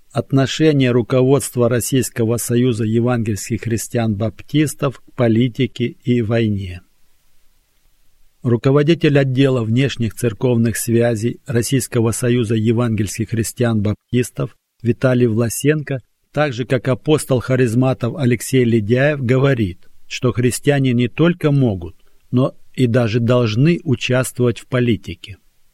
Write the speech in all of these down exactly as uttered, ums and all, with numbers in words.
Отношение руководства Российского союза евангельских христиан-баптистов к политике и войне. Руководитель отдела внешних церковных связей Российского союза евангельских христиан-баптистов Виталий Власенко, так же как апостол харизматов Алексей Ледяев, говорит, что христиане не только могут, но и даже должны участвовать в политике.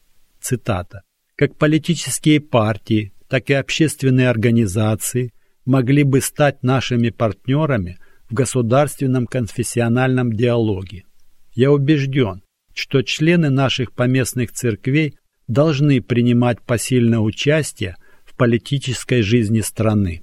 Цитата. «Как политические партии, так и общественные организации могли бы стать нашими партнерами в государственном конфессиональном диалоге. Я убежден, что члены наших поместных церквей должны принимать посильное участие в политической жизни страны».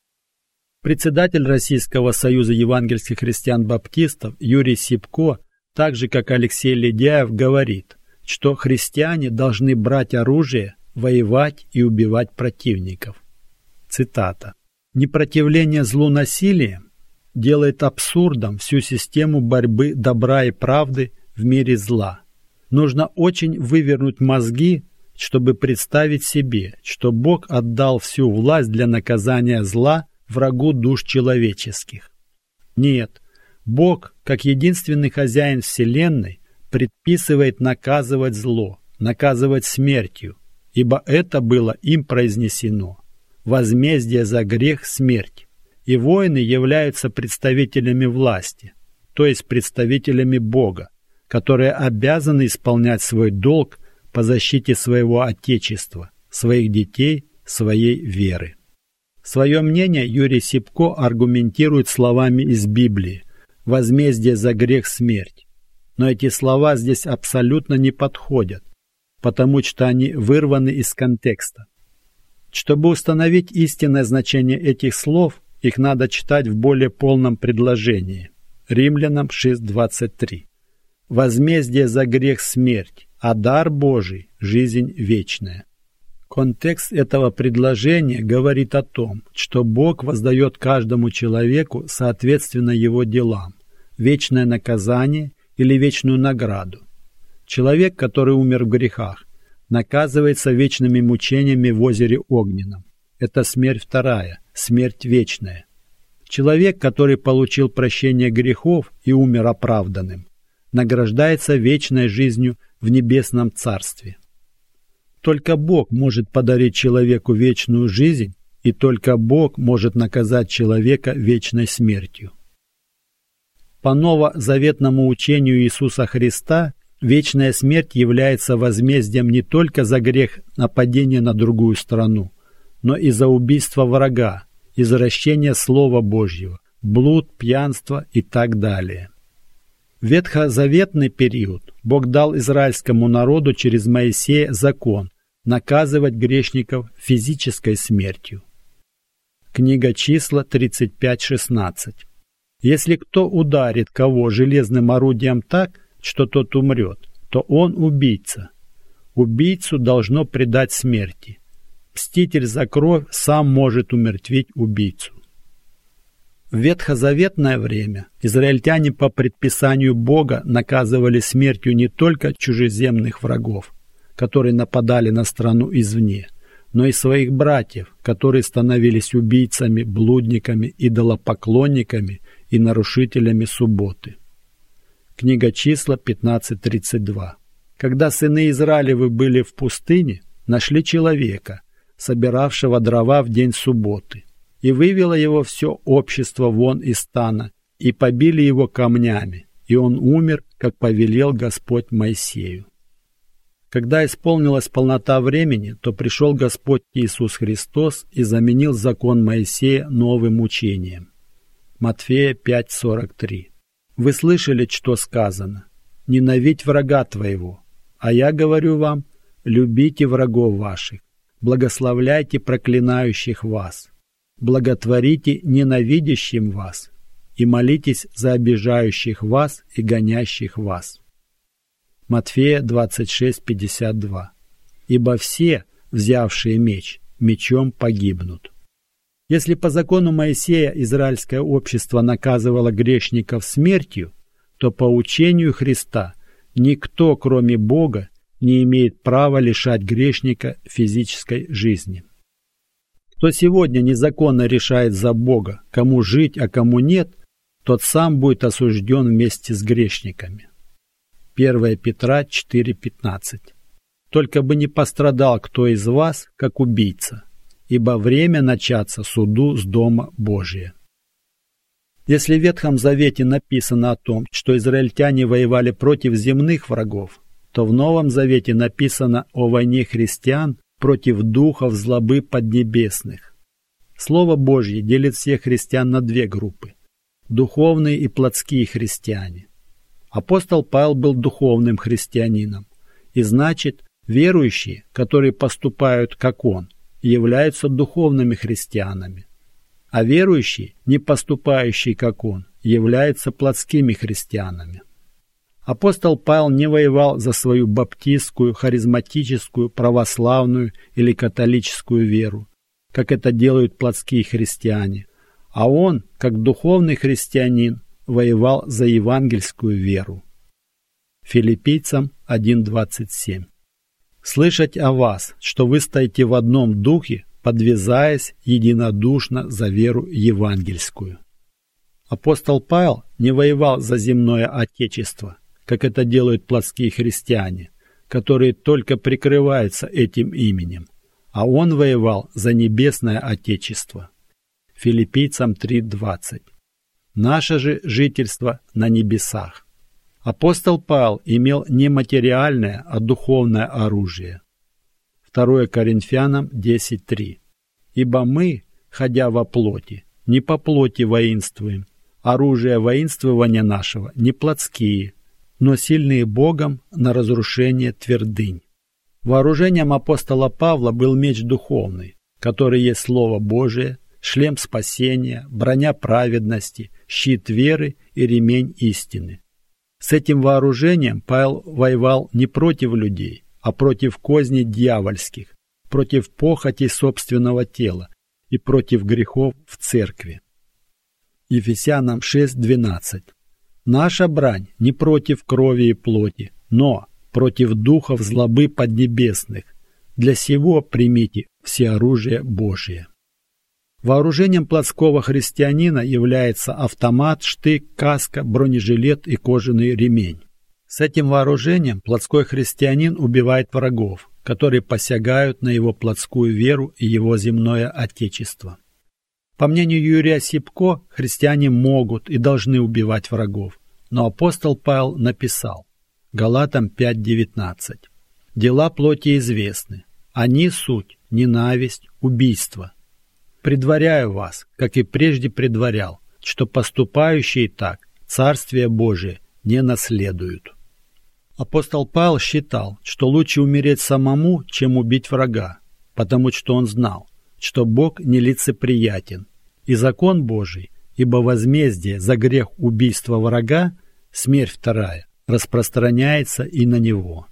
Председатель Российского союза евангельских христиан-баптистов Юрий Сипко, так же как Алексей Ледяев, говорит, что христиане должны брать оружие, воевать и убивать противников. Цитата. «Непротивление злу насилием делает абсурдом всю систему борьбы добра и правды в мире зла. Нужно очень вывернуть мозги, чтобы представить себе, что Бог отдал всю власть для наказания зла врагу душ человеческих. Нет, Бог, как единственный хозяин Вселенной, предписывает наказывать зло, наказывать смертью, ибо это было им произнесено. Возмездие за грех – смерть. И воины являются представителями власти, то есть представителями Бога, которые обязаны исполнять свой долг по защите своего Отечества, своих детей, своей веры. Свое мнение Юрий Сипко аргументирует словами из Библии «возмездие за грех – смерть». Но эти слова здесь абсолютно не подходят, потому что они вырваны из контекста. Чтобы установить истинное значение этих слов, их надо читать в более полном предложении. Римлянам шесть двадцать три. «Возмездие за грех – смерть, а дар Божий – жизнь вечная». Контекст этого предложения говорит о том, что Бог воздает каждому человеку соответственно его делам – вечное наказание или вечную награду. Человек, который умер в грехах, наказывается вечными мучениями в озере Огненном. Это смерть вторая, смерть вечная. Человек, который получил прощение грехов и умер оправданным, награждается вечной жизнью в небесном царстве. Только Бог может подарить человеку вечную жизнь, и только Бог может наказать человека вечной смертью. По новозаветному учению Иисуса Христа, вечная смерть является возмездием не только за грех нападения на другую страну, но и за убийство врага, извращение Слова Божьего, блуд, пьянство и так далее. В ветхозаветный период Бог дал израильскому народу через Моисея закон наказывать грешников физической смертью. Книга Числа тридцать пять шестнадцать. Если кто ударит кого железным орудием так, что тот умрет, то он убийца. Убийцу должно предать смерти. Мститель за кровь сам может умертвить убийцу. В ветхозаветное время израильтяне по предписанию Бога наказывали смертью не только чужеземных врагов, которые нападали на страну извне, но и своих братьев, которые становились убийцами, блудниками, идолопоклонниками и нарушителями субботы. Книга Числа пятнадцать тридцать два. Когда сыны Израилевы были в пустыне, нашли человека, собиравшего дрова в день субботы, и вывело его все общество вон из стана, и побили его камнями, и он умер, как повелел Господь Моисею. Когда исполнилась полнота времени, то пришел Господь Иисус Христос и заменил закон Моисея новым учением. Матфея пять сорок три. Вы слышали, что сказано: «Ненавидь врага твоего», а я говорю вам: любите врагов ваших, благословляйте проклинающих вас, благотворите ненавидящим вас и молитесь за обижающих вас и гонящих вас. Матфея двадцать шесть пятьдесят два. Ибо все, взявшие меч, мечом погибнут. Если по закону Моисея израильское общество наказывало грешников смертью, то по учению Христа никто, кроме Бога, не имеет права лишать грешника физической жизни. Кто сегодня незаконно решает за Бога, кому жить, а кому нет, тот сам будет осужден вместе с грешниками. первое Петра четыре пятнадцать. Только бы не пострадал кто из вас, как убийца, ибо время начаться суду с дома Божия. Если в Ветхом Завете написано о том, что израильтяне воевали против земных врагов, то в Новом Завете написано о войне христиан против духов злобы поднебесных. Слово Божье делит всех христиан на две группы – духовные и плотские христиане. Апостол Павел был духовным христианином, и значит, верующие, которые поступают как он, являются духовными христианами, а верующие, не поступающие как он, являются плотскими христианами. Апостол Павел не воевал за свою баптистскую, харизматическую, православную или католическую веру, как это делают плотские христиане, а он, как духовный христианин, воевал за евангельскую веру. Филиппийцам один двадцать семь. «Слышать о вас, что вы стоите в одном духе, подвязаясь единодушно за веру евангельскую». Апостол Павел не воевал за земное отечество, как это делают плотские христиане, которые только прикрываются этим именем, а он воевал за небесное отечество. Филиппийцам три двадцать. Наше же жительство на небесах. Апостол Павел имел не материальное, а духовное оружие. второе Коринфянам десять три. «Ибо мы, ходя во плоти, не по плоти воинствуем, оружие воинствования нашего не плотские, но сильные Богом на разрушение твердынь». Вооружением апостола Павла был меч духовный, который есть Слово Божие, шлем спасения, броня праведности, щит веры и ремень истины. С этим вооружением Павел воевал не против людей, а против козней дьявольских, против похоти собственного тела и против грехов в церкви. Ефесянам шесть двенадцать. «Наша брань не против крови и плоти, но против духов злобы поднебесных. Для сего примите всеоружие Божие». Вооружением плотского христианина является автомат, штык, каска, бронежилет и кожаный ремень. С этим вооружением плотской христианин убивает врагов, которые посягают на его плотскую веру и его земное отечество. По мнению Юрия Сипко, христиане могут и должны убивать врагов, но апостол Павел написал, Галатам пять девятнадцать, «Дела плоти известны, они суть, ненависть, убийство. Предваряю вас, как и прежде предварял, что поступающие так Царствие Божие не наследуют». Апостол Павел считал, что лучше умереть самому, чем убить врага, потому что он знал, что Бог нелицеприятен, и закон Божий, ибо возмездие за грех убийства врага, смерть вторая, распространяется и на него.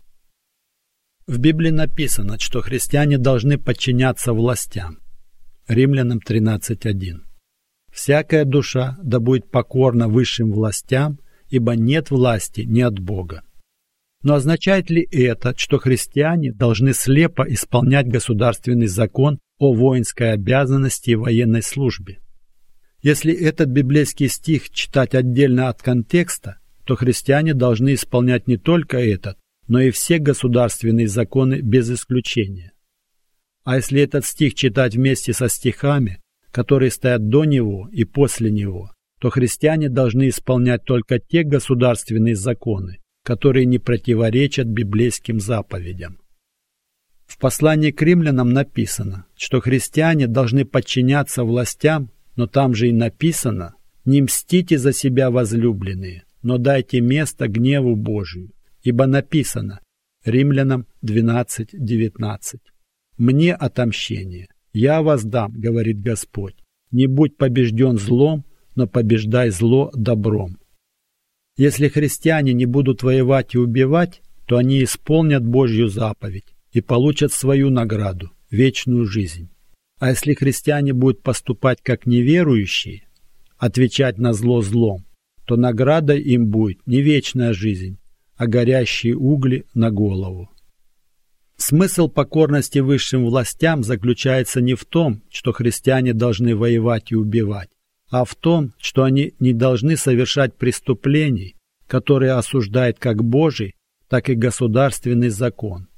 В Библии написано, что христиане должны подчиняться властям. Римлянам тринадцать один. «Всякая душа да будет покорна высшим властям, ибо нет власти ни от Бога». Но означает ли это, что христиане должны слепо исполнять государственный закон о воинской обязанности и военной службе? Если этот библейский стих читать отдельно от контекста, то христиане должны исполнять не только этот, но и все государственные законы без исключения. А если этот стих читать вместе со стихами, которые стоят до него и после него, то христиане должны исполнять только те государственные законы, которые не противоречат библейским заповедям. В послании к римлянам написано, что христиане должны подчиняться властям, но там же и написано: «Не мстите за себя, возлюбленные, но дайте место гневу Божию, ибо написано» Римлянам двенадцать девятнадцать. «Мне отомщение, я воздам, говорит Господь, не будь побежден злом, но побеждай зло добром». Если христиане не будут воевать и убивать, то они исполнят Божью заповедь и получат свою награду – вечную жизнь. А если христиане будут поступать как неверующие, отвечать на зло злом, то наградой им будет не вечная жизнь, а горящие угли на голову. Смысл покорности высшим властям заключается не в том, что христиане должны воевать и убивать, а в том, что они не должны совершать преступлений, которые осуждает как Божий, так и государственный закон.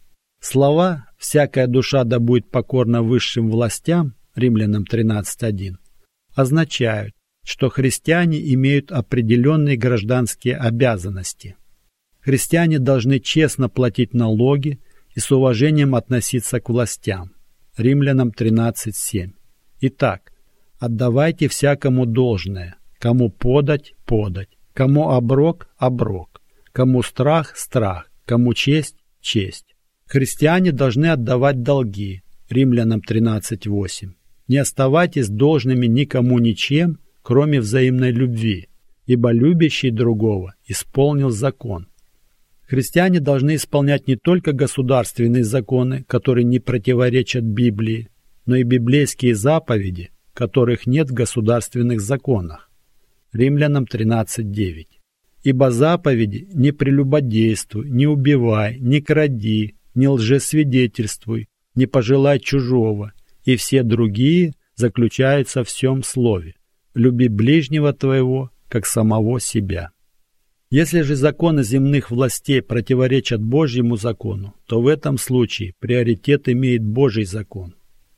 Слова «всякая душа да будет покорна высшим властям» Римлянам тринадцать один означают, что христиане имеют определенные гражданские обязанности. Христиане должны честно платить налоги и с уважением относиться к властям. Римлянам тринадцать семь. Итак, отдавайте всякому должное, кому подать – подать, кому оброк – оброк, кому страх – страх, кому честь – честь. Христиане должны отдавать долги. Римлянам тринадцать восемь. Не оставайтесь должными никому ничем, кроме взаимной любви, ибо любящий другого исполнил закон. Христиане должны исполнять не только государственные законы, которые не противоречат Библии, но и библейские заповеди, которых нет в государственных законах. Римлянам тринадцать девять. Ибо заповеди «не прелюбодействуй, не убивай, не кради, не лжесвидетельствуй, не пожелай чужого» и все другие заключаются в сем слове «люби ближнего твоего, как самого себя». Если же законы земных властей противоречат Божьему закону, то в этом случае приоритет имеет Божий закон.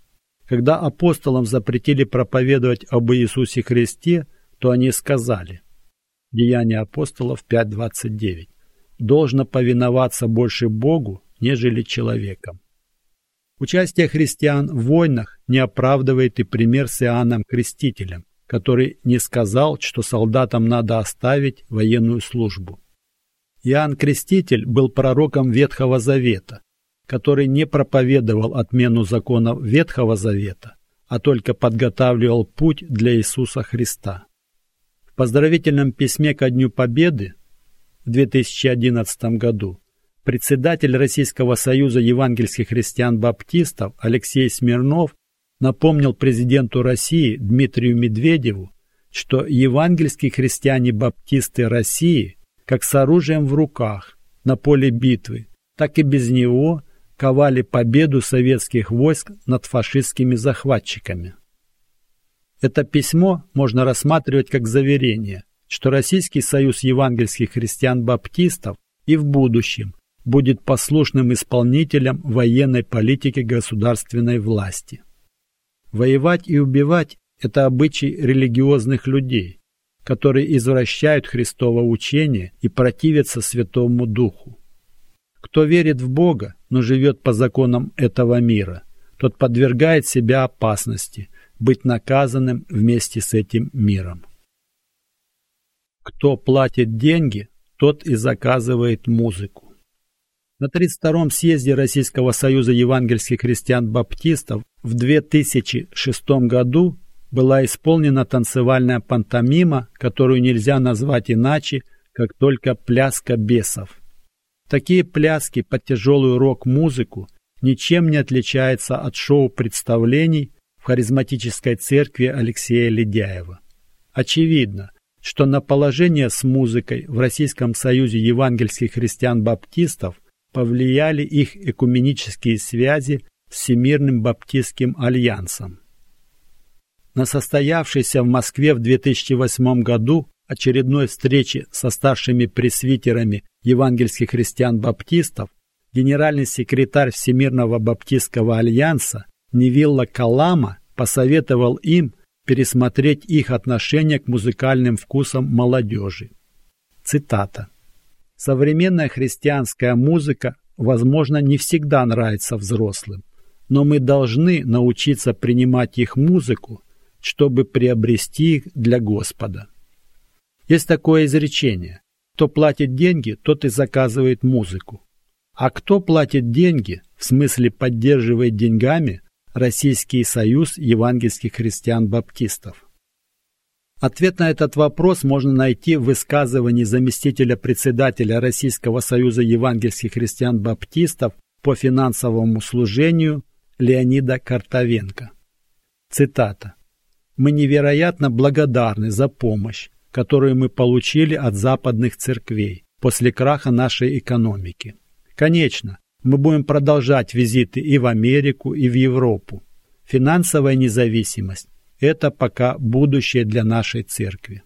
Когда апостолам запретили проповедовать об Иисусе Христе, то они сказали, Деяния апостолов пять двадцать девять, «Должно повиноваться больше Богу, нежели человеком». Участие христиан в войнах не оправдывает и пример с Иоанном Крестителем, который не сказал, что солдатам надо оставить военную службу. Иоанн Креститель был пророком Ветхого Завета, который не проповедовал отмену законов Ветхого Завета, а только подготавливал путь для Иисуса Христа. В поздравительном письме ко Дню Победы в две тысячи одиннадцатом году председатель Российского союза евангельских христиан-баптистов Алексей Смирнов напомнил президенту России Дмитрию Медведеву, что евангельские христиане-баптисты России, как с оружием в руках, на поле битвы, так и без него ковали победу советских войск над фашистскими захватчиками. Это письмо можно рассматривать как заверение, что Российский союз евангельских христиан-баптистов и в будущем будет послушным исполнителем военной политики государственной власти. Воевать и убивать – это обычай религиозных людей, которые извращают Христово учение и противятся Святому Духу. Кто верит в Бога, но живет по законам этого мира, тот подвергает себя опасности быть наказанным вместе с этим миром. Кто платит деньги, тот и заказывает музыку. На тридцать втором съезде Российского союза евангельских христиан-баптистов в две тысячи шестом году была исполнена танцевальная пантомима, которую нельзя назвать иначе, как только пляска бесов. Такие пляски под тяжелую рок-музыку ничем не отличаются от шоу-представлений в харизматической церкви Алексея Ледяева. Очевидно, что на положение с музыкой в Российском союзе евангельских христиан-баптистов повлияли их экуменические связи с Всемирным Баптистским альянсом. На состоявшейся в Москве в две тысячи восьмом году очередной встрече со старшими пресвитерами евангельских христиан-баптистов генеральный секретарь Всемирного Баптистского альянса Невилла Калама посоветовал им пересмотреть их отношение к музыкальным вкусам молодежи. Цитата. «Современная христианская музыка, возможно, не всегда нравится взрослым, но мы должны научиться принимать их музыку, чтобы приобрести их для Господа». Есть такое изречение: кто платит деньги, тот и заказывает музыку. А кто платит деньги, в смысле поддерживает деньгами, Российский союз евангельских христиан-баптистов? Ответ на этот вопрос можно найти в высказывании заместителя председателя Российского союза евангельских христиан-баптистов по финансовому служению Леонида Картавенко. Цитата. «Мы невероятно благодарны за помощь, которую мы получили от западных церквей после краха нашей экономики. Конечно, Мы будем продолжать визиты и в Америку, и в Европу. Финансовая независимость – это пока будущее для нашей церкви.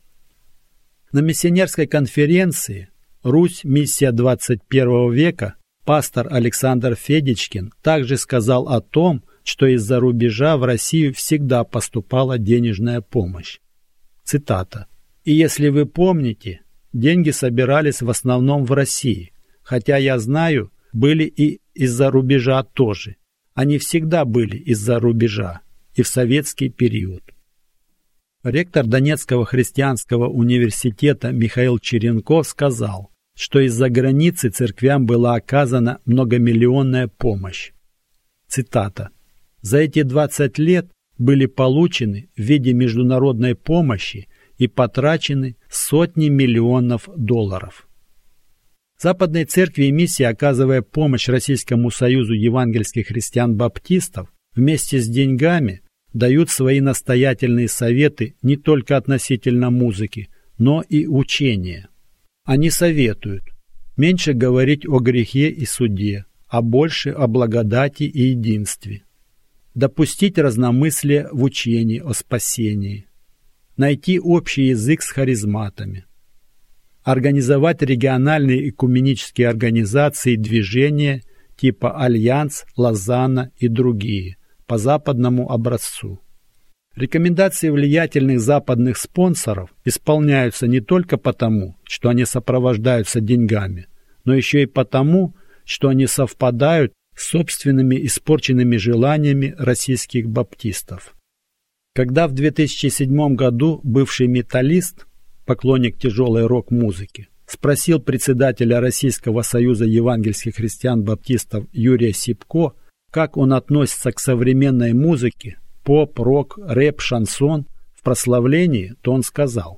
На миссионерской конференции «Русь. Миссия двадцать первого века» пастор Александр Федичкин также сказал о том, что из-за рубежа в Россию всегда поступала денежная помощь. Цитата. «И если вы помните, деньги собирались в основном в России, хотя я знаю, были и из-за рубежа тоже. Они всегда были из-за рубежа, и в советский период». Ректор Донецкого христианского университета Михаил Черенков сказал, что из-за границы церквям была оказана многомиллионная помощь. Цитата. «За эти двадцать лет были получены в виде международной помощи и потрачены сотни миллионов долларов». Западной церкви и миссии, оказывая помощь Российскому союзу евангельских христиан-баптистов, вместе с деньгами дают свои настоятельные советы не только относительно музыки, но и учения. Они советуют меньше говорить о грехе и суде, а больше о благодати и единстве. Допустить разномыслие в учении о спасении. Найти общий язык с харизматами. Организовать региональные экуменические организации и движения типа Альянс, Лозанна и другие по западному образцу. Рекомендации влиятельных западных спонсоров исполняются не только потому, что они сопровождаются деньгами, но еще и потому, что они совпадают с собственными испорченными желаниями российских баптистов. Когда в две тысячи седьмом году бывший металлист, поклонник тяжелой рок-музыки, спросил председателя Российского союза евангельских христиан-баптистов Юрия Сипко, как он относится к современной музыке, поп, рок, рэп, шансон, в прославлении, то он сказал,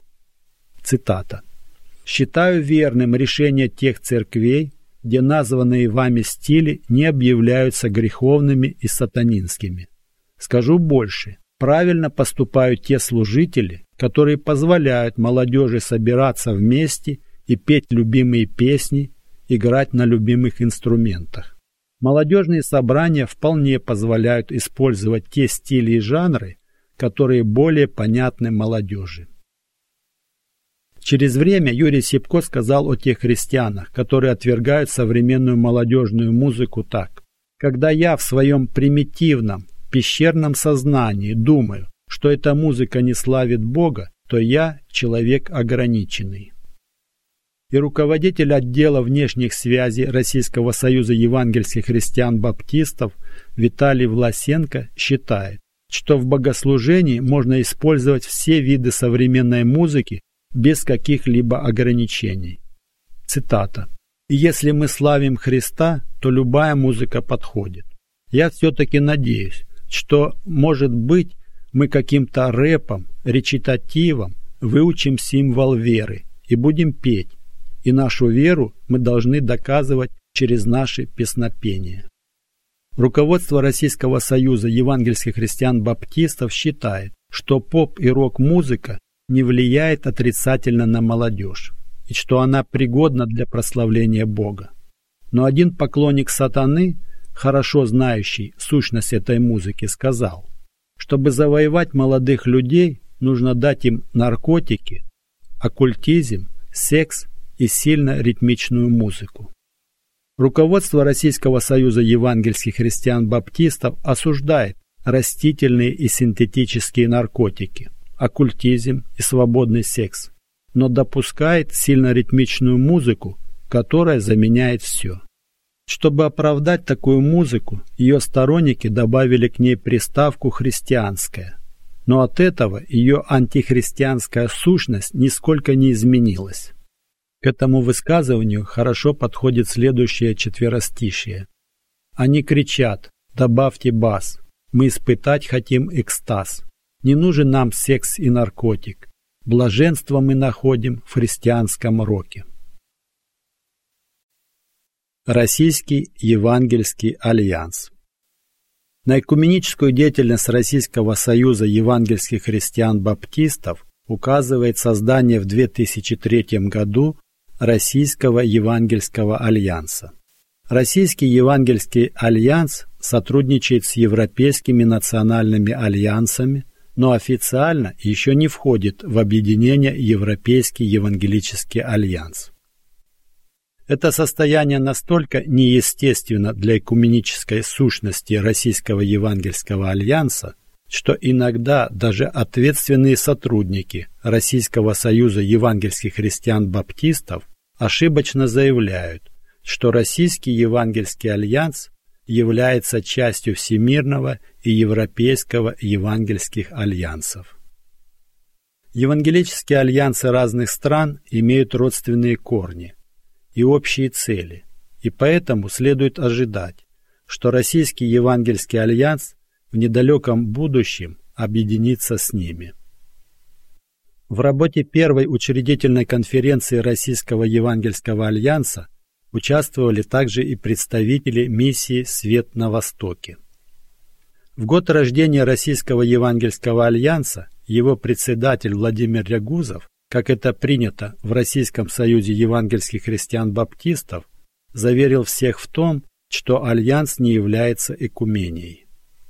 цитата, «Считаю верным решение тех церквей, где названные вами стили не объявляются греховными и сатанинскими. Скажу больше, правильно поступают те служители, которые позволяют молодежи собираться вместе и петь любимые песни, играть на любимых инструментах. Молодежные собрания вполне позволяют использовать те стили и жанры, которые более понятны молодежи». Через время Юрий Сипко сказал о тех христианах, которые отвергают современную молодежную музыку так. «Когда я в своем примитивном, пещерном сознании думаю, что эта музыка не славит Бога, то я человек ограниченный». И руководитель отдела внешних связей Российского союза евангельских христиан-баптистов Виталий Власенко считает, что в богослужении можно использовать все виды современной музыки без каких-либо ограничений. Цитата. «И если мы славим Христа, то любая музыка подходит. Я все-таки надеюсь, что, может быть, мы каким-то рэпом, речитативом выучим символ веры и будем петь, и нашу веру мы должны доказывать через наши песнопения». Руководство Российского союза евангельских христиан-баптистов считает, что поп и рок-музыка не влияет отрицательно на молодежь, и что она пригодна для прославления Бога. Но один поклонник сатаны, хорошо знающий сущность этой музыки, сказал, чтобы завоевать молодых людей, нужно дать им наркотики, оккультизм, секс и сильно ритмичную музыку. Руководство Российского союза евангельских христиан-баптистов осуждает растительные и синтетические наркотики, оккультизм и свободный секс, но допускает сильно ритмичную музыку, которая заменяет все. Чтобы оправдать такую музыку, ее сторонники добавили к ней приставку «христианская», но от этого ее антихристианская сущность нисколько не изменилась. К этому высказыванию хорошо подходит следующее четверостишие. Они кричат: «Добавьте бас, мы испытать хотим экстаз. Не нужен нам секс и наркотик. Блаженство мы находим в христианском роке». Российский евангельский альянс. На экуменическую деятельность Российского союза евангельских христиан-баптистов указывает создание в две тысячи третьем году Российского евангельского альянса. Российский Евангельский альянс сотрудничает с европейскими национальными альянсами, но официально еще не входит в объединение Европейский Евангелический альянс. Это состояние настолько неестественно для экуменической сущности Российского Евангельского альянса, что иногда даже ответственные сотрудники Российского союза евангельских христиан-баптистов ошибочно заявляют, что Российский Евангельский альянс является частью Всемирного и Европейского евангельских альянсов. Евангелические альянсы разных стран имеют родственные корни и общие цели, и поэтому следует ожидать, что Российский Евангельский альянс в недалеком будущем объединится с ними. В работе первой учредительной конференции Российского Евангельского альянса участвовали также и представители миссии «Свет на Востоке». В год рождения Российского Евангельского альянса его председатель Владимир Рягузов, как это принято в Российском союзе евангельских христиан-баптистов, заверил всех в том, что альянс не является экуменией.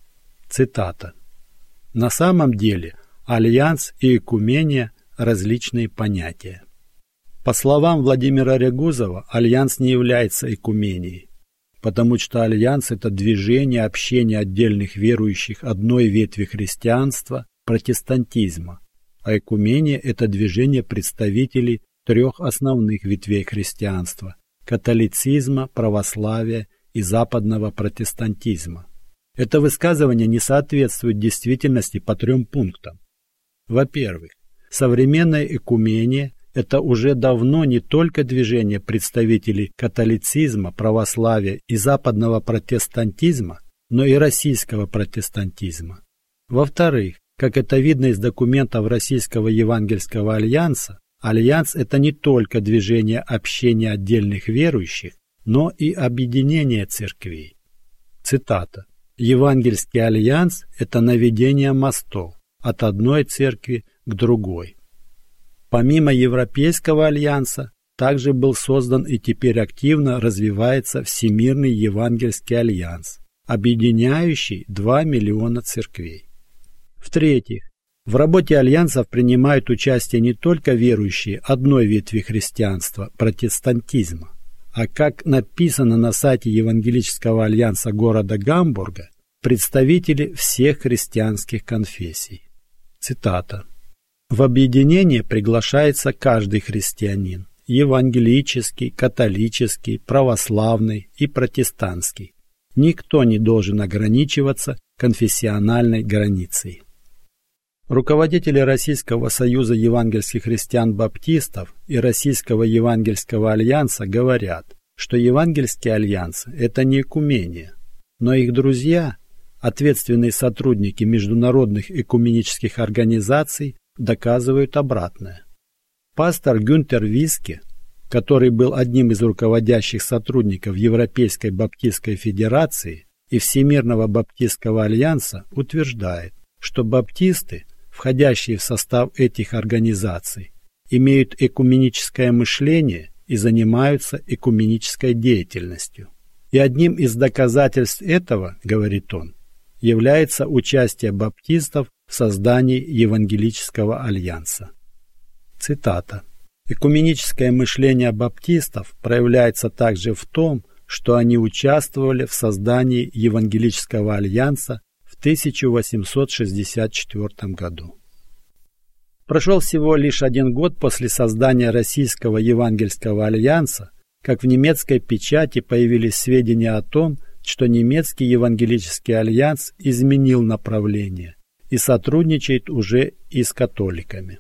Цитата. «На самом деле альянс и экумения – различные понятия. По словам Владимира Рягузова, альянс не является экуменией, потому что альянс – это движение, общение отдельных верующих одной ветви христианства, протестантизма, а экумения – это движение представителей трех основных ветвей христианства – католицизма, православия и западного протестантизма. Это высказывание не соответствует действительности по трем пунктам. Во-первых, современное экумение – это уже давно не только движение представителей католицизма, православия и западного протестантизма, но и российского протестантизма. Во-вторых, как это видно из документов Российского Евангельского альянса, альянс – это не только движение общения отдельных верующих, но и объединение церквей. Цитата. «Евангельский альянс – это наведение мостов от одной церкви к другой». Помимо Европейского альянса, также был создан и теперь активно развивается Всемирный Евангельский альянс, объединяющий два миллиона церквей. В-третьих, в работе альянсов принимают участие не только верующие одной ветви христианства, протестантизма, а, как написано на сайте Евангелического альянса города Гамбурга, представители всех христианских конфессий. Цитата. В объединение приглашается каждый христианин – евангелический, католический, православный и протестантский. Никто не должен ограничиваться конфессиональной границей. Руководители Российского союза евангельских христиан-баптистов и Российского Евангельского альянса говорят, что Евангельский альянс – это не экумения, но их друзья, ответственные сотрудники международных экуменических организаций, доказывают обратное. Пастор Гюнтер Виске, который был одним из руководящих сотрудников Европейской Баптистской Федерации и Всемирного Баптистского Альянса, утверждает, что баптисты, входящие в состав этих организаций, имеют экуменическое мышление и занимаются экуменической деятельностью. И одним из доказательств этого, говорит он, является участие баптистов в создании Евангелического альянса. Цитата. «Экуменическое мышление баптистов проявляется также в том, что они участвовали в создании Евангелического альянса в тысяча восемьсот шестьдесят четвёртом году». Прошел всего лишь один год после создания Российского Евангельского альянса, как в немецкой печати появились сведения о том, что немецкий Евангелический альянс изменил направление и сотрудничает уже и с католиками.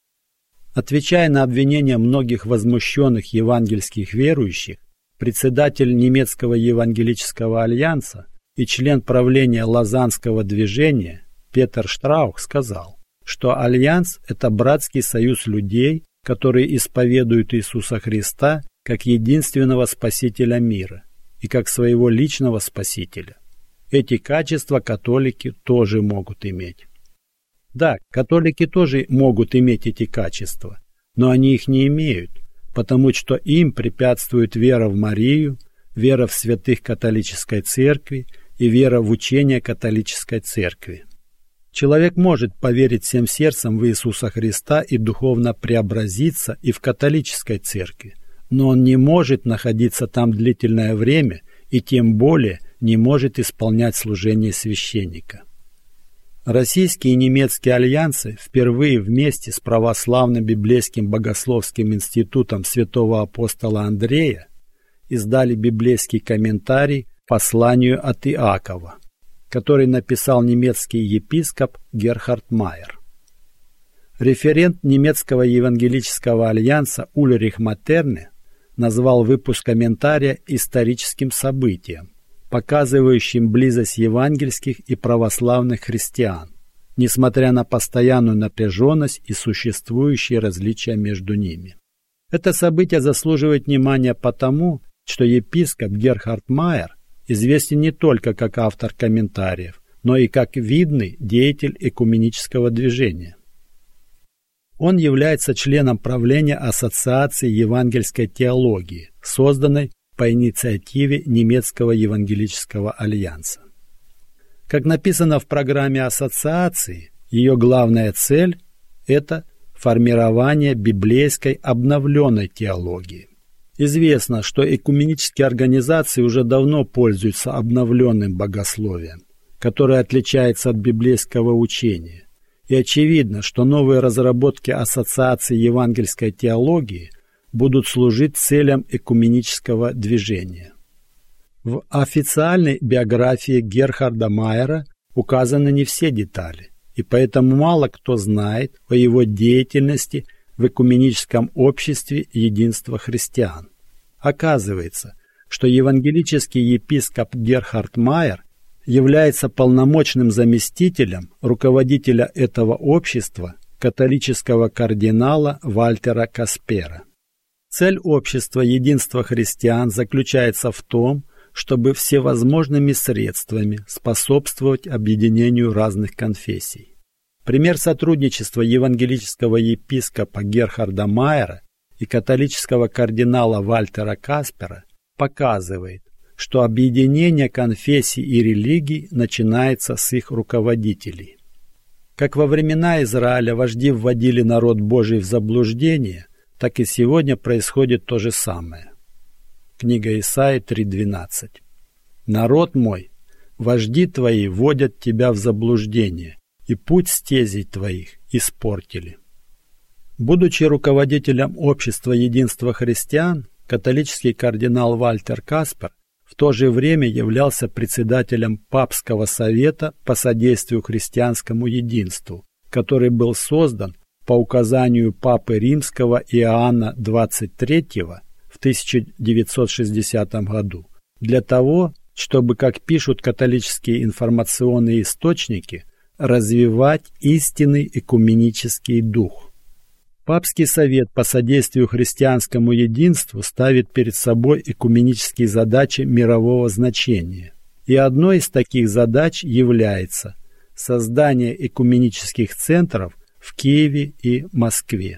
Отвечая на обвинения многих возмущенных евангельских верующих, председатель немецкого Евангелического альянса и член правления Лозаннского движения Петер Штраух сказал, что альянс – это братский союз людей, которые исповедуют Иисуса Христа как единственного спасителя мира и как своего личного спасителя. Эти качества католики тоже могут иметь. Да, католики тоже могут иметь эти качества, но они их не имеют, потому что им препятствует вера в Марию, вера в святых католической церкви и вера в учение католической церкви. Человек может поверить всем сердцем в Иисуса Христа и духовно преобразиться и в католической церкви, но он не может находиться там длительное время и тем более не может исполнять служение священника. Российские и немецкие альянсы впервые вместе с православным библейским богословским институтом святого апостола Андрея издали библейский комментарий к посланию от Иакова, который написал немецкий епископ Герхард Майер. Референт немецкого евангелического альянса Ульрих Матерне назвал выпуск комментария историческим событием, показывающим близость евангельских и православных христиан, несмотря на постоянную напряженность и существующие различия между ними. Это событие заслуживает внимания потому, что епископ Герхард Майер известен не только как автор комментариев, но и как видный деятель экуменического движения. Он является членом правления Ассоциации евангельской теологии, созданной по инициативе немецкого евангелического альянса. Как написано в программе ассоциации, ее главная цель – это формирование библейской обновленной теологии. Известно, что экуменические организации уже давно пользуются обновленным богословием, которое отличается от библейского учения. И очевидно, что новые разработки Ассоциации евангельской теологии будут служить целям экуменического движения. В официальной биографии Герхарда Майера указаны не все детали, и поэтому мало кто знает о его деятельности в экуменическом обществе единства христиан. Оказывается, что евангелический епископ Герхард Майер является полномочным заместителем руководителя этого общества, католического кардинала Вальтера Каспера. Цель общества единства христиан заключается в том, чтобы всевозможными средствами способствовать объединению разных конфессий. Пример сотрудничества евангелического епископа Герхарда Майера и католического кардинала Вальтера Каспера показывает, что объединение конфессий и религий начинается с их руководителей. Как во времена Израиля вожди вводили народ Божий в заблуждение, так и сегодня происходит то же самое. Книга Исаии три двенадцать. «Народ мой, вожди твои вводят тебя в заблуждение, и путь стезей твоих испортили». Будучи руководителем общества единства христиан, католический кардинал Вальтер Каспер в то же время являлся председателем Папского совета по содействию христианскому единству, который был создан по указанию Папы Римского Иоанна двадцать третьего в тысяча девятьсот шестидесятом году, для того, чтобы, как пишут католические информационные источники, развивать истинный экуменический дух. Папский совет по содействию христианскому единству ставит перед собой экуменические задачи мирового значения. И одной из таких задач является создание экуменических центров в Киеве и Москве.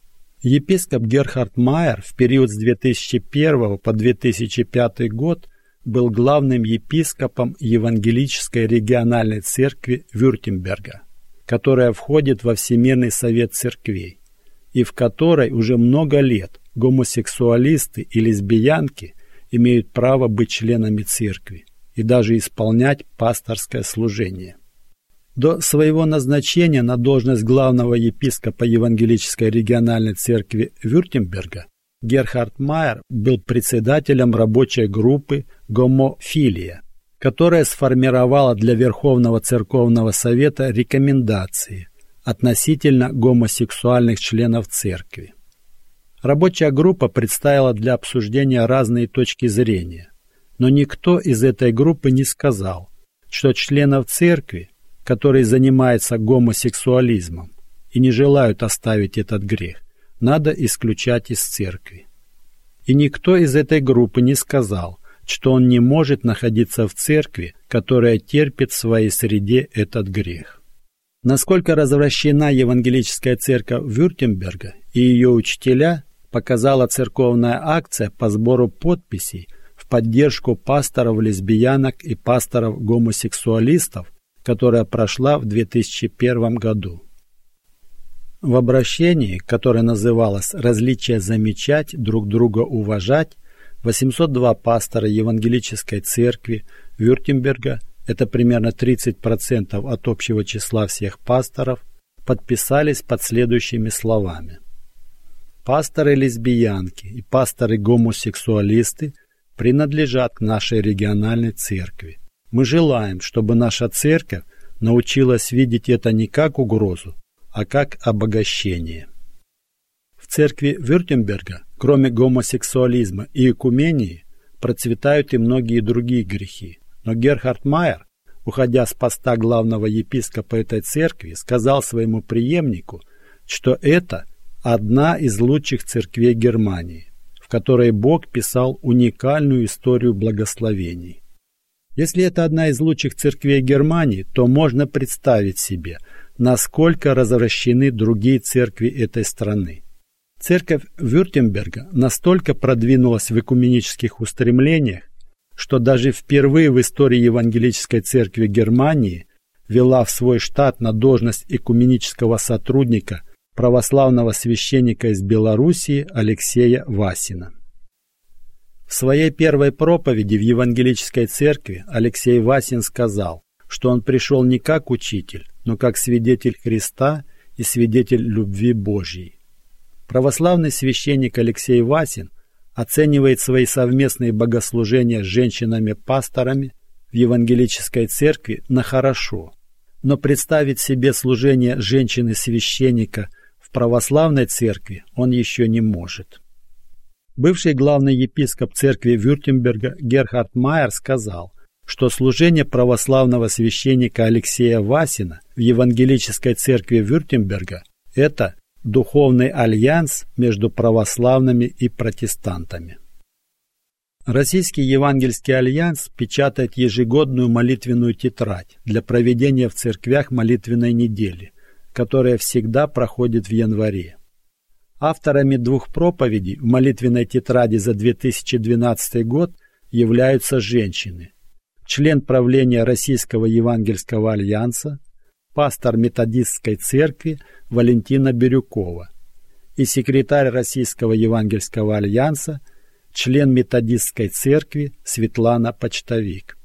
Епископ Герхард Майер в период с две тысячи первого по две тысячи пятый год был главным епископом Евангелической региональной церкви Вюртемберга, которая входит во Всемирный совет церквей, и в которой уже много лет гомосексуалисты и лесбиянки имеют право быть членами церкви и даже исполнять пасторское служение. До своего назначения на должность главного епископа Евангелической региональной церкви Вюртемберга Герхард Майер был председателем рабочей группы «Гомофилия», которая сформировала для Верховного Церковного Совета рекомендации относительно гомосексуальных членов церкви. Рабочая группа представила для обсуждения разные точки зрения, но никто из этой группы не сказал, что членов церкви, которые занимаются гомосексуализмом и не желают оставить этот грех, надо исключать из церкви. И никто из этой группы не сказал, что он не может находиться в церкви, которая терпит в своей среде этот грех. Насколько развращена евангелическая церковь Вюртемберга и ее учителя, показала церковная акция по сбору подписей в поддержку пасторов-лесбиянок и пасторов-гомосексуалистов, которая прошла в две тысячи первом году. В обращении, которое называлось «Различия замечать, друг друга уважать», восемьсот два пастора Евангелической церкви Вюртемберга, это примерно тридцать процентов от общего числа всех пасторов, подписались под следующими словами. Пасторы-лесбиянки и пасторы-гомосексуалисты принадлежат к нашей региональной церкви. Мы желаем, чтобы наша церковь научилась видеть это не как угрозу, а как обогащение. В церкви Вюртемберга, кроме гомосексуализма и экумении, процветают и многие другие грехи. Но Герхард Майер, уходя с поста главного епископа этой церкви, сказал своему преемнику, что это одна из лучших церквей Германии, в которой Бог писал уникальную историю благословений. Если это одна из лучших церквей Германии, то можно представить себе, насколько развращены другие церкви этой страны. Церковь Вюртемберга настолько продвинулась в экуменических устремлениях, что даже впервые в истории Евангелической церкви Германии ввела в свой штат на должность экуменического сотрудника православного священника из Белоруссии Алексея Васина. В своей первой проповеди в Евангелической церкви Алексей Васин сказал, что он пришел не как учитель, но как свидетель Христа и свидетель любви Божьей. Православный священник Алексей Васин оценивает свои совместные богослужения с женщинами-пасторами в Евангелической церкви на хорошо, но представить себе служение женщины-священника в православной церкви он еще не может. Бывший главный епископ церкви Вюртемберга Герхард Майер сказал, что служение православного священника Алексея Васина в Евангелической церкви Вюртемберга – это духовный альянс между православными и протестантами. Российский Евангельский альянс печатает ежегодную молитвенную тетрадь для проведения в церквях молитвенной недели, которая всегда проходит в январе. Авторами двух проповедей в молитвенной тетради за две тысячи двенадцатый год являются женщины. Член правления Российского Евангельского альянса, пастор методистской церкви Валентина Бирюкова и секретарь Российского Евангельского альянса, член методистской церкви Светлана Почтовик.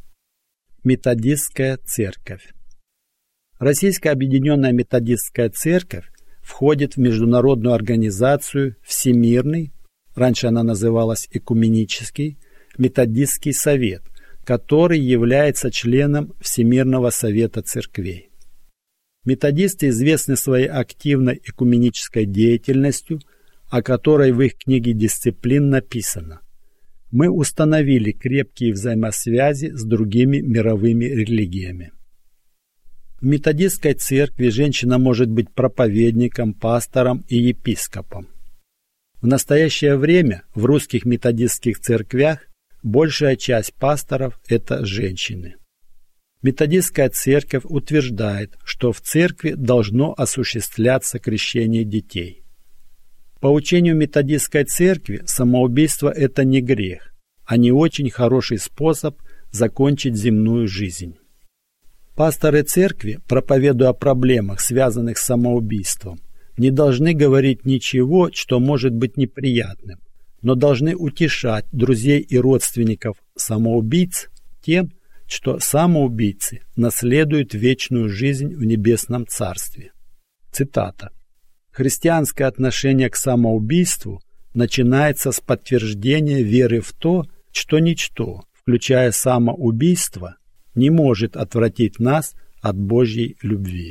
Методистская церковь. Российская объединенная методистская церковь входит в международную организацию Всемирный, раньше она называлась Экуменический, методистский совет, который является членом Всемирного совета церквей. Методисты известны своей активной экуменической деятельностью, о которой в их книге «Дисциплин» написано: «Мы установили крепкие взаимосвязи с другими мировыми религиями». В методистской церкви женщина может быть проповедником, пастором и епископом. В настоящее время в русских методистских церквях большая часть пасторов – это женщины. Методистская церковь утверждает, что в церкви должно осуществляться крещение детей. По учению методистской церкви самоубийство – это не грех, а не очень хороший способ закончить земную жизнь. Пасторы церкви, проповедуя о проблемах, связанных с самоубийством, не должны говорить ничего, что может быть неприятным, но должны утешать друзей и родственников самоубийц тем, что самоубийцы наследуют вечную жизнь в небесном царстве. Цитата. «Христианское отношение к самоубийству начинается с подтверждения веры в то, что ничто, включая самоубийство, не может отвратить нас от Божьей любви».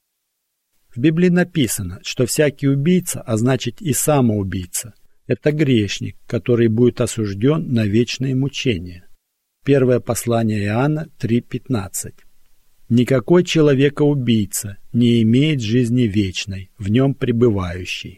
В Библии написано, что всякий убийца, а значит и самоубийца, это грешник, который будет осужден на вечные мучения. Первое послание Иоанна три пятнадцать. «Никакой человека-убийца не имеет жизни вечной, в нем пребывающей».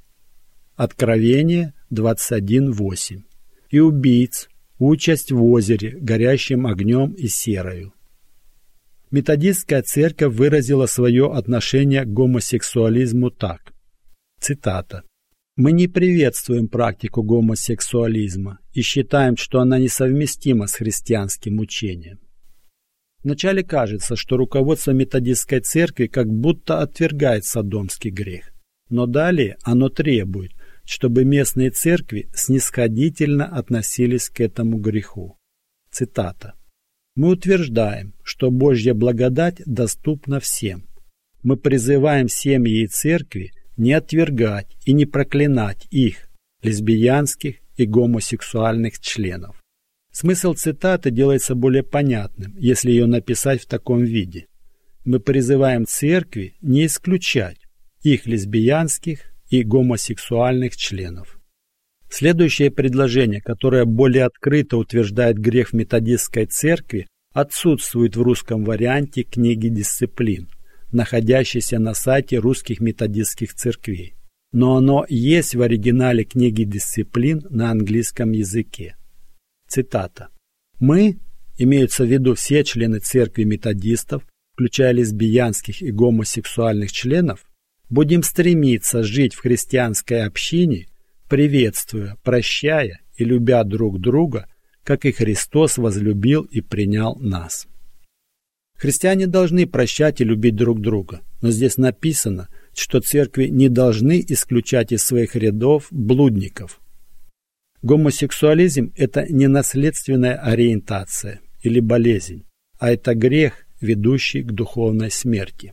Откровение двадцать один восемь. «И убийц участь в озере, горящим огнем и серою». Методистская церковь выразила свое отношение к гомосексуализму так. Цитата. Мы не приветствуем практику гомосексуализма и считаем, что она несовместима с христианским учением. Вначале кажется, что руководство методистской церкви как будто отвергает содомский грех, но далее оно требует, чтобы местные церкви снисходительно относились к этому греху. Цитата. «Мы утверждаем, что Божья благодать доступна всем. Мы призываем семьи и церкви не отвергать и не проклинать их, лесбиянских и гомосексуальных членов». Смысл цитаты делается более понятным, если ее написать в таком виде. Мы призываем церкви не исключать их лесбиянских и гомосексуальных членов. Следующее предложение, которое более открыто утверждает грех методистской церкви, отсутствует в русском варианте книги «Дисциплин», находящейся на сайте русских методистских церквей. Но оно есть в оригинале книги «Дисциплин» на английском языке. Цитата. «Мы, имеются в виду все члены церкви методистов, включая лесбиянских и гомосексуальных членов, будем стремиться жить в христианской общине, приветствуя, прощая и любя друг друга, как и Христос возлюбил и принял нас». Христиане должны прощать и любить друг друга, но здесь написано, что церкви не должны исключать из своих рядов блудников. Гомосексуализм – это не наследственная ориентация или болезнь, а это грех, ведущий к духовной смерти.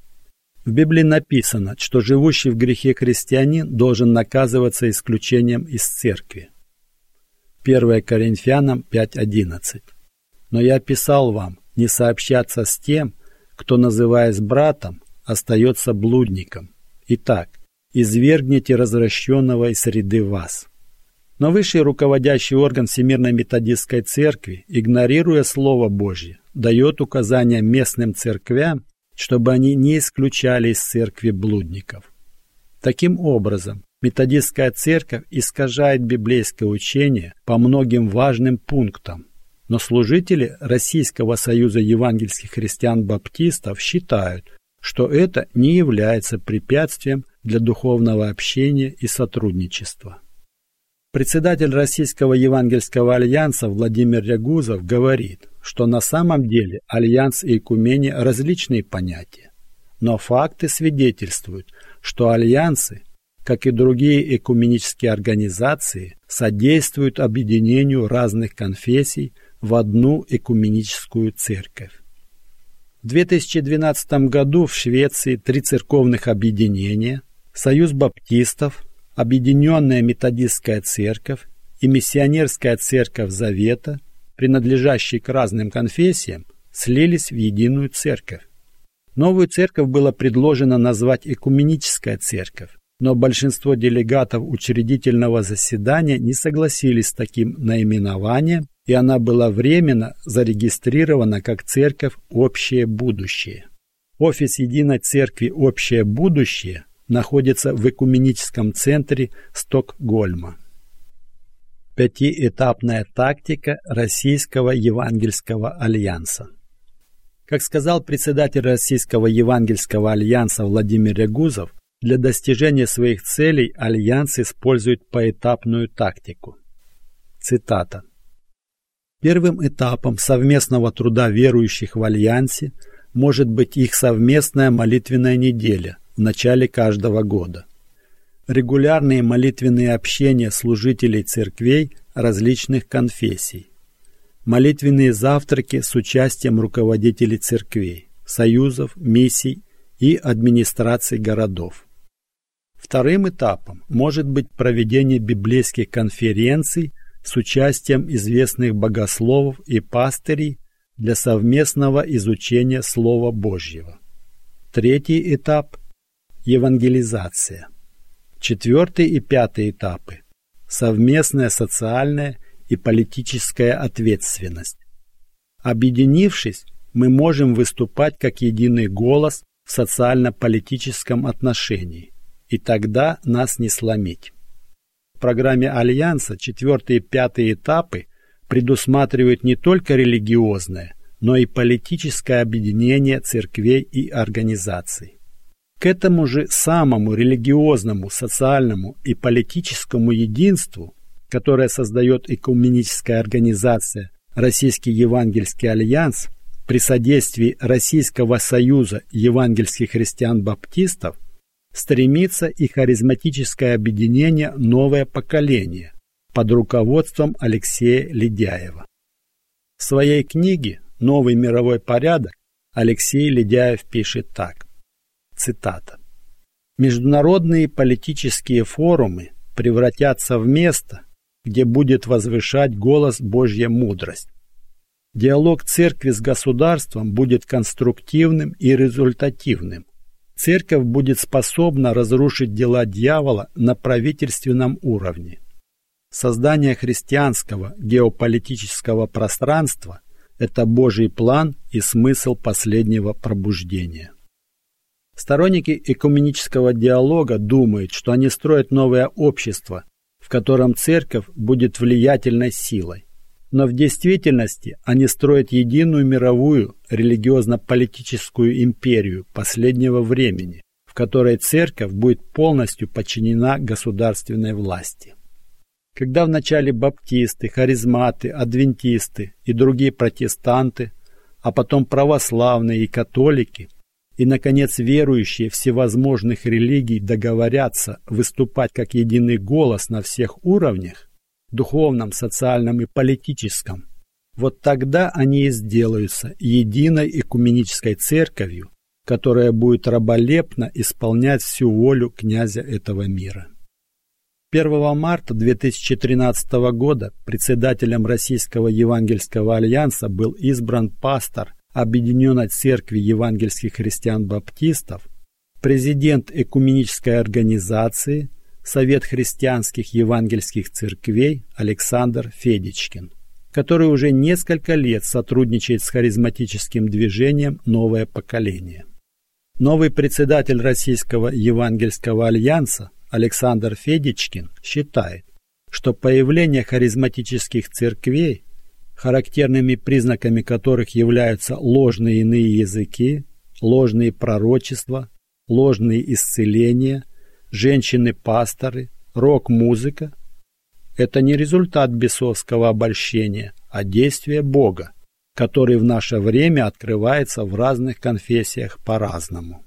В Библии написано, что живущий в грехе христианин должен наказываться исключением из церкви. первое Коринфянам пять одиннадцать. «Но я писал вам не сообщаться с тем, кто, называясь братом, остается блудником. Итак, извергните развращенного из среды вас». Но высший руководящий орган Всемирной методистской церкви, игнорируя Слово Божье, дает указания местным церквям, чтобы они не исключали из церкви блудников. Таким образом, методистская церковь искажает библейское учение по многим важным пунктам, но служители Российского союза евангельских христиан-баптистов считают, что это не является препятствием для духовного общения и сотрудничества. Председатель Российского евангельского альянса Владимир Рягузов говорит, что на самом деле альянс и экумения – различные понятия. Но факты свидетельствуют, что альянсы, как и другие экуменические организации, содействуют объединению разных конфессий в одну экуменическую церковь. В две тысячи двенадцатом году в Швеции три церковных объединения – Союз баптистов, Объединенная методистская церковь и Миссионерская церковь Завета, принадлежащие к разным конфессиям, слились в единую церковь. Новую церковь было предложено назвать Экуменическая церковь, но большинство делегатов учредительного заседания не согласились с таким наименованием, и она была временно зарегистрирована как Церковь «Общее будущее». Офис Единой Церкви «Общее будущее» находится в Экуменическом центре Стокгольма. Пятиэтапная тактика Российского евангельского альянса. Как сказал председатель Российского евангельского альянса Владимир Рягузов, для достижения своих целей альянс использует поэтапную тактику. Цитата. Первым этапом совместного труда верующих в альянсе может быть их совместная молитвенная неделя в начале каждого года. Регулярные молитвенные общения служителей церквей различных конфессий. Молитвенные завтраки с участием руководителей церквей, союзов, миссий и администраций городов. Вторым этапом может быть проведение библейских конференций с участием известных богословов и пастырей для совместного изучения Слова Божьего. Третий этап – евангелизация. Четвертый и пятый этапы – совместная социальная и политическая ответственность. Объединившись, мы можем выступать как единый голос в социально-политическом отношении, и тогда нас не сломить. В программе Альянса четвертый и пятый этапы предусматривают не только религиозное, но и политическое объединение церквей и организаций. К этому же самому религиозному, социальному и политическому единству, которое создает экуменическая организация Российский Евангельский альянс при содействии Российского союза евангельских христиан-баптистов, стремится и харизматическое объединение «Новое поколение» под руководством Алексея Ледяева. В своей книге «Новый мировой порядок» Алексей Ледяев пишет так. Цитата. «Международные политические форумы превратятся в место, где будет возвышать голос Божья мудрость. Диалог церкви с государством будет конструктивным и результативным. Церковь будет способна разрушить дела дьявола на правительственном уровне. Создание христианского геополитического пространства – это Божий план и смысл последнего пробуждения». Сторонники экуменического диалога думают, что они строят новое общество, в котором церковь будет влиятельной силой. Но в действительности они строят единую мировую религиозно-политическую империю последнего времени, в которой церковь будет полностью подчинена государственной власти. Когда вначале баптисты, харизматы, адвентисты и другие протестанты, а потом православные и католики, и, наконец, верующие всевозможных религий договорятся выступать как единый голос на всех уровнях, духовном, социальном и политическом, вот тогда они и сделаются единой экуменической церковью, которая будет раболепно исполнять всю волю князя этого мира. первого марта две тысячи тринадцатого года председателем Российского Евангельского альянса был избран пастор Объединенной Церкви Евангельских Христиан-Баптистов, президент Экуменической организации Совет христианских евангельских церквей Александр Федичкин, который уже несколько лет сотрудничает с харизматическим движением «Новое поколение». Новый председатель Российского Евангельского альянса Александр Федичкин считает, что появление харизматических церквей, характерными признаками которых являются ложные иные языки, ложные пророчества, ложные исцеления, женщины-пасторы, рок-музыка – это не результат бесовского обольщения, а действие Бога, который в наше время открывается в разных конфессиях по-разному.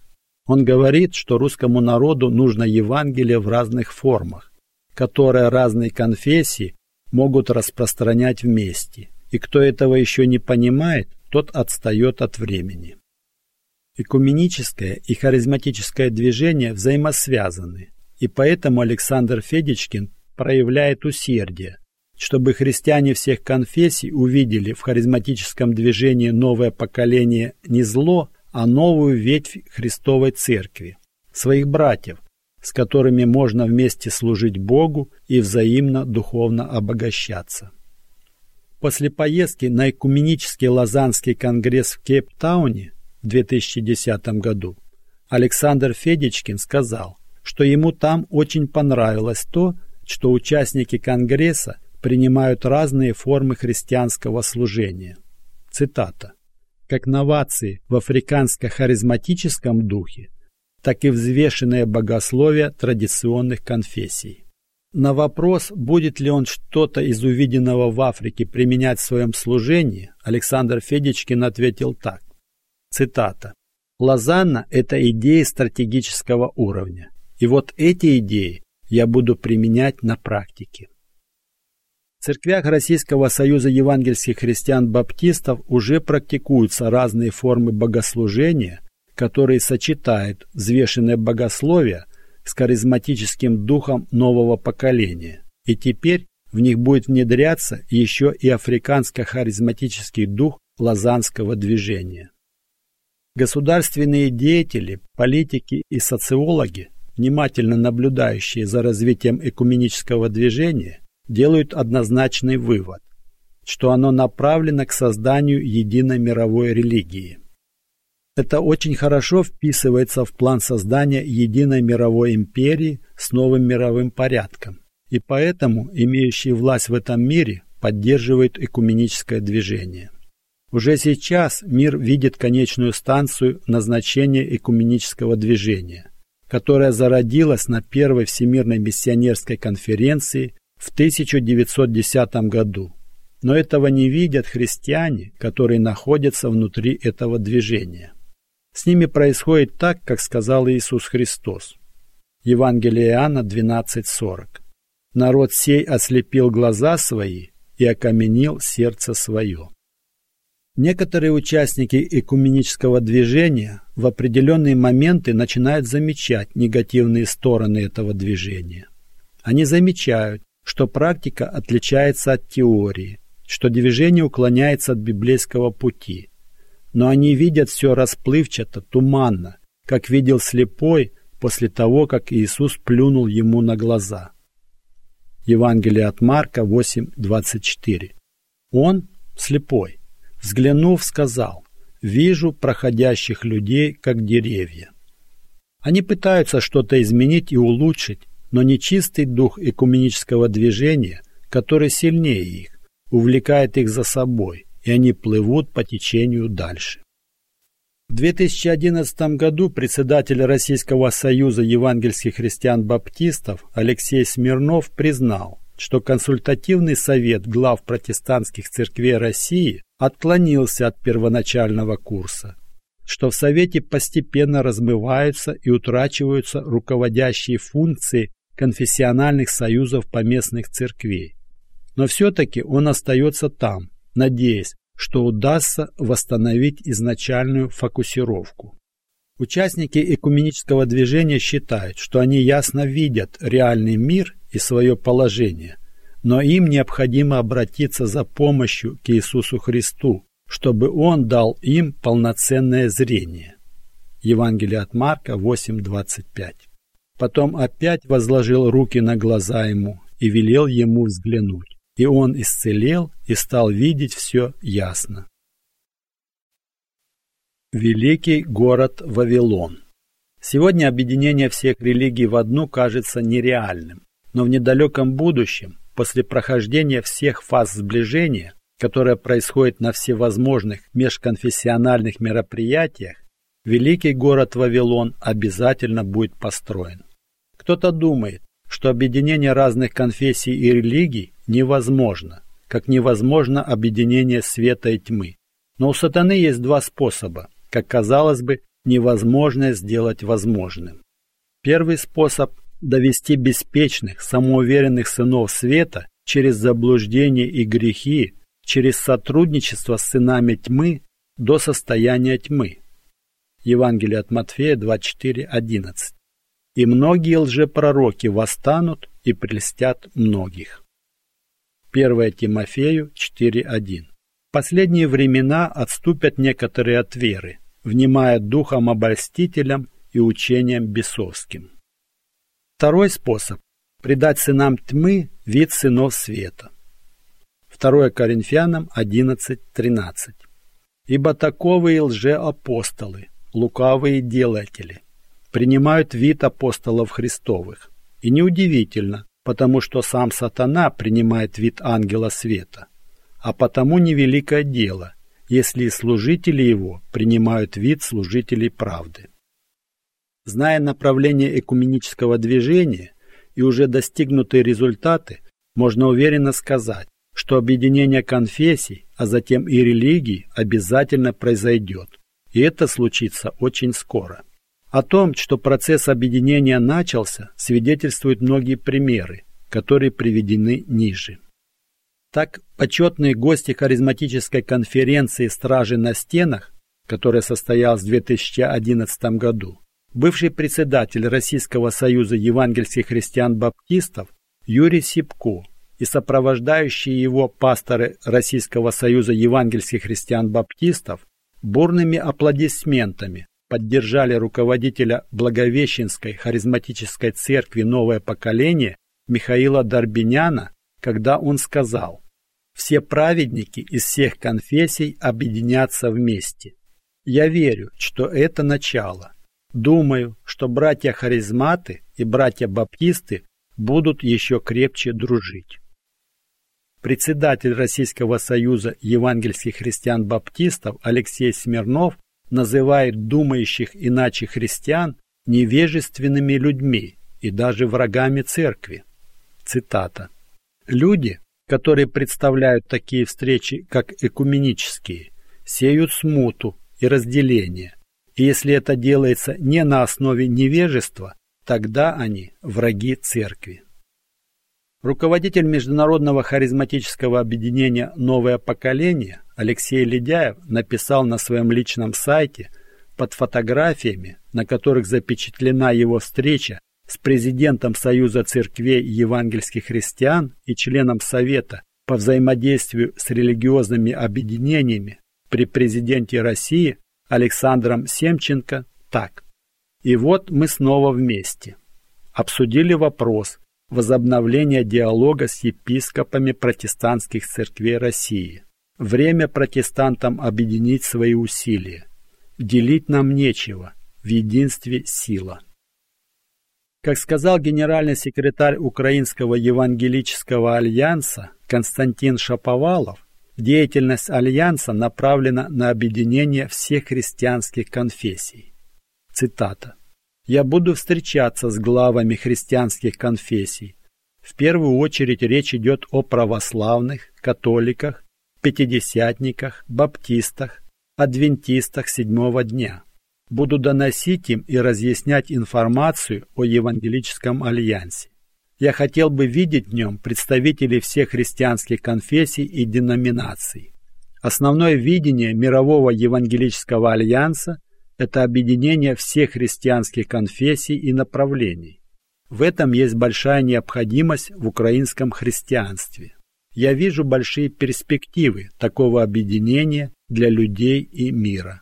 Он говорит, что русскому народу нужно Евангелие в разных формах, которые разные конфессии могут распространять вместе, и кто этого еще не понимает, тот отстает от времени. Экуменическое и харизматическое движение взаимосвязаны, и поэтому Александр Федичкин проявляет усердие, чтобы христиане всех конфессий увидели в харизматическом движении новое поколение не зло, а новую ветвь Христовой Церкви, своих братьев, с которыми можно вместе служить Богу и взаимно духовно обогащаться. После поездки на Экуменический Лозаннский конгресс в Кейптауне в две тысячи десятом году Александр Федичкин сказал, что ему там очень понравилось то, что участники конгресса принимают разные формы христианского служения. Цитата. «Как новации в африканско-харизматическом духе, так и взвешенное богословие традиционных конфессий». На вопрос, будет ли он что-то из увиденного в Африке применять в своем служении, Александр Федичкин ответил так. Цитата. «Лозанна – это идеи стратегического уровня. И вот эти идеи я буду применять на практике». В церквях Российского Союза Евангельских Христиан-Баптистов уже практикуются разные формы богослужения, которые сочетают взвешенное богословие с харизматическим духом нового поколения. И теперь в них будет внедряться еще и африканско-харизматический дух лозаннского движения. Государственные деятели, политики и социологи, внимательно наблюдающие за развитием экуменического движения, делают однозначный вывод, что оно направлено к созданию единой мировой религии. Это очень хорошо вписывается в план создания единой мировой империи с новым мировым порядком, и поэтому имеющие власть в этом мире поддерживают экуменическое движение. Уже сейчас мир видит конечную станцию назначения экуменического движения, которая зародилась на Первой Всемирной миссионерской конференции в тысяча девятьсот десятом году. Но этого не видят христиане, которые находятся внутри этого движения. С ними происходит так, как сказал Иисус Христос. Евангелие Иоанна двенадцать сорок. «Народ сей ослепил глаза свои и окаменил сердце свое». Некоторые участники экуменического движения в определенные моменты начинают замечать негативные стороны этого движения. Они замечают, что практика отличается от теории, что движение уклоняется от библейского пути. Но они видят все расплывчато, туманно, как видел слепой после того, как Иисус плюнул ему на глаза. Евангелие от Марка восемь двадцать четыре. Он, слепой, взглянув, сказал: «Вижу проходящих людей, как деревья». Они пытаются что-то изменить и улучшить, но нечистый дух экуменического движения, который сильнее их, увлекает их за собой, и они плывут по течению дальше. В две тысячи одиннадцатом году председатель Российского союза евангельских христиан-баптистов Алексей Смирнов признал, что консультативный совет глав протестантских церквей России отклонился от первоначального курса, что в Совете постепенно размываются и утрачиваются руководящие функции конфессиональных союзов поместных церквей. Но все-таки он остается там, надеясь, что удастся восстановить изначальную фокусировку. Участники экуменического движения считают, что они ясно видят реальный мир и свое положение, но им необходимо обратиться за помощью к Иисусу Христу, чтобы Он дал им полноценное зрение. Евангелие от Марка восемь двадцать пять. Потом опять возложил руки на глаза ему и велел ему взглянуть. И он исцелел и стал видеть все ясно. Великий город Вавилон. Сегодня объединение всех религий в одну кажется нереальным, но в недалеком будущем, после прохождения всех фаз сближения, которое происходит на всевозможных межконфессиональных мероприятиях, великий город Вавилон обязательно будет построен. Кто-то думает, что объединение разных конфессий и религий невозможно, как невозможно объединение света и тьмы. Но у сатаны есть два способа, как, казалось бы, невозможное сделать возможным. Первый способ – довести беспечных, самоуверенных сынов света через заблуждение и грехи, через сотрудничество с сынами тьмы до состояния тьмы. Евангелие от Матфея двадцать четыре одиннадцать. «И многие лжепророки восстанут и прельстят многих». первое Тимофею четыре один. В последние времена отступят некоторые от веры, внимая духом обольстителям и учениям бесовским. Второй способ – придать сынам тьмы вид сынов света. второе Коринфянам одиннадцать тринадцать. «Ибо таковые лжеапостолы, лукавые делатели, принимают вид апостолов Христовых. И неудивительно, потому что сам сатана принимает вид ангела света. А потому невеликое дело, если и служители его принимают вид служителей правды». Зная направление экуменического движения и уже достигнутые результаты, можно уверенно сказать, что объединение конфессий, а затем и религий обязательно произойдет. И это случится очень скоро. О том, что процесс объединения начался, свидетельствуют многие примеры, которые приведены ниже. Так, почетные гости харизматической конференции «Стражи на стенах», которая состоялась в две тысячи одиннадцатом году, бывший председатель Российского союза евангельских христиан-баптистов Юрий Сипко и сопровождающие его пасторы Российского союза евангельских христиан-баптистов бурными аплодисментами поддержали руководителя Благовещенской харизматической церкви «Новое поколение» Михаила Дарбиняна, когда он сказал: «Все праведники из всех конфессий объединятся вместе. Я верю, что это начало. Думаю, что братья-харизматы и братья-баптисты будут еще крепче дружить». председатель Российского союза евангельских христиан-баптистов Алексей Смирнов называет думающих иначе христиан невежественными людьми и даже врагами церкви. Цитата. «Люди, которые представляют такие встречи как экуменические, сеют смуту и разделение, и если это делается не на основе невежества, тогда они враги церкви». Руководитель международного харизматического объединения «Новое поколение» Алексей Ледяев написал на своем личном сайте под фотографиями, на которых запечатлена его встреча с президентом Союза церквей евангельских христиан и членом Совета по взаимодействию с религиозными объединениями при президенте России Александром Семченко так. «И вот мы снова вместе. Обсудили вопрос возобновления диалога с епископами протестантских церквей России. Время протестантам объединить свои усилия. Делить нам нечего, в единстве сила». Как сказал генеральный секретарь Украинского евангелического альянса Константин Шаповалов, деятельность альянса направлена на объединение всех христианских конфессий. Цитата. «Я буду встречаться с главами христианских конфессий. В первую очередь речь идет о православных, католиках, пятидесятниках, баптистах, адвентистах седьмого дня. Буду доносить им и разъяснять информацию о Евангелическом альянсе. Я хотел бы видеть в нем представителей всех христианских конфессий и деноминаций. Основное видение мирового Евангелического альянса – это объединение всех христианских конфессий и направлений. В этом есть большая необходимость в украинском христианстве. Я вижу большие перспективы такого объединения для людей и мира».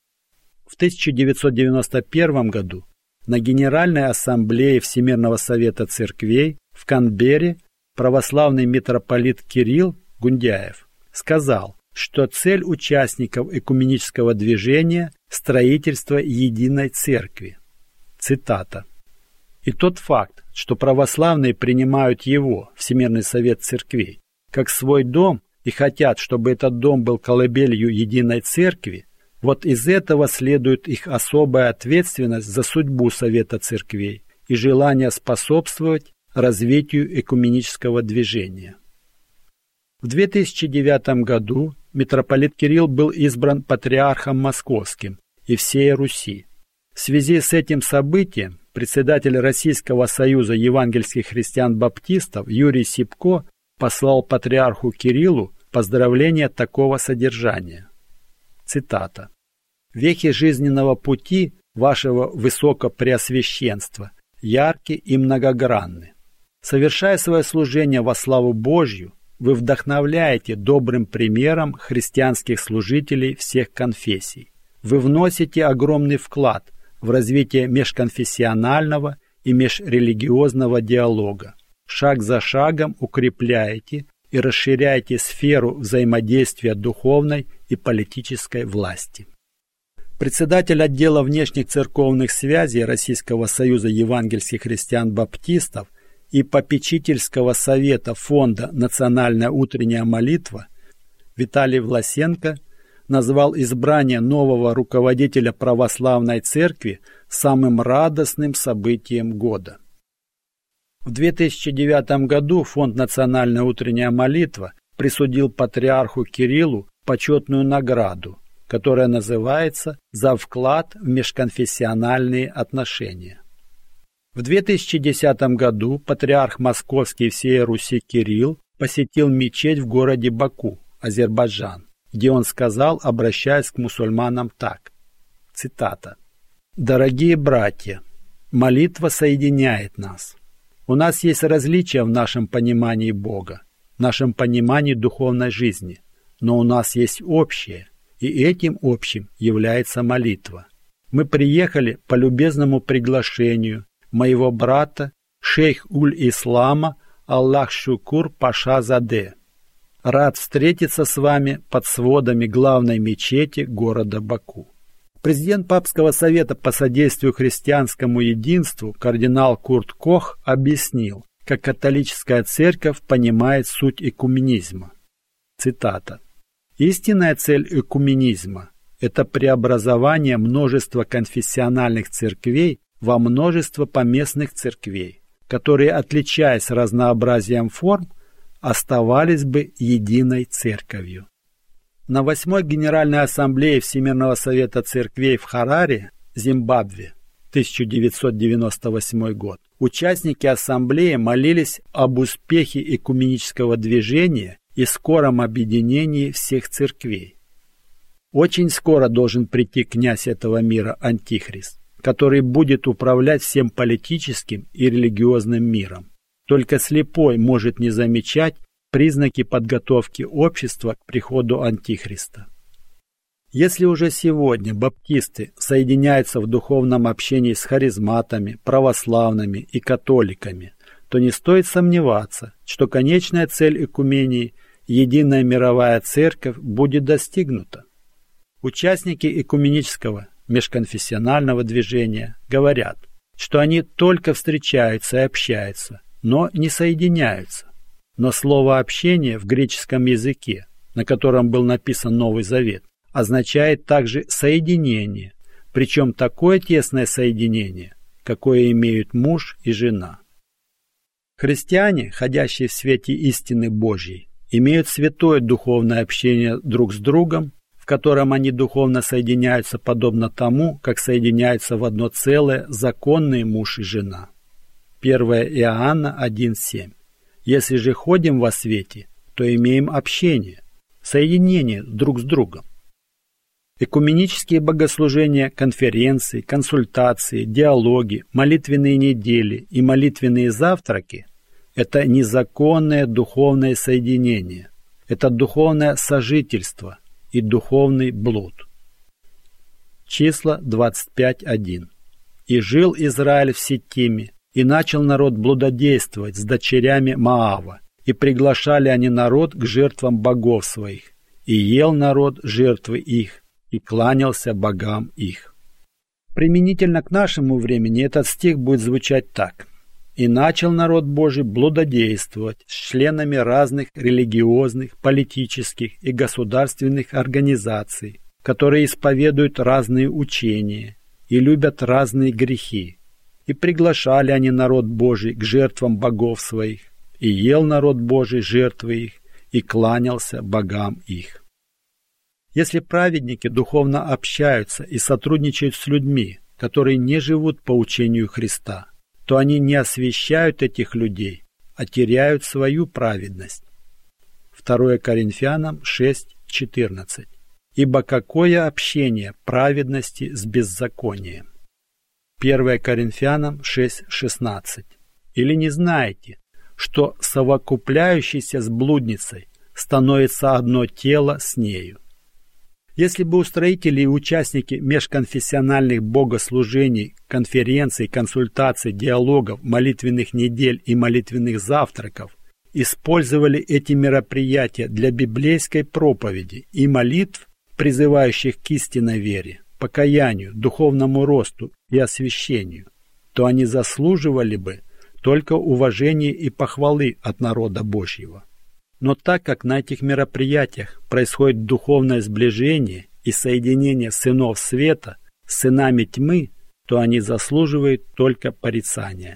В тысяча девятьсот девяносто первом году на Генеральной ассамблее Всемирного совета церквей в Канберре православный митрополит Кирилл Гундяев сказал, что цель участников экуменического движения – строительство единой церкви. Цитата. «И тот факт, что православные принимают его, Всемирный совет церквей, как свой дом и хотят, чтобы этот дом был колыбелью единой церкви, вот из этого следует их особая ответственность за судьбу Совета церквей и желание способствовать развитию экуменического движения». В две тысячи девятом году митрополит Кирилл был избран патриархом московским и всей Руси. В связи с этим событием председатель Российского союза евангельских христиан-баптистов Юрий Сипко послал патриарху Кириллу поздравления такого содержания. Цитата. «Вехи жизненного пути вашего высокопреосвященства ярки и многогранны. Совершая свое служение во славу Божью, вы вдохновляете добрым примером христианских служителей всех конфессий. Вы вносите огромный вклад в развитие межконфессионального и межрелигиозного диалога. Шаг за шагом укрепляете и расширяете сферу взаимодействия духовной и политической власти». Председатель отдела внешних церковных связей Российского союза евангельских христиан-баптистов и попечительского совета фонда «Национальная утренняя молитва» Виталий Власенко назвал избрание нового руководителя православной церкви самым радостным событием года. В две тысячи девятом году фонд «Национальная утренняя молитва» присудил патриарху Кириллу почетную награду, которая называется «За вклад в межконфессиональные отношения». В две тысячи десятом году патриарх Московский и всей Руси Кирилл посетил мечеть в городе Баку, Азербайджан, где он сказал, обращаясь к мусульманам так, цитата, «Дорогие братья, молитва соединяет нас. У нас есть различия в нашем понимании Бога, в нашем понимании духовной жизни, но у нас есть общее, и этим общим является молитва. Мы приехали по любезному приглашению моего брата, шейх уль-Ислама Аллах Шукур Паша Заде. Рад встретиться с вами под сводами главной мечети города Баку». Президент Папского совета по содействию христианскому единству кардинал Курт Кох объяснил, как католическая церковь понимает суть экуменизма. Цитата. «Истинная цель экуменизма – это преобразование множества конфессиональных церквей во множество поместных церквей, которые, отличаясь разнообразием форм, оставались бы единой церковью». На восьмой Генеральной Ассамблее Всемирного Совета Церквей в Хараре, Зимбабве, тысяча девятьсот девяносто восьмой год, участники Ассамблеи молились об успехе экуменического движения и скором объединении всех церквей. Очень скоро должен прийти князь этого мира, Антихрист, который будет управлять всем политическим и религиозным миром. Только слепой может не замечать признаки подготовки общества к приходу Антихриста. Если уже сегодня баптисты соединяются в духовном общении с харизматами, православными и католиками, то не стоит сомневаться, что конечная цель экумении – единая мировая церковь будет достигнута. Участники экуменического межконфессионального движения говорят, что они только встречаются и общаются, но не соединяются. Но слово «общение» в греческом языке, на котором был написан Новый Завет, означает также «соединение», причем такое тесное соединение, какое имеют муж и жена. Христиане, ходящие в свете истины Божьей, имеют святое духовное общение друг с другом, в котором они духовно соединяются подобно тому, как соединяются в одно целое законные муж и жена. первое Иоанна один семь. Если же ходим во свете, то имеем общение, соединение друг с другом. Экуменические богослужения, конференции, консультации, диалоги, молитвенные недели и молитвенные завтраки – это незаконное духовное соединение, это духовное сожительство и духовный блуд. Числа двадцать пять один. «И жил Израиль в Ситиме, и начал народ блудодействовать с дочерями Моава, и приглашали они народ к жертвам богов своих, и ел народ жертвы их, и кланялся богам их». Применительно к нашему времени этот стих будет звучать так. «И начал народ Божий блудодействовать с членами разных религиозных, политических и государственных организаций, которые исповедуют разные учения и любят разные грехи. И приглашали они народ Божий к жертвам богов своих, и ел народ Божий жертвы их, и кланялся богам их». Если праведники духовно общаются и сотрудничают с людьми, которые не живут по учению Христа, то они не освящают этих людей, а теряют свою праведность. второе Коринфянам шесть четырнадцать. «Ибо какое общение праведности с беззаконием?» первое Коринфянам шесть шестнадцать. «Или не знаете, что совокупляющийся с блудницей становится одно тело с нею?» Если бы устроители и участники межконфессиональных богослужений, конференций, консультаций, диалогов, молитвенных недель и молитвенных завтраков использовали эти мероприятия для библейской проповеди и молитв, призывающих к истинной вере, покаянию, духовному росту и освящению, то они заслуживали бы только уважения и похвалы от народа Божьего. Но так как на этих мероприятиях происходит духовное сближение и соединение сынов света с сынами тьмы, то они заслуживают только порицания.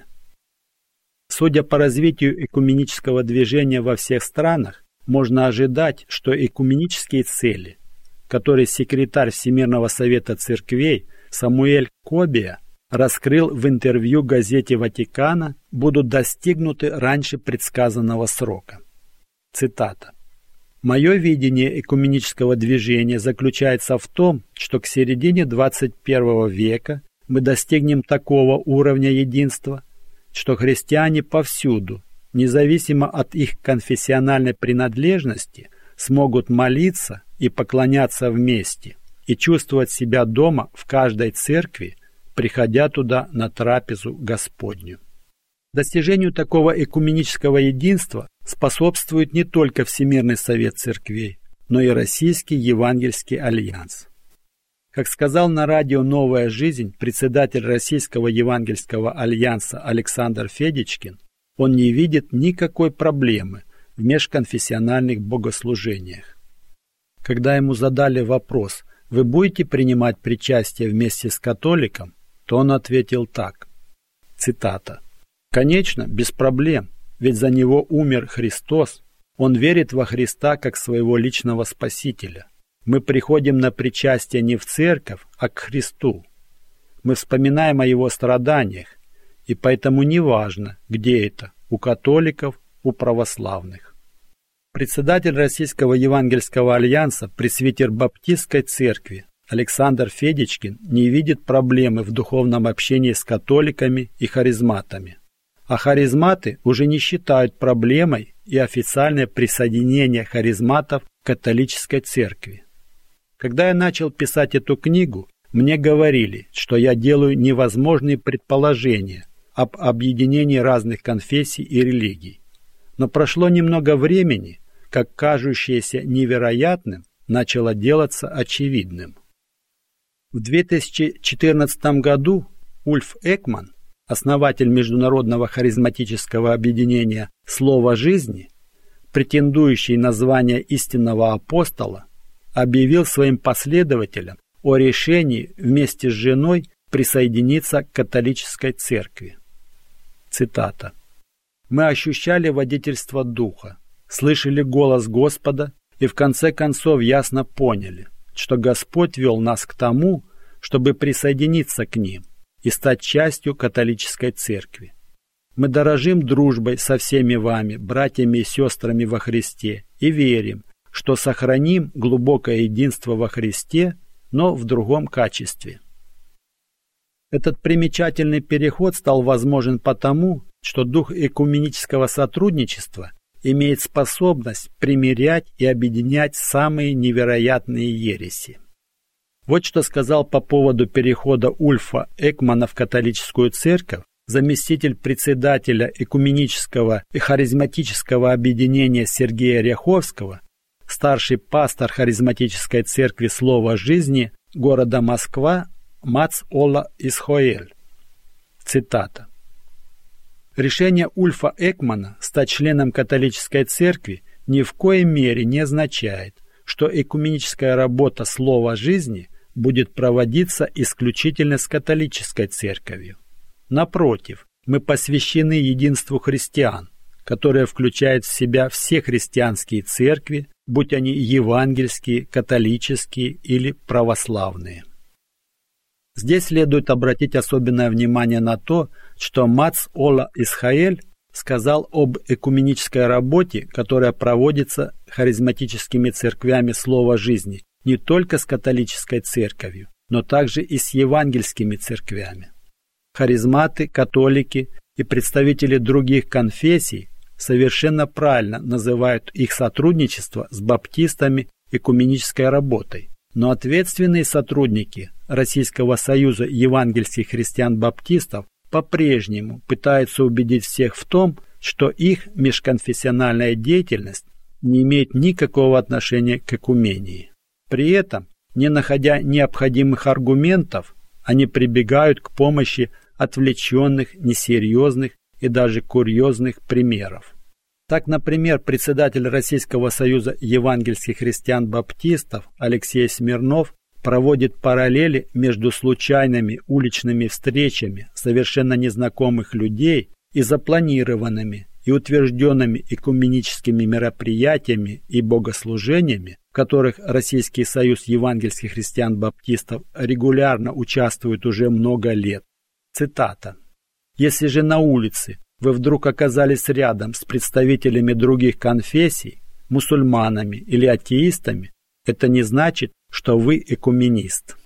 Судя по развитию экуменического движения во всех странах, можно ожидать, что экуменические цели, которые секретарь Всемирного Совета Церквей Самуэль Кобия раскрыл в интервью газете «Ватикана», будут достигнуты раньше предсказанного срока. Цитата. «Мое видение экуменического движения заключается в том, что к середине двадцать первого века мы достигнем такого уровня единства, что христиане повсюду, независимо от их конфессиональной принадлежности, смогут молиться и поклоняться вместе и чувствовать себя дома в каждой церкви, приходя туда на трапезу Господню». Достижению такого экуменического единства способствует не только Всемирный Совет Церквей, но и Российский Евангельский Альянс. Как сказал на радио «Новая жизнь» председатель Российского Евангельского Альянса Александр Федичкин, Он не видит никакой проблемы в межконфессиональных богослужениях. Когда ему задали вопрос: «Вы будете принимать причастие вместе с католиком?», то он ответил так, цитата: «Конечно, без проблем, ведь за него умер Христос. Он верит во Христа как своего личного Спасителя. Мы приходим на причастие не в церковь, а к Христу. Мы вспоминаем о Его страданиях, и поэтому не важно, где это – у католиков, у православных». Председатель Российского Евангельского альянса пресвитер Баптистской церкви Александр Федечкин не видит проблемы в духовном общении с католиками и харизматами. А харизматы уже не считают проблемой и официальное присоединение харизматов к католической церкви. Когда я начал писать эту книгу, мне говорили, что я делаю невозможные предположения об объединении разных конфессий и религий. Но прошло немного времени, как кажущееся невероятным начало делаться очевидным. В две тысячи четырнадцатом году Ульф Экман, основатель международного харизматического объединения «Слово жизни», претендующий на звание истинного апостола, объявил своим последователям о решении вместе с женой присоединиться к католической церкви. Цитата: «Мы ощущали водительство Духа, слышали голос Господа и в конце концов ясно поняли, что Господь вел нас к тому, чтобы присоединиться к ним и стать частью католической церкви. Мы дорожим дружбой со всеми вами, братьями и сестрами во Христе, и верим, что сохраним глубокое единство во Христе, но в другом качестве». Этот примечательный переход стал возможен потому, что дух экуменического сотрудничества имеет способность примирять и объединять самые невероятные ереси. Вот что сказал по поводу перехода Ульфа Экмана в католическую церковь заместитель председателя экуменического и харизматического объединения Сергея Ряховского, старший пастор харизматической церкви «Слово жизни» города Москва Мац Ола Исхоэль. Цитата: «Решение Ульфа Экмана стать членом католической церкви ни в коей мере не означает, что экуменическая работа «Слова жизни» будет проводиться исключительно с католической церковью. Напротив, мы посвящены единству христиан, которое включает в себя все христианские церкви, будь они евангельские, католические или православные». Здесь следует обратить особенное внимание на то, что Мац Ола Исхоэль сказал об экуменической работе, которая проводится харизматическими церквями «Слова жизни» не только с католической церковью, но также и с евангельскими церквями. Харизматы, католики и представители других конфессий совершенно правильно называют их сотрудничество с баптистами экуменической работой, но ответственные сотрудники Российского союза евангельских христиан-баптистов по-прежнему пытаются убедить всех в том, что их межконфессиональная деятельность не имеет никакого отношения к экумении. При этом, не находя необходимых аргументов, они прибегают к помощи отвлеченных, несерьезных и даже курьезных примеров. Так, например, председатель Российского союза евангельских христиан-баптистов Алексей Смирнов проводит параллели между случайными уличными встречами совершенно незнакомых людей и запланированными и утвержденными экуменическими мероприятиями и богослужениями, в которых Российский союз евангельских христиан-баптистов регулярно участвует уже много лет. Цитата: «Если же на улице вы вдруг оказались рядом с представителями других конфессий, мусульманами или атеистами, это не значит, что вы экуменист».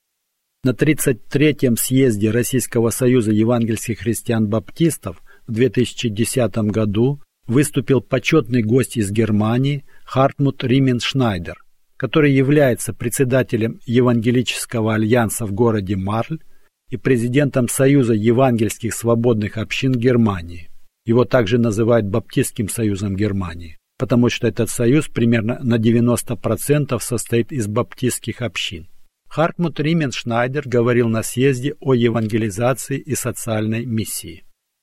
На тридцать третьем съезде Российского союза евангельских христиан-баптистов в две тысячи десятом году выступил почетный гость из Германии Хартмут Рименшнайдер, который является председателем Евангелического альянса в городе Марль и президентом Союза евангельских свободных общин Германии. Его также называют Баптистским союзом Германии, потому что этот союз примерно на девяносто процентов состоит из баптистских общин. Хартмут Рименшнайдер говорил на съезде о евангелизации и социальной миссии.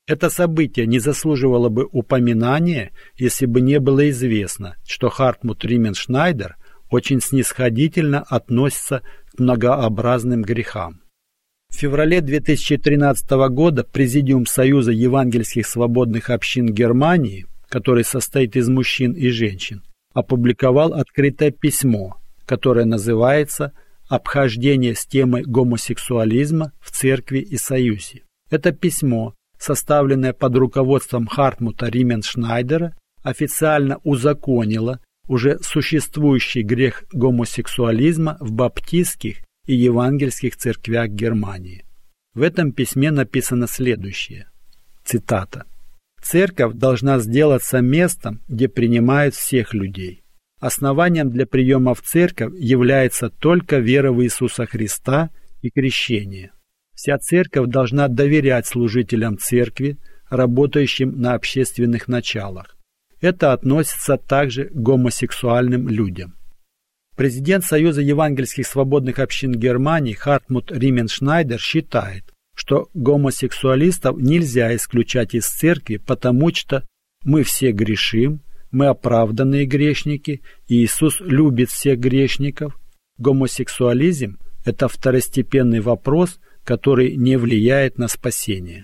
Это событие не заслуживало бы упоминания, если бы не было известно, что Хартмут Рименшнайдер очень снисходительно относится к многообразным грехам. В феврале две тысячи тринадцатого года Президиум Союза евангельских свободных общин Германии, который состоит из мужчин и женщин, опубликовал открытое письмо, которое называется «Обхождение с темой гомосексуализма в Церкви и Союзе». Это письмо, составленное под руководством Хартмута Рименшнайдера, официально узаконило уже существующий грех гомосексуализма в баптистских и евангельских церквях Германии. В этом письме написано следующее. Цитата. «Церковь должна сделаться местом, где принимают всех людей. Основанием для приема в церковь является только вера в Иисуса Христа и крещение. Вся церковь должна доверять служителям церкви, работающим на общественных началах. Это относится также к гомосексуальным людям». Президент Союза евангельских свободных общин Германии Хартмут Рименшнайдер считает, что гомосексуалистов нельзя исключать из церкви, потому что мы все грешим, мы оправданные грешники, и Иисус любит всех грешников. Гомосексуализм – это второстепенный вопрос, который не влияет на спасение.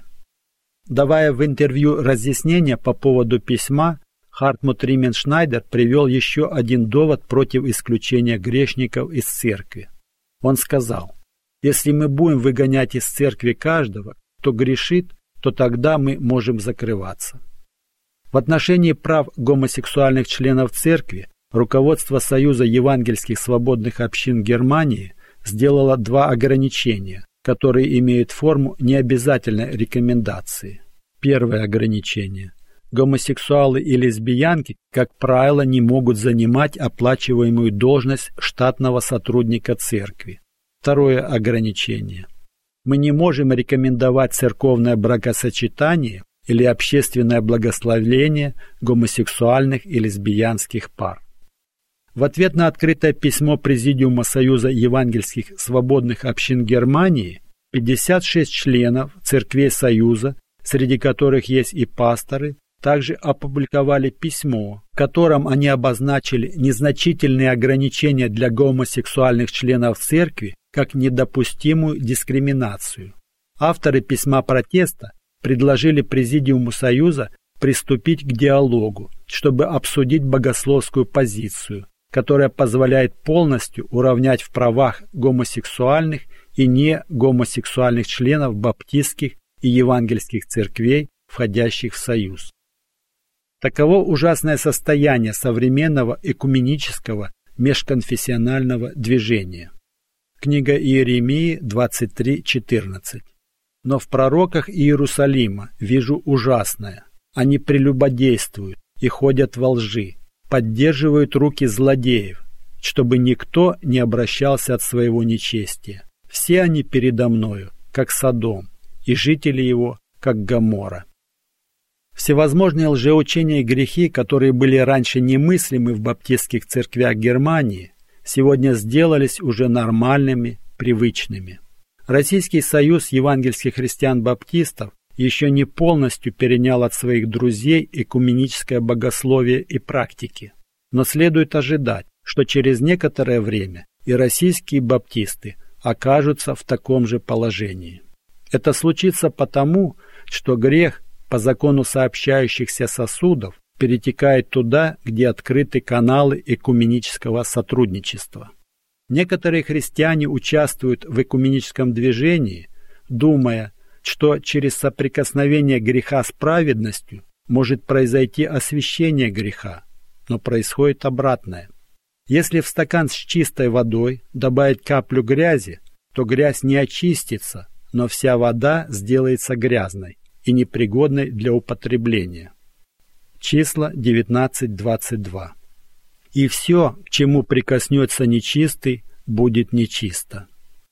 Давая в интервью разъяснения по поводу письма, Хартмут Рименшнайдер привел еще один довод против исключения грешников из церкви. Он сказал, если мы будем выгонять из церкви каждого, кто грешит, то тогда мы можем закрываться. В отношении прав гомосексуальных членов церкви руководство Союза евангельских свободных общин Германии сделало два ограничения, которые имеют форму необязательной рекомендации. Первое ограничение. Гомосексуалы и лесбиянки, как правило, не могут занимать оплачиваемую должность штатного сотрудника церкви. Второе ограничение. Мы не можем рекомендовать церковное бракосочетание или общественное благословление гомосексуальных и лесбиянских пар. В ответ на открытое письмо Президиума Союза евангельских свободных общин Германии пятьдесят шесть членов церквей Союза, среди которых есть и пасторы, также опубликовали письмо, в котором они обозначили незначительные ограничения для гомосексуальных членов церкви как недопустимую дискриминацию. Авторы письма протеста предложили Президиуму Союза приступить к диалогу, чтобы обсудить богословскую позицию, которая позволяет полностью уравнять в правах гомосексуальных и не гомосексуальных членов баптистских и евангельских церквей, входящих в Союз. Таково ужасное состояние современного экуменического межконфессионального движения. Книга Иеремии двадцать три четырнадцать. «Но в пророках Иерусалима вижу ужасное. Они прелюбодействуют и ходят во лжи, поддерживают руки злодеев, чтобы никто не обращался от своего нечестия. Все они передо мною, как Содом, и жители его, как Гоморра». Всевозможные лжеучения и грехи, которые были раньше немыслимы в баптистских церквях Германии, сегодня сделались уже нормальными, привычными. Российский союз евангельских христиан-баптистов еще не полностью перенял от своих друзей экуменическое богословие и практики, но следует ожидать, что через некоторое время и российские баптисты окажутся в таком же положении. Это случится потому, что грех по закону сообщающихся сосудов перетекает туда, где открыты каналы экуменического сотрудничества. Некоторые христиане участвуют в экуменическом движении, думая, что через соприкосновение греха с праведностью может произойти освящение греха, но происходит обратное. Если в стакан с чистой водой добавить каплю грязи, то грязь не очистится, но вся вода сделается грязной и непригодной для употребления. Числа девятнадцать двадцать два. «И все, к чему прикоснется нечистый, будет нечисто».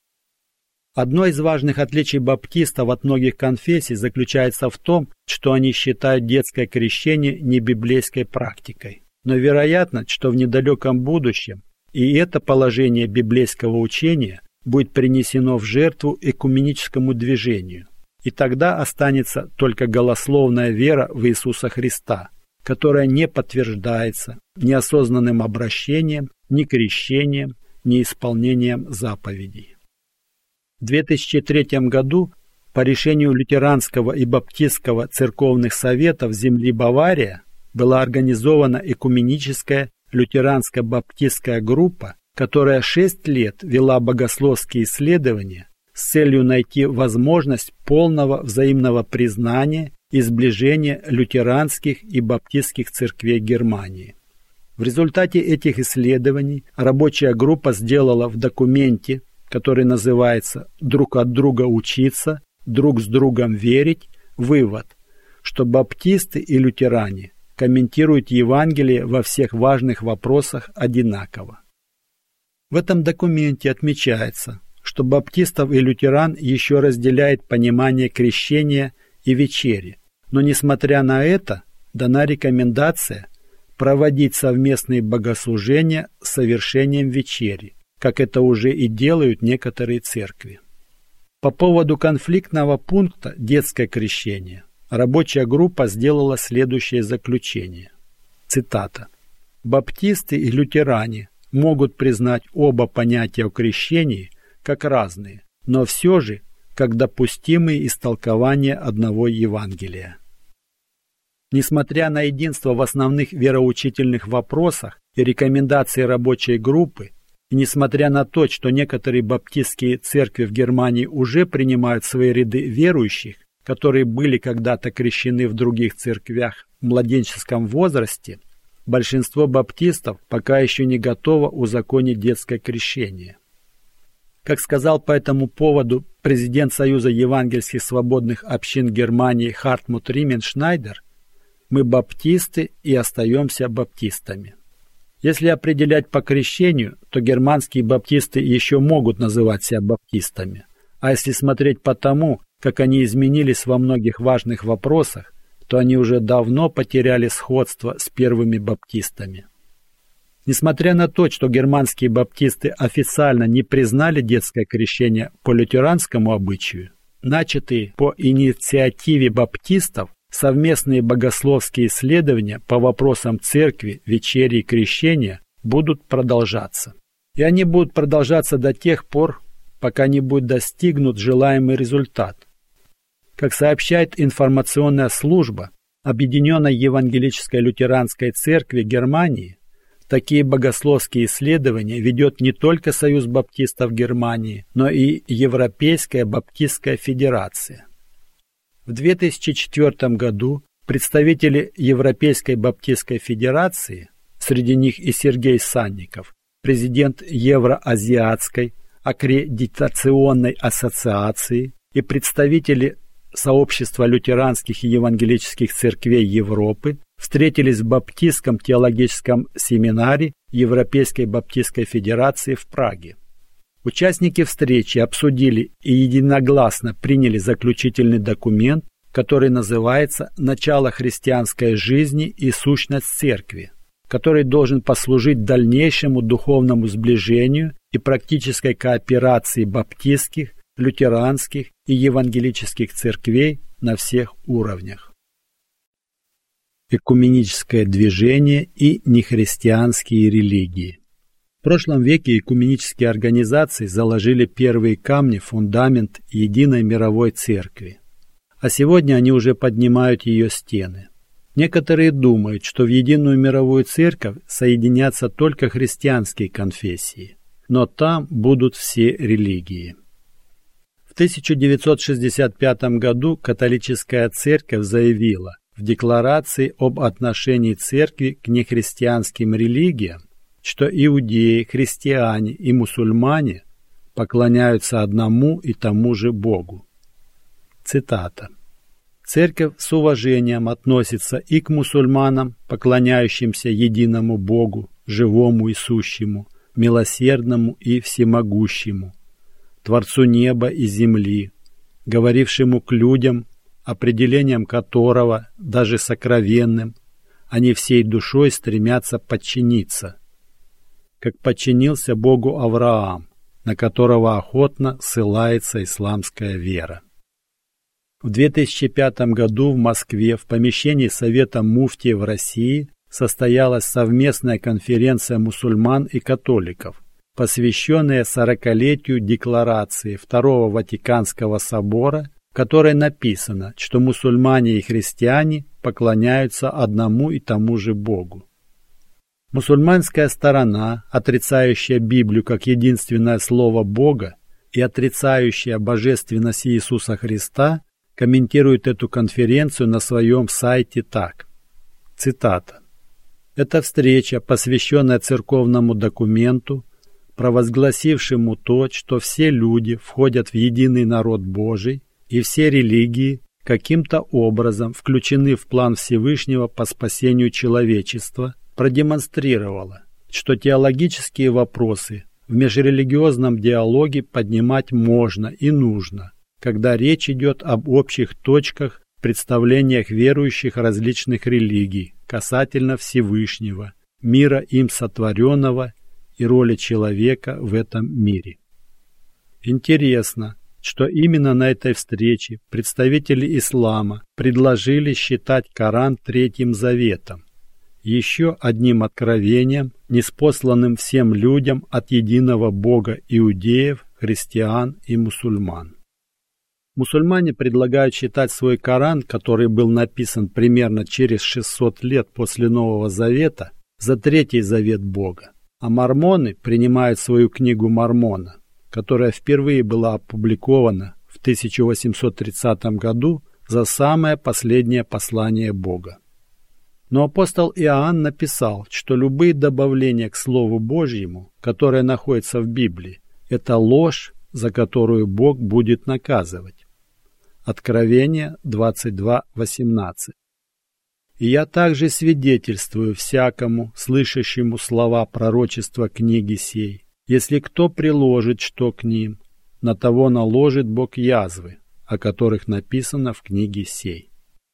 Одно из важных отличий баптистов от многих конфессий заключается в том, что они считают детское крещение небиблейской практикой. Но вероятно, что в недалеком будущем и это положение библейского учения будет принесено в жертву экуменическому движению. и тогда останется только голословная вера в Иисуса Христа, которая не подтверждается ни осознанным обращением, ни крещением, ни исполнением заповедей. В две тысячи третьем году по решению лютеранского и баптистского церковных советов земли Бавария была организована экуменическая лютеранско-баптистская группа, которая шесть лет вела богословские исследования с целью найти возможность полного взаимного признания и сближения лютеранских и баптистских церквей Германии. В результате этих исследований рабочая группа сделала в документе, который называется «Друг от друга учиться, друг с другом верить», вывод, что баптисты и лютеране комментируют Евангелие во всех важных вопросах одинаково. В этом документе отмечается, что баптистов и лютеран еще разделяет понимание крещения и вечери, но несмотря на это дана рекомендация проводить совместные богослужения с совершением вечери, как это уже и делают некоторые церкви. По поводу конфликтного пункта «Детское крещение» рабочая группа сделала следующее заключение. Цитата. «Баптисты и лютеране могут признать оба понятия о крещении как разные, но все же как допустимые истолкования одного Евангелия». Несмотря на единство в основных вероучительных вопросах и рекомендации рабочей группы, и несмотря на то, что некоторые баптистские церкви в Германии уже принимают в свои ряды верующих, которые были когда-то крещены в других церквях в младенческом возрасте, большинство баптистов пока еще не готово узаконить детское крещение. Как сказал по этому поводу президент Союза евангельских свободных общин Германии Хартмут Рименшнайдер, мы баптисты и остаемся баптистами. Если определять по крещению, то германские баптисты еще могут называть себя баптистами. А если смотреть по тому, как они изменились во многих важных вопросах, то они уже давно потеряли сходство с первыми баптистами. Несмотря на то, что германские баптисты официально не признали детское крещение по лютеранскому обычаю, начатые по инициативе баптистов совместные богословские исследования по вопросам церкви, вечери и крещения будут продолжаться. И они будут продолжаться до тех пор, пока не будет достигнут желаемый результат. Как сообщает информационная служба Объединенной Евангелической Лютеранской Церкви Германии, такие богословские исследования ведет не только Союз баптистов Германии, но и Европейская баптистская федерация. В две тысячи четвёртом году представители Европейской баптистской федерации, среди них и Сергей Санников, президент Евроазиатской аккредитационной ассоциации и представители сообщества лютеранских и евангелических церквей Европы, встретились в Баптистском теологическом семинаре Европейской баптистской федерации в Праге. Участники встречи обсудили и единогласно приняли заключительный документ, который называется «Начало христианской жизни и сущность церкви», который должен послужить дальнейшему духовному сближению и практической кооперации баптистских, лютеранских и евангелических церквей на всех уровнях. Экуменическое движение и нехристианские религии. В прошлом веке экуменические организации заложили первые камни в фундамент единой мировой церкви, а сегодня они уже поднимают ее стены. Некоторые думают, что в единую мировую церковь соединятся только христианские конфессии, но там будут все религии. В тысяча девятьсот шестьдесят пятом году католическая церковь заявила в декларации об отношении церкви к нехристианским религиям, что иудеи, христиане и мусульмане поклоняются одному и тому же Богу. Цитата. «Церковь с уважением относится и к мусульманам, поклоняющимся единому Богу, живому и сущему, милосердному и всемогущему, Творцу неба и земли, говорившему к людям, определением которого, даже сокровенным, они всей душой стремятся подчиниться, как подчинился Богу Авраам, на которого охотно ссылается исламская вера». В две тысячи пятом году в Москве в помещении Совета муфтиев России состоялась совместная конференция мусульман и католиков, посвященная сорокалетию декларации Второго Ватиканского собора, в которой написано, что мусульмане и христиане поклоняются одному и тому же Богу. Мусульманская сторона, отрицающая Библию как единственное слово Бога и отрицающая божественность Иисуса Христа, комментирует эту конференцию на своем сайте так. Цитата. «Эта встреча, посвященная церковному документу, провозгласившему то, что все люди входят в единый народ Божий и все религии каким-то образом включены в план Всевышнего по спасению человечества, продемонстрировала, что теологические вопросы в межрелигиозном диалоге поднимать можно и нужно, когда речь идет об общих точках в представлениях верующих различных религий касательно Всевышнего, мира им сотворенного и роли человека в этом мире». Интересно, что именно на этой встрече представители ислама предложили считать Коран Третьим Заветом, еще одним откровением, ниспосланным всем людям от единого Бога иудеев, христиан и мусульман. Мусульмане предлагают считать свой Коран, который был написан примерно через шестьсот лет после Нового Завета, за Третий Завет Бога, а мормоны принимают свою книгу Мормона, которая впервые была опубликована в тысяча восемьсот тридцатом году, за самое последнее послание Бога. Но апостол Иоанн написал, что любые добавления к Слову Божьему, которое находится в Библии, это ложь, за которую Бог будет наказывать. Откровение двадцать два восемнадцать. «И я также свидетельствую всякому, слышащему слова пророчества книги сей, если кто приложит что к ним, на того наложит Бог язвы, о которых написано в книге сей».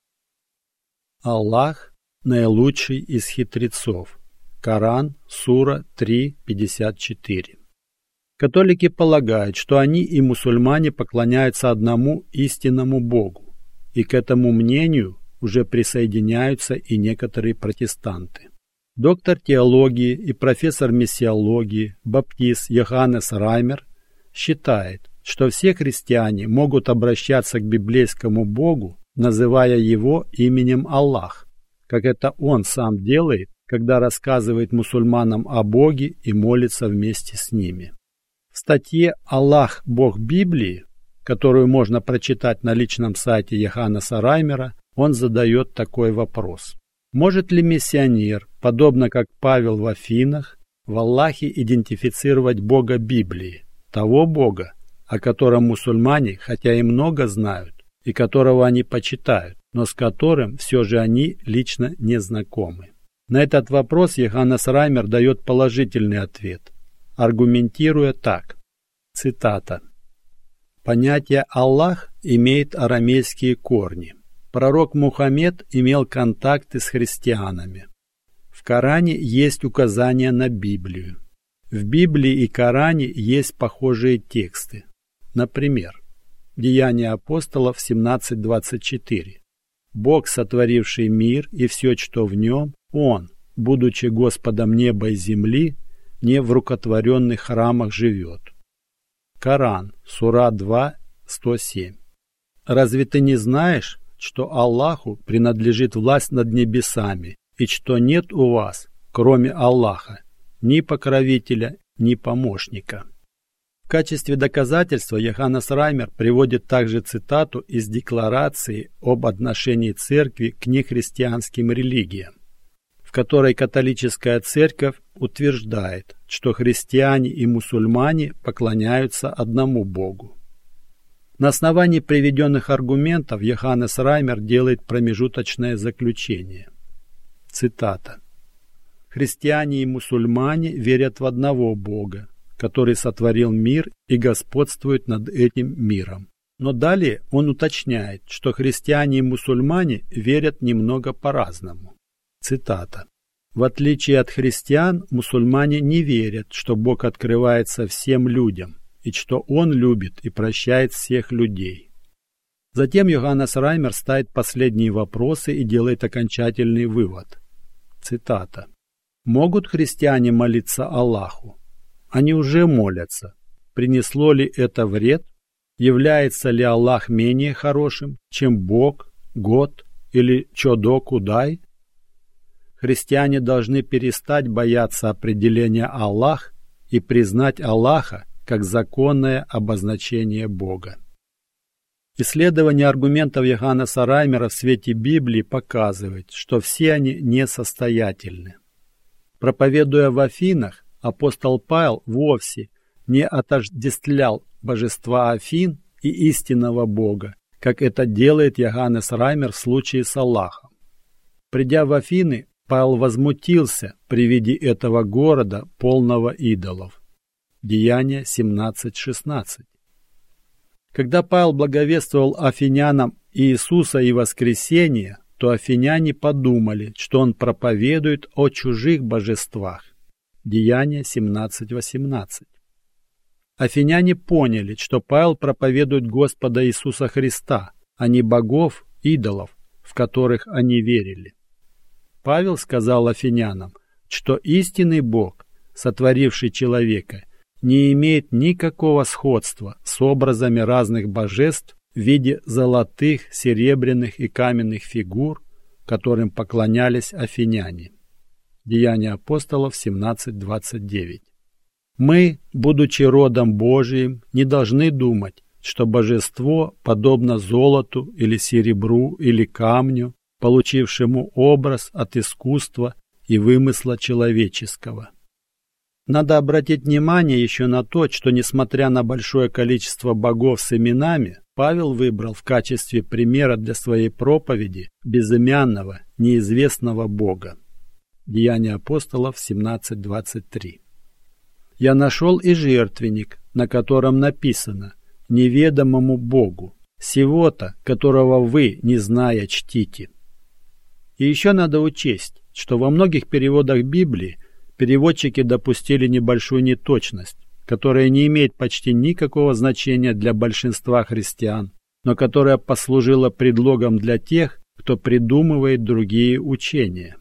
Аллах наилучший из хитрецов. Коран, сура три пятьдесят четыре. Католики полагают, что они и мусульмане поклоняются одному истинному Богу, и к этому мнению уже присоединяются и некоторые протестанты. Доктор теологии и профессор миссиологии баптист Йоханнес Раймер считает, что все христиане могут обращаться к библейскому Богу, называя его именем Аллах, как это он сам делает, когда рассказывает мусульманам о Боге и молится вместе с ними. В статье «Аллах – Бог Библии», которую можно прочитать на личном сайте Йоханнеса Раймера, он задает такой вопрос. Может ли миссионер, подобно как Павел в Афинах, в Аллахе идентифицировать Бога Библии, того Бога, о котором мусульмане, хотя и много знают, и которого они почитают, но с которым все же они лично не знакомы? На этот вопрос Йоханнес Раймер дает положительный ответ, аргументируя так. Цитата. «Понятие «Аллах» имеет арамейские корни. Пророк Мухаммед имел контакты с христианами. В Коране есть указания на Библию. В Библии и Коране есть похожие тексты. Например, Деяния апостолов семнадцать двадцать четыре. Бог, сотворивший мир и все, что в нем, Он, будучи Господом неба и земли, не в рукотворенных храмах живет. Коран, сура два, сто семь. Разве ты не знаешь, что Аллаху принадлежит власть над небесами, и что нет у вас, кроме Аллаха, ни покровителя, ни помощника? В качестве доказательства Йоханнес Раймер приводит также цитату из Декларации об отношении Церкви к нехристианским религиям, в которой католическая церковь утверждает, что христиане и мусульмане поклоняются одному Богу. На основании приведенных аргументов Йоханнес Раймер делает промежуточное заключение. Цитата. «Христиане и мусульмане верят в одного Бога, который сотворил мир и господствует над этим миром». Но далее он уточняет, что христиане и мусульмане верят немного по-разному. Цитата. «В отличие от христиан, мусульмане не верят, что Бог открывается всем людям, и что Он любит и прощает всех людей. Затем Йоханнес Раймер ставит последние вопросы и делает окончательный вывод. Цитата. «Могут христиане молиться Аллаху? Они уже молятся. Принесло ли это вред? Является ли Аллах менее хорошим, чем Бог, Год или Чодо Кудай? Христиане должны перестать бояться определения Аллах и признать Аллаха как законное обозначение Бога». Исследование аргументов Йоханнеса Раймера в свете Библии показывает, что все они несостоятельны. Проповедуя в Афинах, апостол Павел вовсе не отождествлял божества Афин и истинного Бога, как это делает Йоханнес Раймер в случае с Аллахом. Придя в Афины, Павел возмутился при виде этого города, полного идолов. Деяния семнадцать шестнадцать. Когда Павел благовествовал афинянам Иисуса и воскресение, то афиняне подумали, что он проповедует о чужих божествах. Деяния семнадцать восемнадцать. Афиняне поняли, что Павел проповедует Господа Иисуса Христа, а не богов, идолов, в которых они верили. Павел сказал афинянам, что истинный Бог, сотворивший человека, не имеет никакого сходства с образами разных божеств в виде золотых, серебряных и каменных фигур, которым поклонялись афиняне. Деяния апостолов семнадцать двадцать девять. Мы, будучи родом Божиим, не должны думать, что божество подобно золоту или серебру или камню, получившему образ от искусства и вымысла человеческого. Надо обратить внимание еще на то, что, несмотря на большое количество богов с именами, Павел выбрал в качестве примера для своей проповеди безымянного, неизвестного Бога. Деяния апостолов семнадцать двадцать три. «Я нашел и жертвенник, на котором написано «неведомому Богу», сего-то, которого вы, не зная, чтите». И еще надо учесть, что во многих переводах Библии переводчики допустили небольшую неточность, которая не имеет почти никакого значения для большинства христиан, но которая послужила предлогом для тех, кто придумывает другие учения.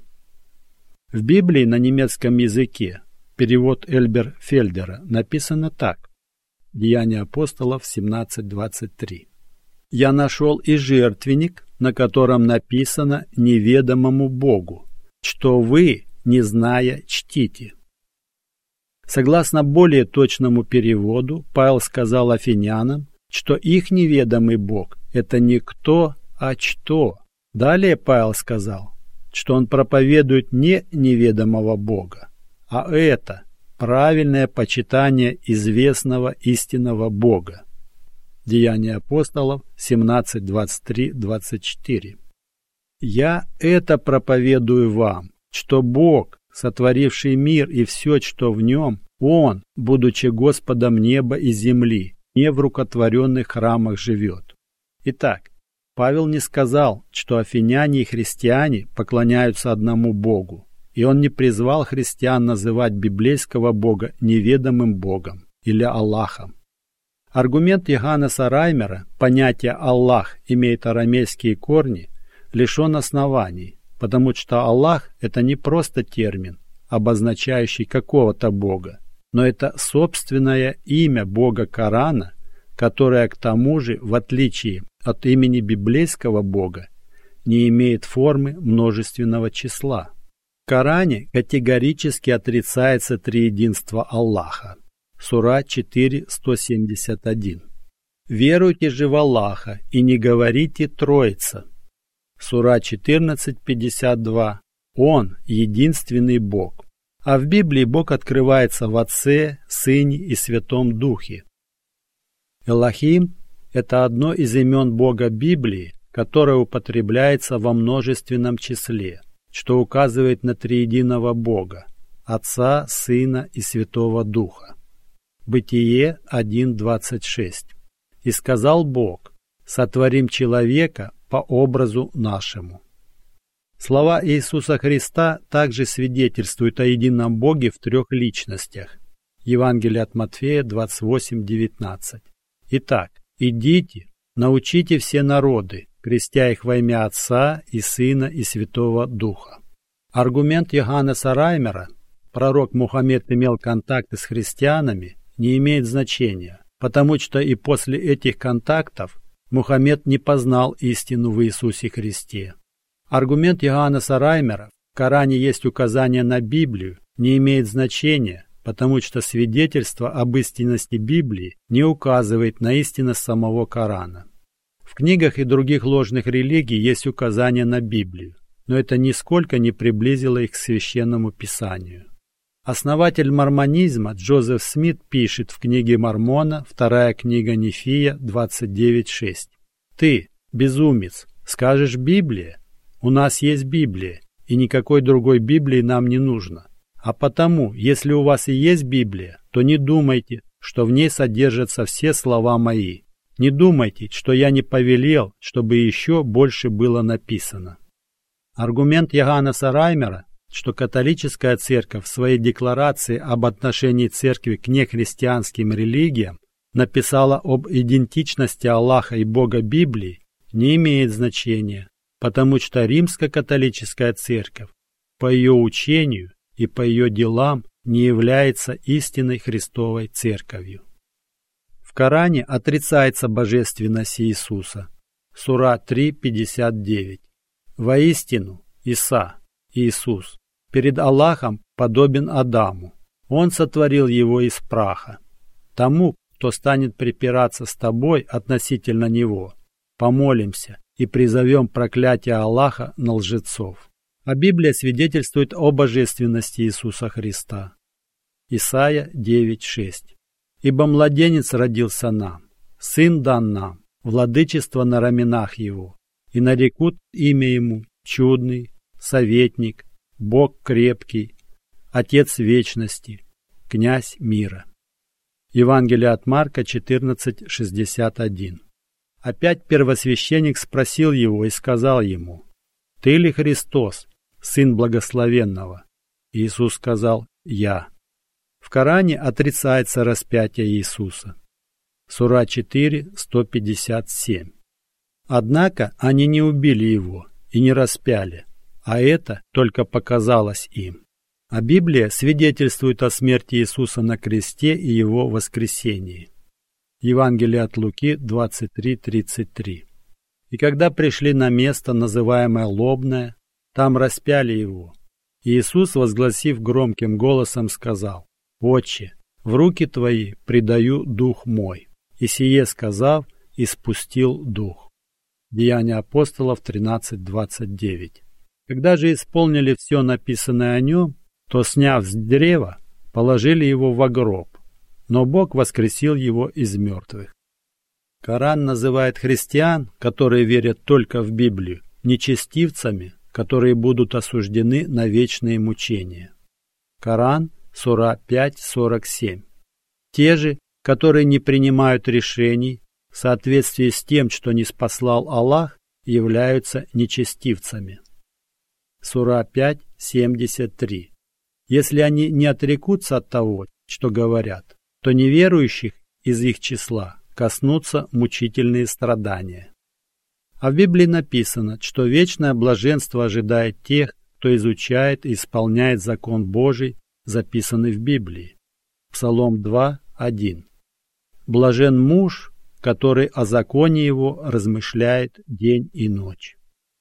В Библии на немецком языке перевод Эльбер Фельдера написано так. Деяния апостолов семнадцать двадцать три. «Я нашел и жертвенник, на котором написано «неведомому Богу», что вы, не зная, чтите». Согласно более точному переводу, Павел сказал афинянам, что их неведомый Бог – это не кто, а что. Далее Павел сказал, что он проповедует не неведомого Бога, а это правильное почитание известного истинного Бога. Деяния апостолов семнадцать двадцать три двадцать четыре. «Я это проповедую вам, что Бог, сотворивший мир и все, что в нем, Он, будучи Господом неба и земли, не в рукотворенных храмах живет». Итак, Павел не сказал, что афиняне и христиане поклоняются одному Богу, и он не призвал христиан называть библейского Бога неведомым Богом или Аллахом. Аргумент Йоханнеса Раймера, понятие «Аллах» имеет арамейские корни, лишен оснований, потому что Аллах – это не просто термин, обозначающий какого-то Бога, но это собственное имя Бога Корана, которое к тому же, в отличие от имени библейского Бога, не имеет формы множественного числа. В Коране категорически отрицается триединство Аллаха. Сура четыре сто семьдесят один. «Веруйте же в Аллаха и не говорите Троица». Сура четырнадцать пятьдесят два. Он единственный Бог. А в Библии Бог открывается в Отце, Сыне и Святом Духе. Элохим – это одно из имен Бога Библии, которое употребляется во множественном числе, что указывает на триединого Бога – Отца, Сына и Святого Духа. Бытие один двадцать шесть. «И сказал Бог: сотворим человека по образу нашему». Слова Иисуса Христа также свидетельствуют о едином Боге в трех личностях. Евангелие от Матфея двадцать восемь девятнадцать. «Итак, идите, Научите все народы, крестя их во имя Отца и Сына и Святого Духа. Аргумент Йоханнеса Раймера «Пророк Мухаммед имел контакты с христианами» не имеет значения, потому что и после этих контактов Мухаммед не познал истину в Иисусе Христе. Аргумент Йоханнеса Раймера «В Коране есть указание на Библию» не имеет значения, потому что свидетельство об истинности Библии не указывает на истинность самого Корана. В книгах и других ложных религий есть указание на Библию, но это нисколько не приблизило их к священному писанию. Основатель мормонизма Джозеф Смит пишет в книге Мормона, вторая книга Нефия, двадцать девять шесть. «Ты, безумец, скажешь Библия? У нас есть Библия, и никакой другой Библии нам не нужно. А потому, если у вас и есть Библия, то не думайте, что в ней содержатся все слова мои. Не думайте, что я не повелел, чтобы еще больше было написано». Аргумент Йоханнеса Раймера, что католическая церковь в своей декларации об отношении церкви к нехристианским религиям написала об идентичности Аллаха и Бога Библии, не имеет значения, потому что римско-католическая церковь по ее учению и по ее делам не является истинной Христовой церковью. В Коране отрицается божественность Иисуса. Сура три пятьдесят девять. Воистину, Иса, Иисус, перед Аллахом подобен Адаму. Он сотворил его из праха. Тому, кто станет припираться с тобой относительно него, помолимся и призовем проклятие Аллаха на лжецов. А Библия свидетельствует о божественности Иисуса Христа. Исайя девять шесть. «Ибо младенец родился нам, сын дан нам, владычество на раменах его, и нарекут имя ему чудный, советник, Бог крепкий, Отец вечности, князь мира». Евангелие от Марка четырнадцать шестьдесят один. Опять первосвященник спросил его и сказал ему: «Ты ли Христос, Сын Благословенного?» Иисус сказал: «Я». В Коране отрицается распятие Иисуса. Сура четыре сто пятьдесят семь. Однако они не убили его и не распяли, а это только показалось им. А Библия свидетельствует о смерти Иисуса на кресте и его воскресении. Евангелие от Луки двадцать три тридцать три. «И когда пришли на место, называемое Лобное, там распяли его. Иисус, возгласив громким голосом, сказал: «Отче, в руки твои предаю дух мой». И сие сказав, испустил дух». Деяния апостолов тринадцать двадцать девять. Когда же исполнили все написанное о нем, то, сняв с древа, положили его во гроб, но Бог воскресил его из мертвых. Коран называет христиан, которые верят только в Библию, нечестивцами, которые будут осуждены на вечные мучения. Коран, сура пять сорок семь. Те же, которые не принимают решений в соответствии с тем, что ниспослал Аллах, являются нечестивцами. Сура пять семьдесят три. Если они не отрекутся от того, что говорят, то неверующих из их числа коснутся мучительные страдания. А в Библии написано, что вечное блаженство ожидает тех, кто изучает и исполняет закон Божий, записанный в Библии. Псалом два один. Блажен муж, который о законе его размышляет день и ночь.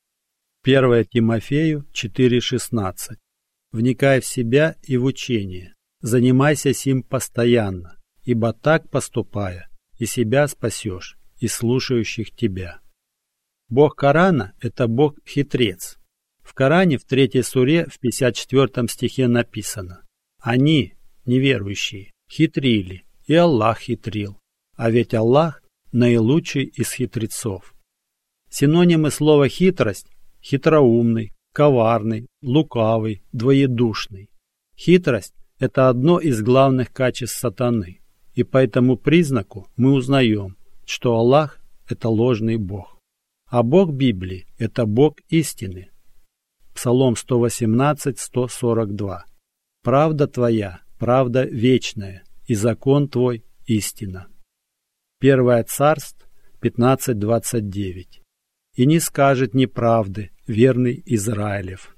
первое Тимофею четыре шестнадцать. Вникай в себя и в учение, занимайся сим постоянно, ибо так поступая, и себя спасешь, и слушающих тебя. Бог Корана – это Бог-хитрец. В Коране в третьей суре в пятьдесят четвёртом стихе написано: «Они, неверующие, хитрили, и Аллах хитрил, а ведь Аллах – наилучший из хитрецов». Синонимы слова «хитрость» – хитроумный, коварный, лукавый, двоедушный. Хитрость – это одно из главных качеств сатаны, и по этому признаку мы узнаем, что Аллах – это ложный Бог. А Бог Библии – это Бог истины. Псалом сто восемнадцать сто сорок два. «Правда твоя, правда вечная, и закон твой – истина». Первое Царств, пятнадцать двадцать девять. «И не скажет неправды верный Израилев».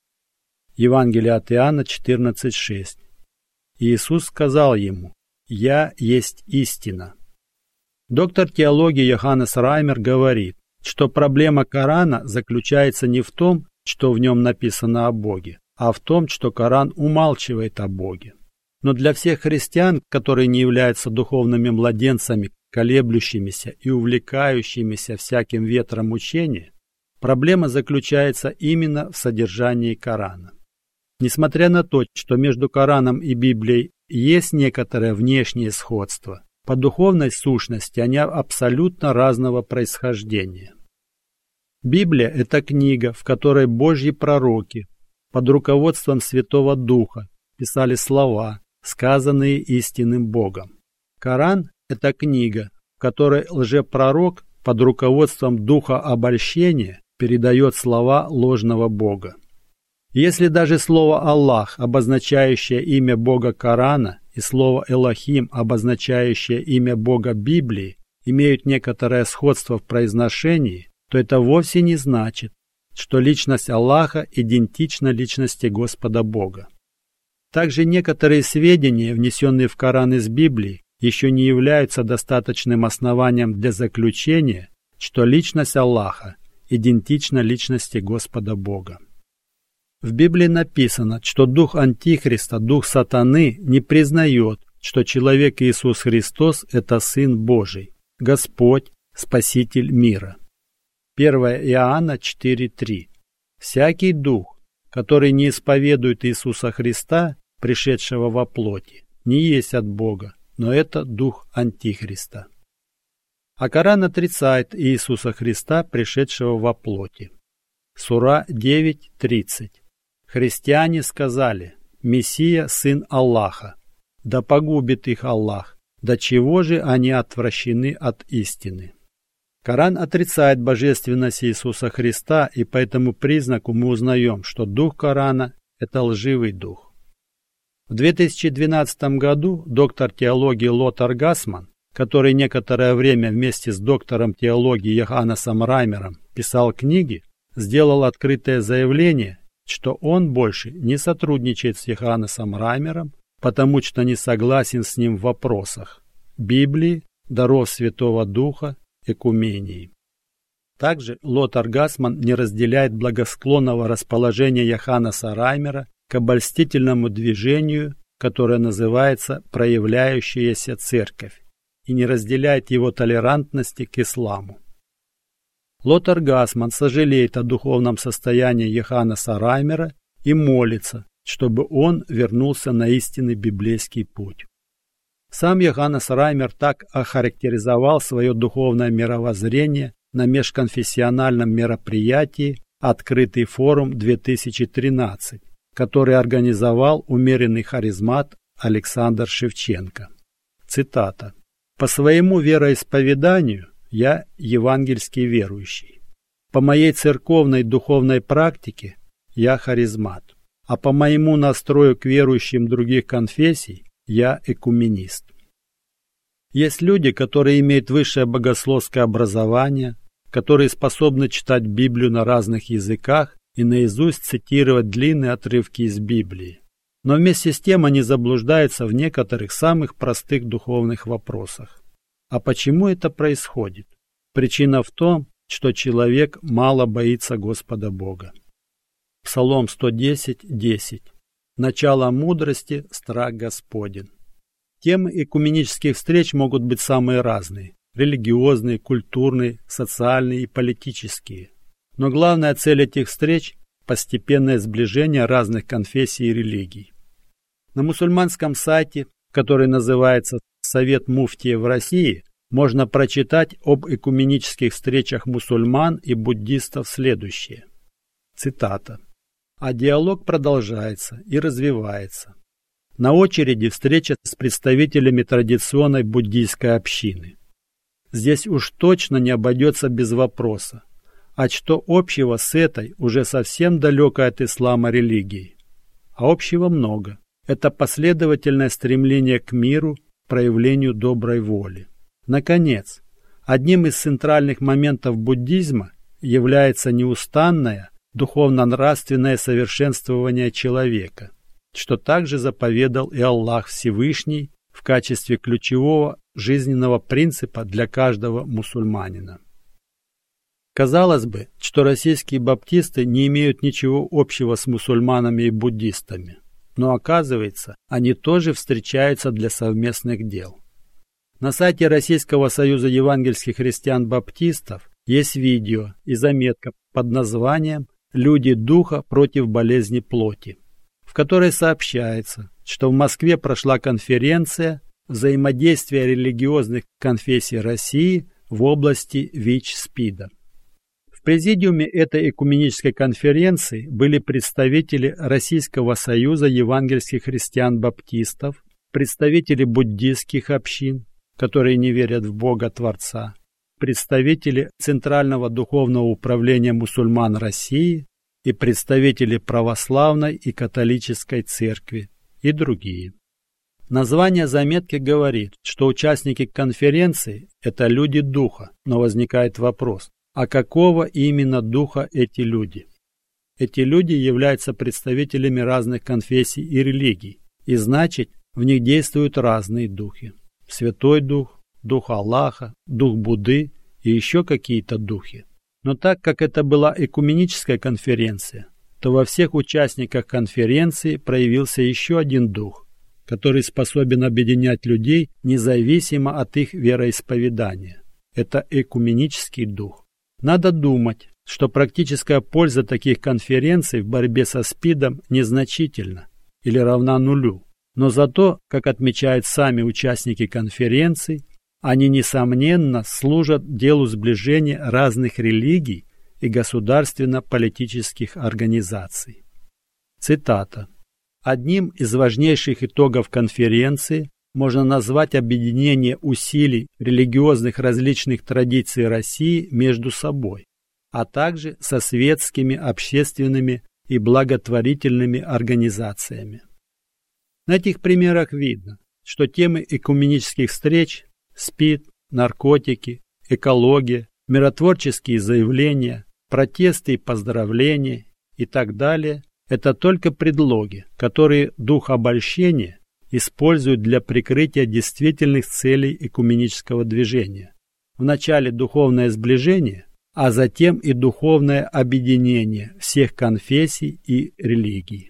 Евангелие от Иоанна четырнадцать шесть. Иисус сказал ему: «Я есть истина». Доктор теологии Йоханнес Раймер говорит, что проблема Корана заключается не в том, что в нем написано о Боге, а в том, что Коран умалчивает о Боге. Но для всех христиан, которые не являются духовными младенцами, колеблющимися и увлекающимися всяким ветром учения, проблема заключается именно в содержании Корана. Несмотря на то, что между Кораном и Библией есть некоторое внешнее сходство, по духовной сущности они абсолютно разного происхождения. Библия – это книга, в которой Божьи пророки под руководством Святого Духа писали слова, сказанные истинным Богом. Коран – это книга, в которой лжепророк под руководством духа обольщения передает слова ложного Бога. Если даже слово «Аллах», обозначающее имя Бога Корана, и слово «Элохим», обозначающее имя Бога Библии, имеют некоторое сходство в произношении, то это вовсе не значит, что личность Аллаха идентична личности Господа Бога. Также некоторые сведения, внесенные в Коран из Библии, еще не являются достаточным основанием для заключения, что личность Аллаха идентична личности Господа Бога. В Библии написано, что дух Антихриста, дух Сатаны, не признает, что человек Иисус Христос – это Сын Божий, Господь, Спаситель мира. первое Иоанна четыре три. «Всякий дух, который не исповедует Иисуса Христа, пришедшего во плоти, не есть от Бога, но это дух Антихриста». А Коран отрицает Иисуса Христа, пришедшего во плоти. Сура девять тридцать. Христиане сказали: «Мессия – сын Аллаха, да погубит их Аллах, до чего же они отвращены от истины». Коран отрицает божественность Иисуса Христа, и по этому признаку мы узнаем, что дух Корана – это лживый дух. В две тысячи двенадцатом году доктор теологии Лотар Гасман, который некоторое время вместе с доктором теологии Йоханнесом Раймером писал книги, сделал открытое заявление, что он больше не сотрудничает с Йоханнесом Раймером, потому что не согласен с ним в вопросах Библии, даров Святого Духа, экумении. Также Лотар Гасман не разделяет благосклонного расположения Йоханнеса Раймера к обольстительному движению, которое называется «проявляющаяся церковь», и не разделяет его толерантности к исламу. Лотар Гасман сожалеет о духовном состоянии Йоханнеса Раймера и молится, чтобы он вернулся на истинный библейский путь. Сам Йоханнес Раймер так охарактеризовал свое духовное мировоззрение на межконфессиональном мероприятии «Открытый форум две тысячи тринадцать», который организовал умеренный харизмат Александр Шевченко. Цитата. «По своему вероисповеданию я евангельский верующий. По моей церковной духовной практике я харизмат, а по моему настрою к верующим других конфессий я экуменист». Есть люди, которые имеют высшее богословское образование, которые способны читать Библию на разных языках и наизусть цитировать длинные отрывки из Библии. Но вместе с тем они заблуждаются в некоторых самых простых духовных вопросах. А почему это происходит? Причина в том, что человек мало боится Господа Бога. Псалом сто десять десять. «Начало мудрости – страх Господень». Темы экуменических встреч могут быть самые разные – религиозные, культурные, социальные и политические. Но главная цель этих встреч – постепенное сближение разных конфессий и религий. На мусульманском сайте, который называется «Совет муфтиев в России», можно прочитать об экуменических встречах мусульман и буддистов следующее. Цитата. «А диалог продолжается и развивается. На очереди встреча с представителями традиционной буддийской общины. Здесь уж точно не обойдется без вопроса, а что общего с этой, уже совсем далекой от ислама религией? А общего много. Это последовательное стремление к миру, проявлению доброй воли. Наконец, Одним из центральных моментов буддизма является неустанное духовно-нравственное совершенствование человека, что также заповедал и Аллах Всевышний в качестве ключевого жизненного принципа для каждого мусульманина. Казалось бы, что российские баптисты не имеют ничего общего с мусульманами и буддистами, но оказывается, они тоже встречаются для совместных дел. На сайте Российского союза евангельских христиан-баптистов есть видео и заметка под названием «Люди духа против болезни плоти», в которой сообщается, что в Москве прошла конференция «Взаимодействие религиозных конфессий России в области ВИЧ-СПИДа». В президиуме этой экуменической конференции были представители Российского союза евангельских христиан-баптистов, представители буддистских общин, которые не верят в Бога Творца, представители Центрального духовного управления мусульман России и представители православной и католической церкви и другие. Название заметки говорит, что участники конференции – это люди духа, но возникает вопрос, а какого именно духа эти люди? Эти люди являются представителями разных конфессий и религий, и значит, в них действуют разные духи. Святой Дух, Дух Аллаха, Дух Будды и еще какие-то духи. Но так как это была экуменическая конференция, то во всех участниках конференции проявился еще один дух, который способен объединять людей независимо от их вероисповедания. Это экуменический дух. Надо думать, что практическая польза таких конференций в борьбе со СПИДом незначительна или равна нулю. Но зато, как отмечают сами участники конференций, они, несомненно, служат делу сближения разных религий и государственно-политических организаций. Цитата. «Одним из важнейших итогов конференции можно назвать объединение усилий религиозных различных традиций России между собой, а также со светскими, общественными и благотворительными организациями». На этих примерах видно, что темы экуменических встреч – СПИД, наркотики, экология, миротворческие заявления, протесты и поздравления и так далее – это только предлоги, которые дух обольщения используют для прикрытия действительных целей экуменического движения. Вначале духовное сближение, а затем и духовное объединение всех конфессий и религий.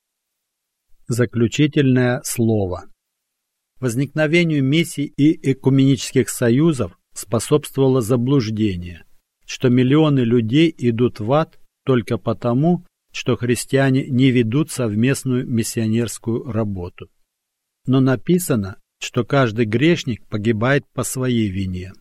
Заключительное слово. Возникновению миссий и экуменических союзов способствовало заблуждение, что миллионы людей идут в ад только потому, что христиане не ведут совместную миссионерскую работу. Но написано, что каждый грешник погибает по своей вине.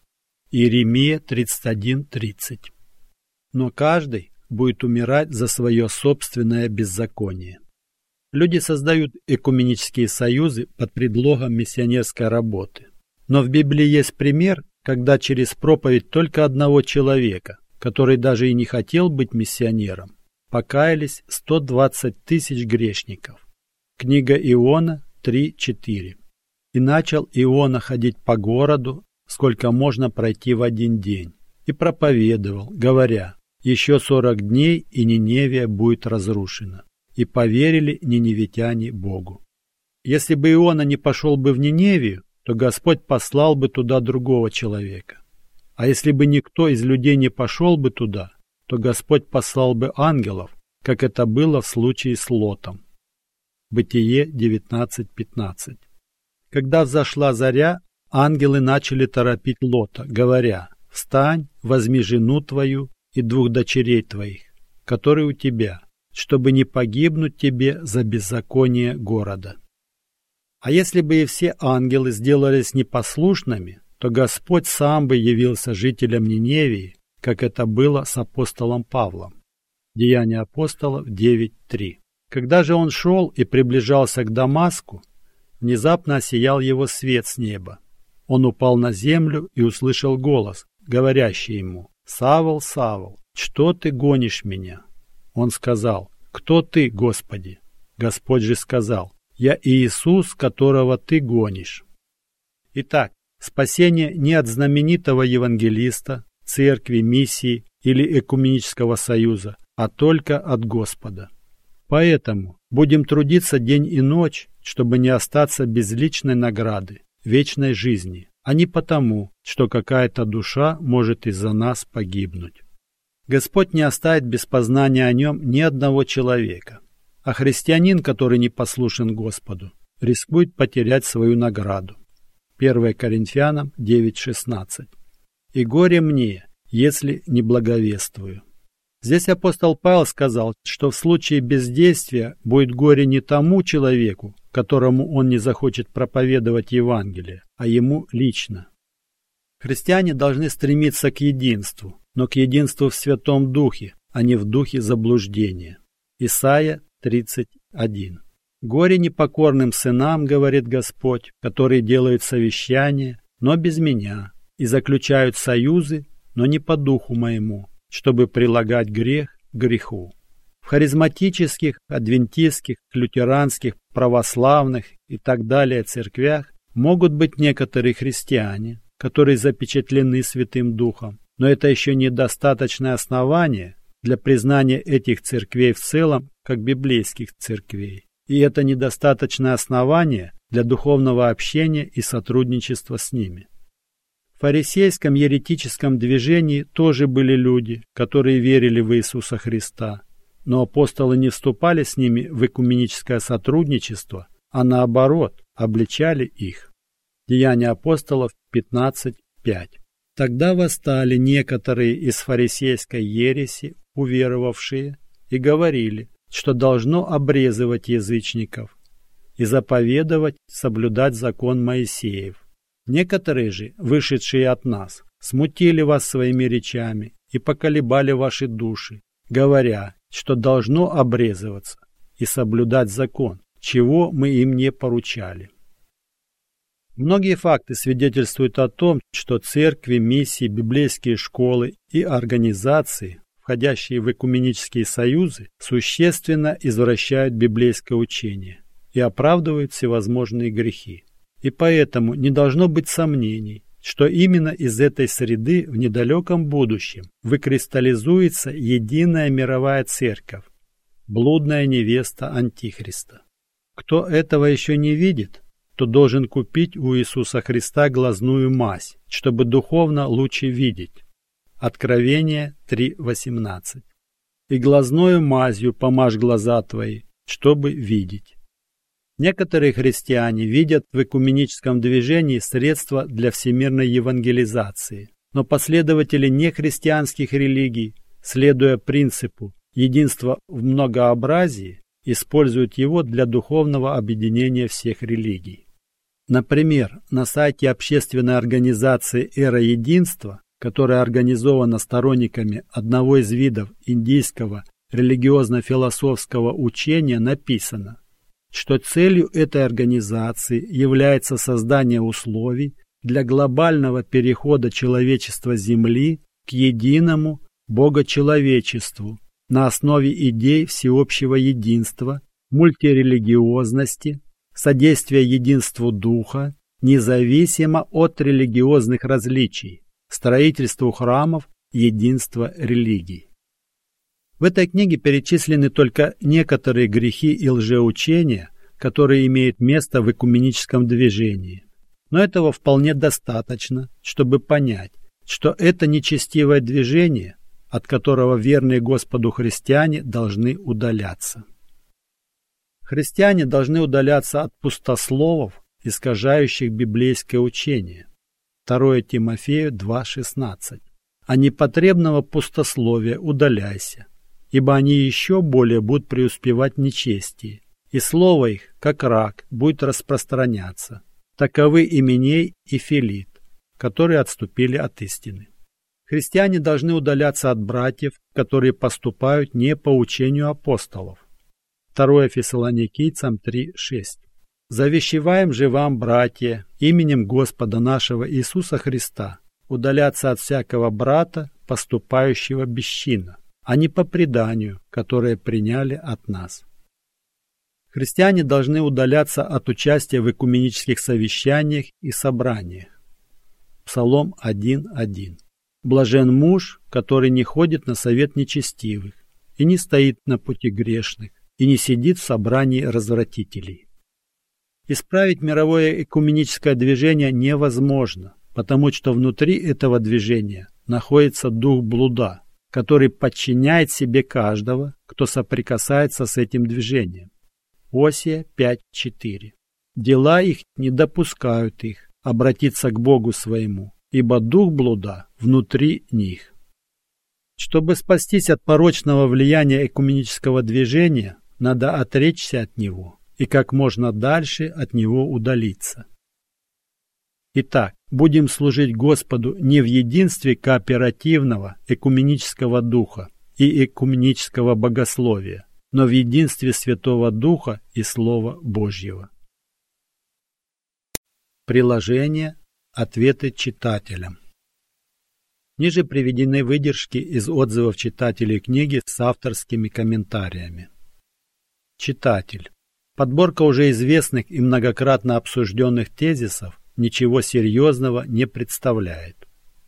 Иеремия тридцать один тридцать. Но каждый будет умирать за свое собственное беззаконие. Люди создают экуменические союзы под предлогом миссионерской работы. Но в Библии есть пример, когда через проповедь только одного человека, который даже и не хотел быть миссионером, покаялись сто двадцать тысяч грешников. Книга Иона три четыре. «И начал Иона ходить по городу, сколько можно пройти в один день, и проповедовал, говоря, еще сорок дней, и Ниневия будет разрушена. И поверили ниневитяне Богу». Если бы Иона не пошел бы в Ниневию, то Господь послал бы туда другого человека. А если бы никто из людей не пошел бы туда, то Господь послал бы ангелов, как это было в случае с Лотом. Бытие девятнадцать пятнадцать. Когда взошла заря, ангелы начали торопить Лота, говоря: «Встань, возьми жену твою и двух дочерей твоих, которые у тебя, чтобы не погибнуть тебе за беззаконие города». А если бы и все ангелы сделались непослушными, то Господь сам бы явился жителям Ниневии, как это было с апостолом Павлом. Деяния апостолов девять три. Когда же он шел и приближался к Дамаску, внезапно осиял его свет с неба. Он упал на землю и услышал голос, говорящий ему: «Савл, Савл, что ты гонишь меня?» Он сказал: «Кто ты, Господи?» Господь же сказал: «Я Иисус, которого ты гонишь». Итак, Спасение не от знаменитого евангелиста, церкви, миссии или экуменического союза, а только от Господа. Поэтому будем трудиться день и ночь, чтобы не остаться без личной награды, вечной жизни, а не потому, что какая-то душа может из-за нас погибнуть. Господь не оставит без познания о нем ни одного человека, а христианин, который не послушен Господу, рискует потерять свою награду. первое Коринфянам девять шестнадцать. «И горе мне, если не благовествую». Здесь апостол Павел сказал, что в случае бездействия будет горе не тому человеку, которому он не захочет проповедовать Евангелие, а ему лично. Христиане должны стремиться к единству, но к единству в Святом Духе, а не в духе заблуждения. Исайя тридцать один. «Горе непокорным сынам, говорит Господь, которые делают совещания, но без меня, и заключают союзы, но не по духу моему, чтобы прилагать грех к греху». В харизматических, адвентистских, лютеранских, православных и так далее церквях могут быть некоторые христиане, которые запечатлены Святым Духом, но это еще недостаточное основание для признания этих церквей в целом как библейских церквей. И это недостаточное основание для духовного общения и сотрудничества с ними. В фарисейском еретическом движении тоже были люди, которые верили в Иисуса Христа, но апостолы не вступали с ними в экуменическое сотрудничество, а наоборот, обличали их. Деяния апостолов пятнадцать пять. Тогда восстали некоторые из фарисейской ереси, уверовавшие, и говорили, что должно обрезывать язычников и заповедовать соблюдать закон Моисеев. Некоторые же, вышедшие от нас, смутили вас своими речами и поколебали ваши души, говоря, что должно обрезываться и соблюдать закон, чего мы им не поручали. Многие факты свидетельствуют о том, что церкви, миссии, библейские школы и организации, входящие в экуменические союзы, существенно извращают библейское учение и оправдывают всевозможные грехи. И поэтому не должно быть сомнений, что именно из этой среды в недалеком будущем выкристаллизуется единая мировая церковь, блудная невеста Антихриста. Кто этого еще не видит, то должен купить у Иисуса Христа глазную мазь, чтобы духовно лучше видеть. Откровение три восемнадцать. «И глазною мазью помажь глаза твои, чтобы видеть». Некоторые христиане видят в экуменическом движении средства для всемирной евангелизации, но последователи нехристианских религий, следуя принципу единства в многообразии, используют его для духовного объединения всех религий. Например, на сайте общественной организации «Эра Единства», которая организована сторонниками одного из видов индийского религиозно-философского учения, написано, что целью этой организации является создание условий для глобального перехода человечества Земли к единому богочеловечеству на основе идей всеобщего единства, мультирелигиозности, содействия единству духа, независимо от религиозных различий, строительству храмов, единства религий. В этой книге перечислены только некоторые грехи и лжеучения, которые имеют место в экуменическом движении. Но этого вполне достаточно, чтобы понять, что это нечестивое движение, от которого верные Господу христиане должны удаляться. Христиане должны удаляться от пустословов, искажающих библейское учение. второе Тимофею два шестнадцать. «А непотребного пустословия удаляйся, ибо они еще более будут преуспевать в нечестии, и слово их, как рак, будет распространяться. Таковы Именей и Филит, которые отступили от истины». Христиане должны удаляться от братьев, которые поступают не по учению апостолов. второе Фессалоникийцам три шесть. «Завещеваем же вам, братья, именем Господа нашего Иисуса Христа, удаляться от всякого брата, поступающего бесчинно, а не по преданию, которое приняли от нас». Христиане должны удаляться от участия в экуменических совещаниях и собраниях. Псалом один один. Блажен муж, который не ходит на совет нечестивых, и не стоит на пути грешных, и не сидит в собрании развратителей. Исправить мировое экуменическое движение невозможно, потому что внутри этого движения находится дух блуда, который подчиняет себе каждого, кто соприкасается с этим движением. Осия пять четыре. Дела их не допускают их обратиться к Богу своему, ибо дух блуда внутри них. Чтобы спастись от порочного влияния экуменического движения, надо отречься от него и как можно дальше от него удалиться. Итак, будем служить Господу не в единстве кооперативного экуменического духа и экуменического богословия, но в единстве Святого Духа и Слова Божьего. Приложение. Ответы читателям. Ниже приведены выдержки из отзывов читателей книги с авторскими комментариями. Читатель. Подборка уже известных и многократно обсужденных тезисов ничего серьезного не представляет.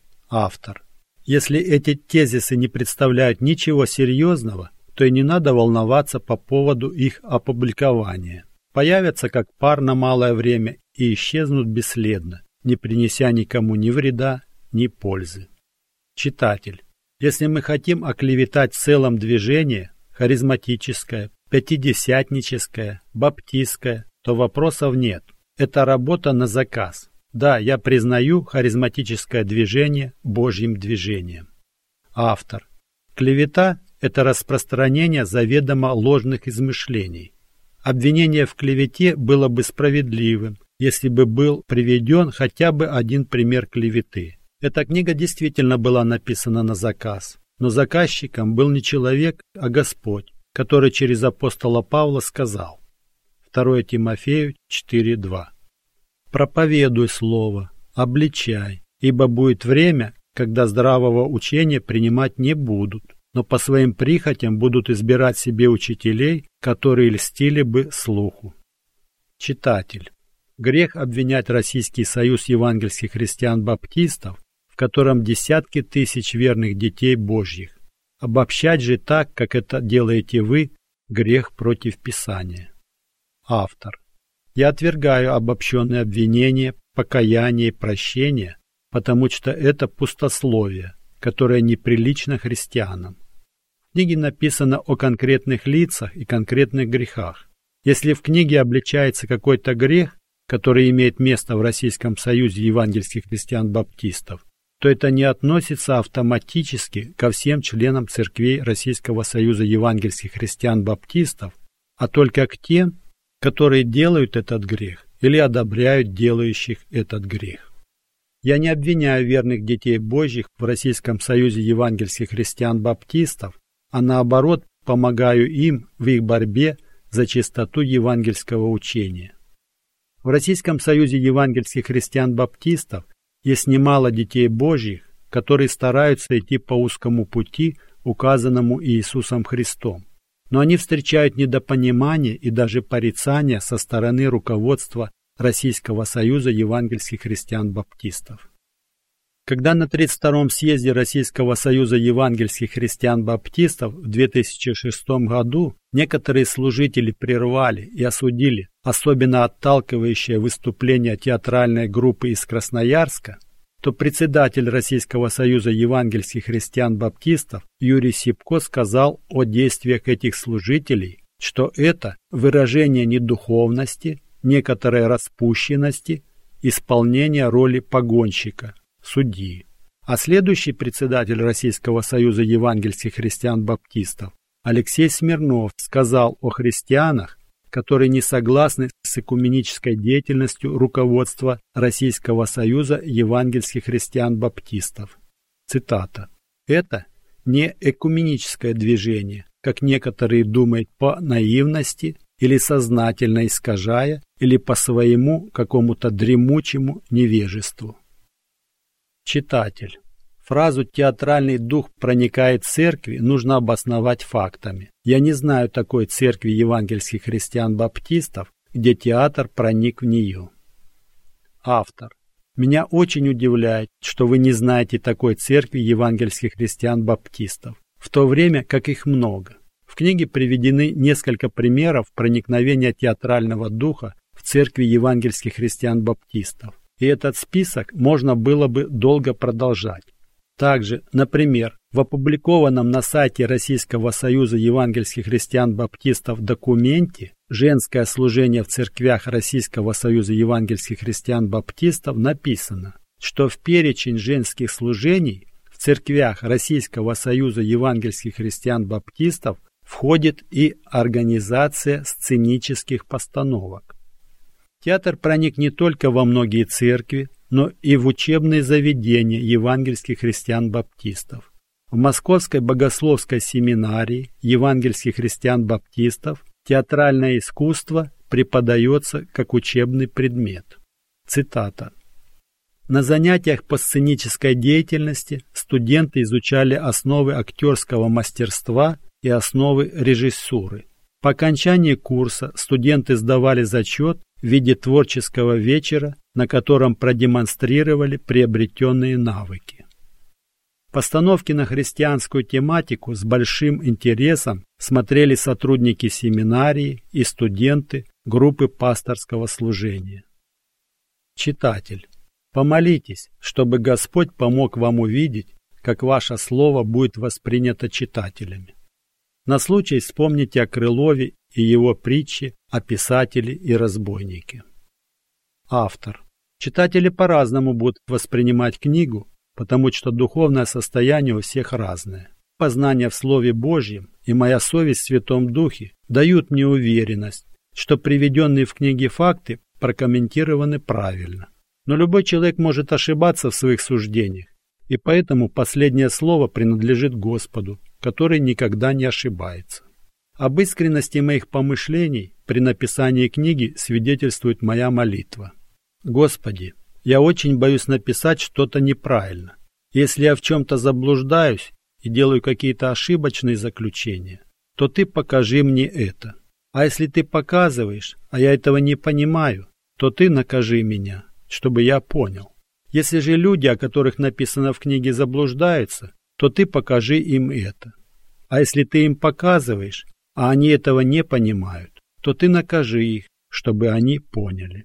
Автор. Если эти тезисы не представляют ничего серьезного, то и не надо волноваться по поводу их опубликования. Появятся как пар на малое время и исчезнут бесследно, не принеся никому ни вреда, ни пользы. Читатель. Если мы хотим оклеветать в целом движение, харизматическое, пятидесятническое, баптистское, то вопросов нет. Это работа на заказ. Да, я признаю харизматическое движение Божьим движением. Автор. Клевета – это распространение заведомо ложных измышлений. Обвинение в клевете было бы справедливым, если бы был приведен хотя бы один пример клеветы. Эта книга действительно была написана на заказ, но заказчиком был не человек, а Господь, который через апостола Павла сказал. второе Тимофею четыре два. «Проповедуй слово, обличай, ибо будет время, когда здравого учения принимать не будут, но по своим прихотям будут избирать себе учителей, которые льстили бы слуху». Читатель. Грех обвинять Российский союз евангельских христиан-баптистов, в котором десятки тысяч верных детей Божьих. Обобщать же так, как это делаете вы, грех против Писания. Автор. Я отвергаю обобщенные обвинения, покаяние и прощение, потому что это пустословие, которое неприлично христианам. В книге написано о конкретных лицах и конкретных грехах. Если в книге обличается какой-то грех, который имеет место в Российском союзе евангельских христиан-баптистов, то это не относится автоматически ко всем членам церквей Российского союза евангельских христиан-баптистов, а только к тем, которые делают этот грех или одобряют делающих этот грех. Я не обвиняю верных детей Божьих в Российском союзе евангельских христиан-баптистов, а наоборот помогаю им в их борьбе за чистоту евангельского учения. В Российском союзе евангельских христиан-баптистов есть немало детей Божьих, которые стараются идти по узкому пути, указанному Иисусом Христом. Но они встречают недопонимание и даже порицание со стороны руководства Российского союза евангельских христиан-баптистов. Когда на тридцать втором съезде Российского союза евангельских христиан-баптистов в две тысячи шестом году некоторые служители прервали и осудили особенно отталкивающее выступление театральной группы из Красноярска, то председатель Российского союза евангельских христиан-баптистов Юрий Сипко сказал о действиях этих служителей, что это выражение недуховности, некоторой распущенности, исполнение роли погонщика, судьи. А следующий председатель Российского союза евангельских христиан-баптистов Алексей Смирнов сказал о христианах, которые не согласны с экуменической деятельностью руководства Российского союза евангельских христиан-баптистов. Цитата. «Это не экуменическое движение, как некоторые думают по наивности или сознательно искажая, или по своему какому-то дремучему невежеству». Читатель. Фразу «театральный дух проникает в церкви» нужно обосновать фактами. Я не знаю такой церкви евангельских христиан-баптистов, где театр проник в нее. Автор. Меня очень удивляет, что вы не знаете такой церкви евангельских христиан-баптистов, в то время как их много. В книге приведены несколько примеров проникновения театрального духа в церкви евангельских христиан-баптистов, и этот список можно было бы долго продолжать. Также, например, в опубликованном на сайте Российского союза евангельских христиан-баптистов документе «Женское служение в церквях Российского союза евангельских христиан-баптистов» написано, что в перечень женских служений в церквях Российского союза евангельских христиан-баптистов входит и организация сценических постановок. Театр проник не только во многие церкви, но и в учебные заведения евангельских христиан-баптистов. В Московской богословской семинарии евангельских христиан-баптистов театральное искусство преподается как учебный предмет. Цитата. На занятиях по сценической деятельности студенты изучали основы актерского мастерства и основы режиссуры. По окончании курса студенты сдавали зачет в виде творческого вечера, на котором продемонстрировали приобретенные навыки. Постановки на христианскую тематику с большим интересом смотрели сотрудники семинарии и студенты группы пасторского служения. Читатель, помолитесь, чтобы Господь помог вам увидеть, как ваше слово будет воспринято читателями. На случай вспомните о Крылове и его притче о писателе и разбойнике. Автор. Читатели по-разному будут воспринимать книгу, потому что духовное состояние у всех разное. Познание в Слове Божьем и моя совесть в Святом Духе дают мне уверенность, что приведенные в книге факты прокомментированы правильно. Но любой человек может ошибаться в своих суждениях, и поэтому последнее слово принадлежит Господу, который никогда не ошибается. Об искренности моих помышлений при написании книги свидетельствует моя молитва. Господи, я очень боюсь написать что-то неправильно. Если я в чем-то заблуждаюсь и делаю какие-то ошибочные заключения, то Ты покажи мне это. А если Ты показываешь, а я этого не понимаю, то Ты накажи меня, чтобы я понял. Если же люди, о которых написано в книге, заблуждаются, то Ты покажи им это. А если Ты им показываешь, а они этого не понимают, то Ты накажи их, чтобы они поняли.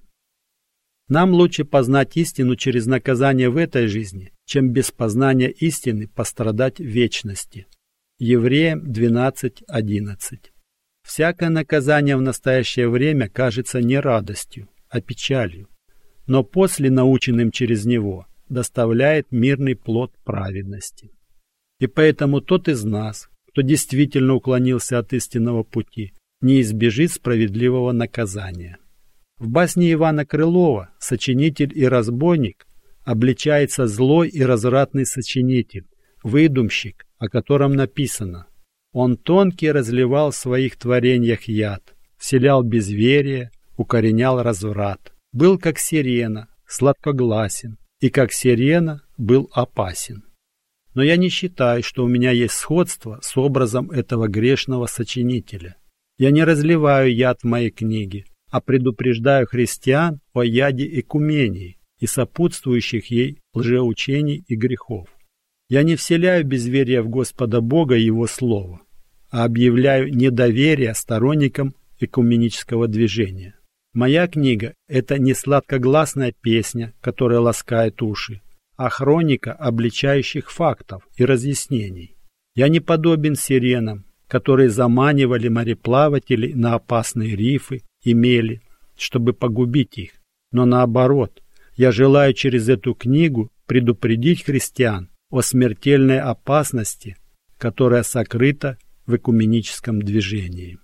Нам лучше познать истину через наказание в этой жизни, чем без познания истины пострадать в вечности. Евреям двенадцать одиннадцать. Всякое наказание в настоящее время кажется не радостью, а печалью, но после, наученным через него, доставляет мирный плод праведности. И поэтому тот из нас, кто действительно уклонился от истинного пути, не избежит справедливого наказания. В басне Ивана Крылова сочинитель и разбойник обличается злой и развратный сочинитель, выдумщик, о котором написано: «Он тонкий разливал в своих творениях яд, вселял безверие, укоренял разврат, был как сирена, сладкогласен, и как сирена был опасен». Но я не считаю, что у меня есть сходство с образом этого грешного сочинителя. Я не разливаю яд в моей книге, а предупреждаю христиан о яде экумении и сопутствующих ей лжеучений и грехов. Я не вселяю безверие в Господа Бога и Его Слово, а объявляю недоверие сторонникам экуменического движения. Моя книга – это не сладкогласная песня, которая ласкает уши, а хроника обличающих фактов и разъяснений. Я не подобен сиренам, которые заманивали мореплавателей на опасные рифы и мели, чтобы погубить их. Но наоборот, я желаю через эту книгу предупредить христиан о смертельной опасности, которая сокрыта в экуменическом движении.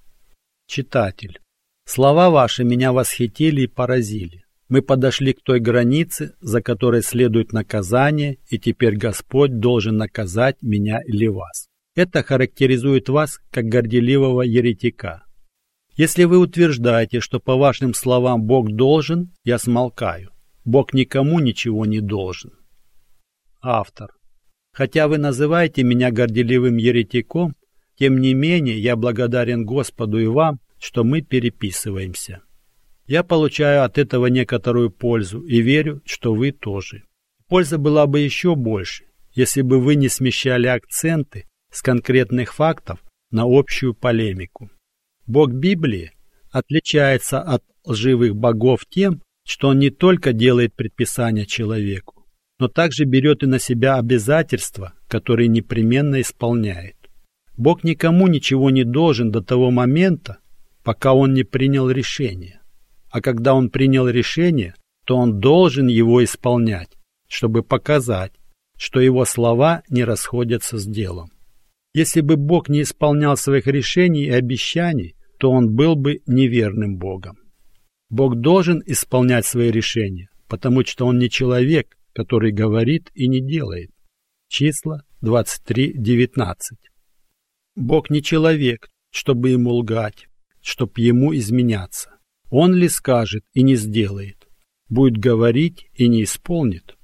Читатель, слова ваши меня восхитили и поразили. Мы подошли к той границе, за которой следует наказание, и теперь Господь должен наказать меня или вас. Это характеризует вас как горделивого еретика. Если вы утверждаете, что по вашим словам Бог должен, я смолкаю. Бог никому ничего не должен. Автор. Хотя вы называете меня горделивым еретиком, тем не менее я благодарен Господу и вам, что мы переписываемся. Я получаю от этого некоторую пользу и верю, что вы тоже. Польза была бы еще больше, если бы вы не смещали акценты с конкретных фактов на общую полемику. Бог Библии отличается от лживых богов тем, что он не только делает предписания человеку, но также берет и на себя обязательства, которые непременно исполняет. Бог никому ничего не должен до того момента, пока он не принял решение. А когда он принял решение, то он должен его исполнять, чтобы показать, что его слова не расходятся с делом. Если бы Бог не исполнял своих решений и обещаний, то он был бы неверным Богом. Бог должен исполнять свои решения, потому что он не человек, который говорит и не делает. Числа двадцать три девятнадцать. Бог не человек, чтобы ему лгать, чтобы ему изменяться. Он ли скажет и не сделает, будет говорить и не исполнит.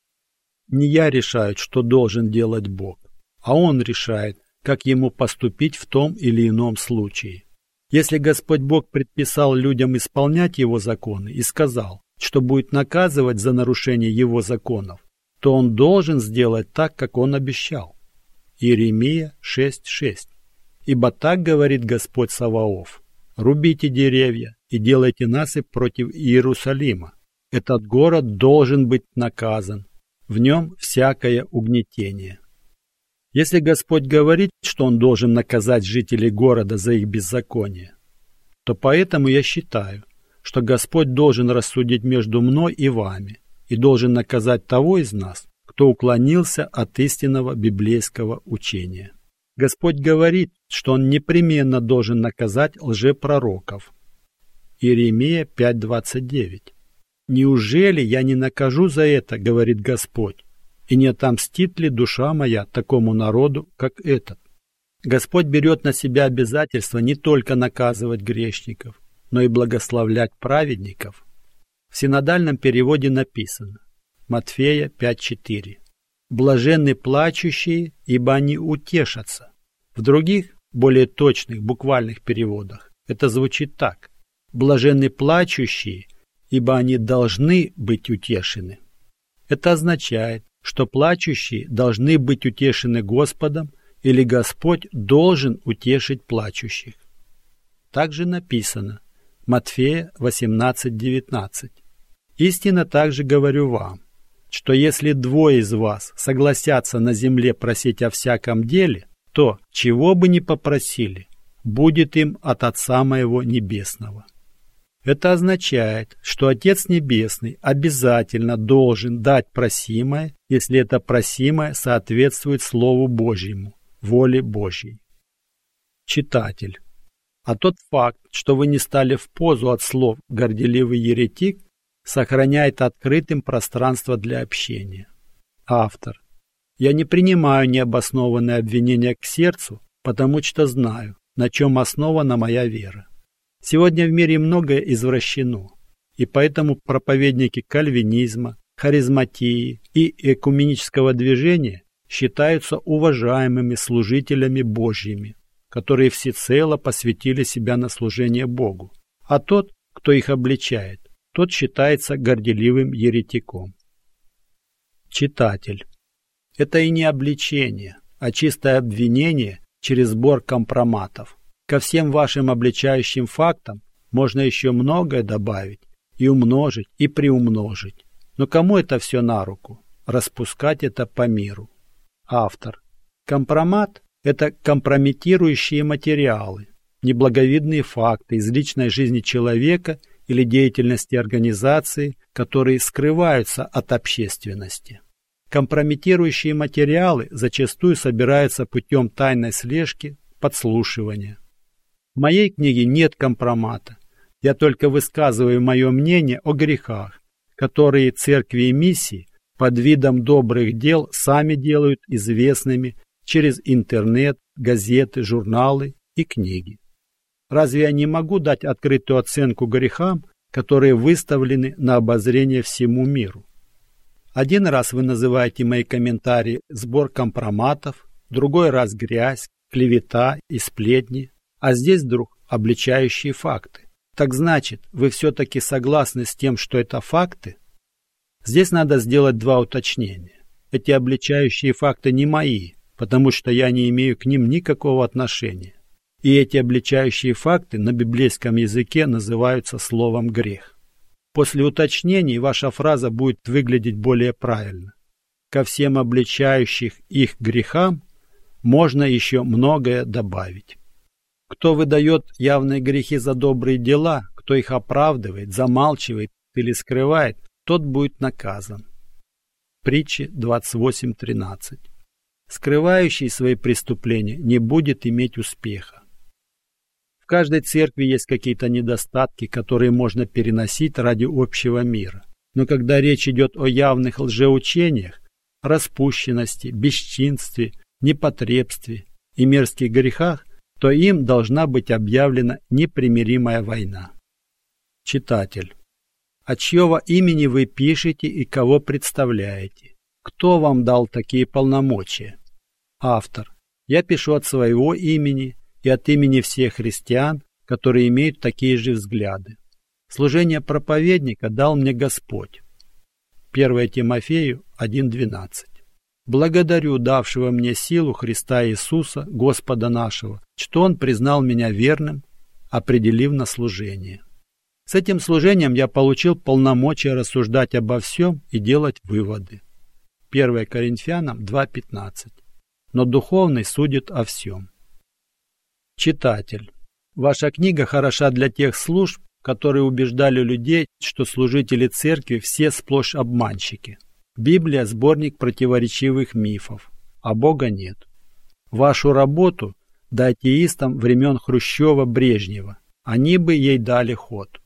Не я решаю, что должен делать Бог, а Он решает, как ему поступить в том или ином случае. Если Господь Бог предписал людям исполнять Его законы и сказал, что будет наказывать за нарушение Его законов, то Он должен сделать так, как Он обещал. Иеремия шесть шесть. «Ибо так говорит Господь Саваоф: рубите деревья и делайте насыпь против Иерусалима. Этот город должен быть наказан, в нем всякое угнетение». Если Господь говорит, что Он должен наказать жителей города за их беззаконие, то поэтому я считаю, что Господь должен рассудить между мной и вами и должен наказать того из нас, кто уклонился от истинного библейского учения. Господь говорит, что Он непременно должен наказать лжепророков. Иеремия пять двадцать девять. «Неужели я не накажу за это, — говорит Господь, — и не отомстит ли душа моя такому народу, как этот?» Господь берет на себя обязательство не только наказывать грешников, но и благословлять праведников. В синодальном переводе написано Матфея пять четыре. «Блаженны плачущие, ибо они утешатся». В других, более точных, буквальных переводах это звучит так: «Блаженны плачущие, ибо они должны быть утешены». Это означает, что плачущие должны быть утешены Господом, или Господь должен утешить плачущих. Также написано Матфея восемнадцать девятнадцать. «Истинно также говорю вам, что если двое из вас согласятся на земле просить о всяком деле, то, чего бы ни попросили, будет им от Отца моего Небесного». Это означает, что Отец Небесный обязательно должен дать просимое, если это просимое соответствует Слову Божьему, воле Божьей. Читатель. А тот факт, что вы не стали в позу от слов «горделивый еретик», сохраняет открытым пространство для общения. Автор. Я не принимаю необоснованные обвинения к сердцу, потому что знаю, на чем основана моя вера. Сегодня в мире многое извращено, и поэтому проповедники кальвинизма, харизматии и экуменического движения считаются уважаемыми служителями Божьими, которые всецело посвятили себя на служение Богу, а тот, кто их обличает, тот считается горделивым еретиком. Читатель. Это и не обличение, а чистое обвинение через сбор компроматов. Ко всем вашим обличающим фактам можно еще многое добавить, и умножить, и приумножить. Но кому это все на руку? Распускать это по миру. Автор. Компромат – это компрометирующие материалы, неблаговидные факты из личной жизни человека или деятельности организации, которые скрываются от общественности. Компрометирующие материалы зачастую собираются путем тайной слежки, подслушивания. В моей книге нет компромата. Я только высказываю мое мнение о грехах, которые церкви и миссии под видом добрых дел сами делают известными через интернет, газеты, журналы и книги. Разве я не могу дать открытую оценку грехам, которые выставлены на обозрение всему миру? Один раз вы называете мои комментарии сбор компроматов, другой раз грязь, клевета и сплетни, а здесь вдруг обличающие факты. Так значит, вы все-таки согласны с тем, что это факты? Здесь надо сделать два уточнения. Эти обличающие факты не мои, потому что я не имею к ним никакого отношения. И эти обличающие факты на библейском языке называются словом «грех». После уточнений ваша фраза будет выглядеть более правильно. Ко всем обличающих их грехам можно еще многое добавить. Кто выдает явные грехи за добрые дела, кто их оправдывает, замалчивает или скрывает, тот будет наказан. Притчи двадцать восемь тринадцать. Скрывающий свои преступления не будет иметь успеха. В каждой церкви есть какие-то недостатки, которые можно переносить ради общего мира. Но когда речь идет о явных лжеучениях, распущенности, бесчинстве, непотребстве и мерзких грехах, то им должна быть объявлена непримиримая война. Читатель. От чьего имени вы пишете и кого представляете? Кто вам дал такие полномочия? Автор. Я пишу от своего имени и от имени всех христиан, которые имеют такие же взгляды. Служение проповедника дал мне Господь. первое Тимофею один двенадцать. Благодарю давшего мне силу Христа Иисуса, Господа нашего, что Он признал меня верным, определив на служение. С этим служением я получил полномочия рассуждать обо всем и делать выводы. первое Коринфянам два пятнадцать. Но духовный судит о всем. Читатель. Ваша книга хороша для тех служб, которые убеждали людей, что служители церкви все сплошь обманщики. Библия – сборник противоречивых мифов, а Бога нет. Вашу работу да атеистам времен Хрущева-Брежнева. Они бы ей дали ход.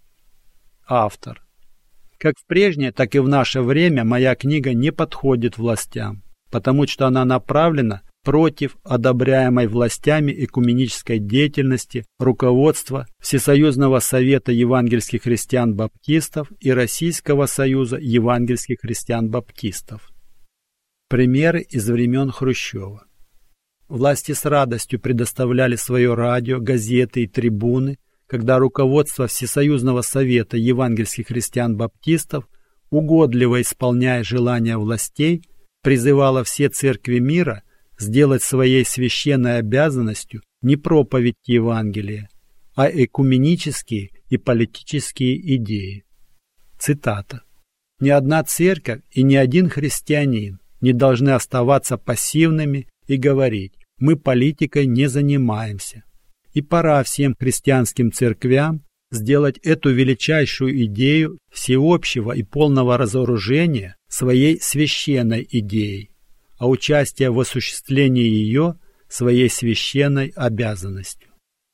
Автор. Как в прежнее, так и в наше время моя книга не подходит властям, потому что она направлена против одобряемой властями экуменической деятельности руководства Всесоюзного совета евангельских христиан-баптистов и Российского союза евангельских христиан-баптистов. Примеры из времен Хрущева. Власти с радостью предоставляли свое радио, газеты и трибуны, когда руководство Всесоюзного совета евангельских христиан-баптистов, угодливо исполняя желания властей, призывало все церкви мира сделать своей священной обязанностью не проповедь Евангелия, а экуменические и политические идеи. Цитата. «Ни одна церковь и ни один христианин не должны оставаться пассивными и говорить: мы политикой не занимаемся». И пора всем христианским церквям сделать эту величайшую идею всеобщего и полного разоружения своей священной идеей, а участие в осуществлении ее своей священной обязанностью.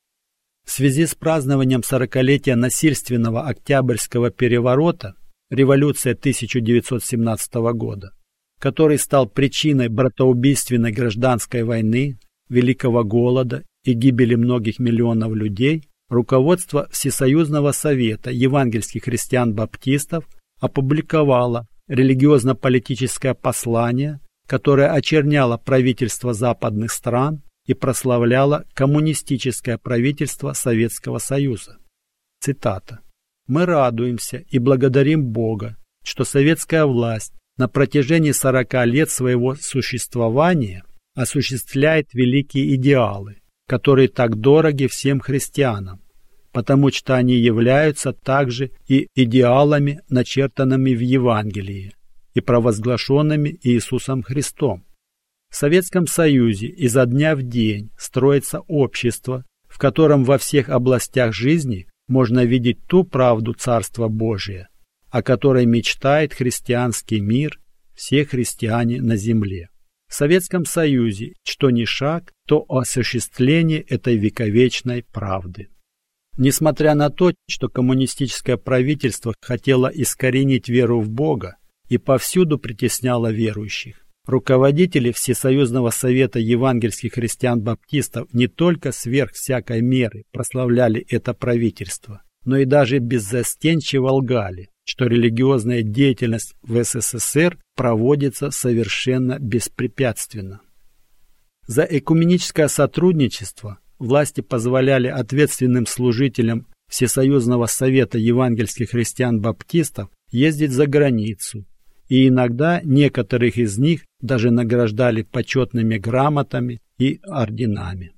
В связи с празднованием сорокалетия насильственного Октябрьского переворота, революция тысяча девятьсот семнадцатого года, который стал причиной братоубийственной гражданской войны, Великого голода и гибели многих миллионов людей, руководство Всесоюзного совета евангельских христиан-баптистов опубликовало религиозно-политическое послание, которое очерняло правительство западных стран и прославляло коммунистическое правительство Советского Союза. Цитата. «Мы радуемся и благодарим Бога, что советская власть на протяжении сорока лет своего существования осуществляет великие идеалы, которые так дороги всем христианам, потому что они являются также и идеалами, начертанными в Евангелии и провозглашенными Иисусом Христом. В Советском Союзе изо дня в день строится общество, в котором во всех областях жизни можно видеть ту правду Царства Божия, о которой мечтает христианский мир, все христиане на земле. В Советском Союзе, что ни шаг, то осуществление этой вековечной правды. Несмотря на то, что коммунистическое правительство хотело искоренить веру в Бога и повсюду притесняло верующих, руководители Всесоюзного совета евангельских христиан-баптистов не только сверх всякой меры прославляли это правительство, но и даже беззастенчиво лгали, что религиозная деятельность в СССР проводится совершенно беспрепятственно. За экуменическое сотрудничество власти позволяли ответственным служителям Всесоюзного совета евангельских христиан-баптистов ездить за границу, и иногда некоторых из них даже награждали почетными грамотами и орденами.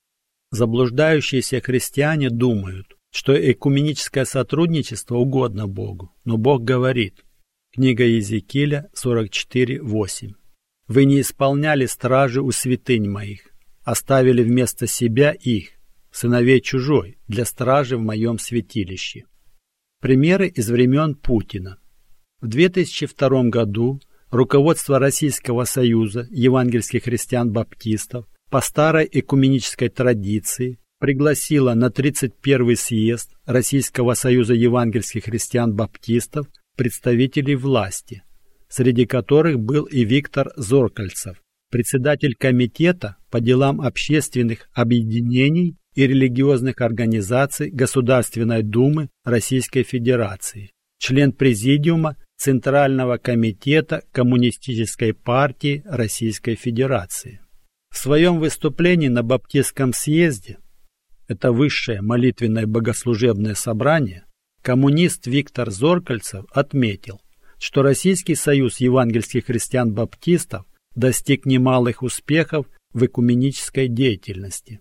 Заблуждающиеся христиане думают, что экуменическое сотрудничество угодно Богу, но Бог говорит, книга Иезекииля сорок четыре восемь, «Вы не исполняли стражи у святынь моих, оставили вместо себя их, сыновей чужой, для стражи в моем святилище». Примеры из времен Путина. В две тысячи втором году руководство Российского союза евангельских христиан-баптистов по старой экуменической традиции пригласило на тридцать первый съезд Российского союза евангельских христиан-баптистов представителей власти, среди которых был и Виктор Зоркальцев, председатель комитета по делам общественных объединений и религиозных организаций Государственной Думы Российской Федерации, член президиума Центрального комитета Коммунистической партии Российской Федерации. В своем выступлении на Баптистском съезде, это высшее молитвенное богослужебное собрание, коммунист Виктор Зоркальцев отметил, что Российский союз евангельских христиан-баптистов достиг немалых успехов в экуменической деятельности.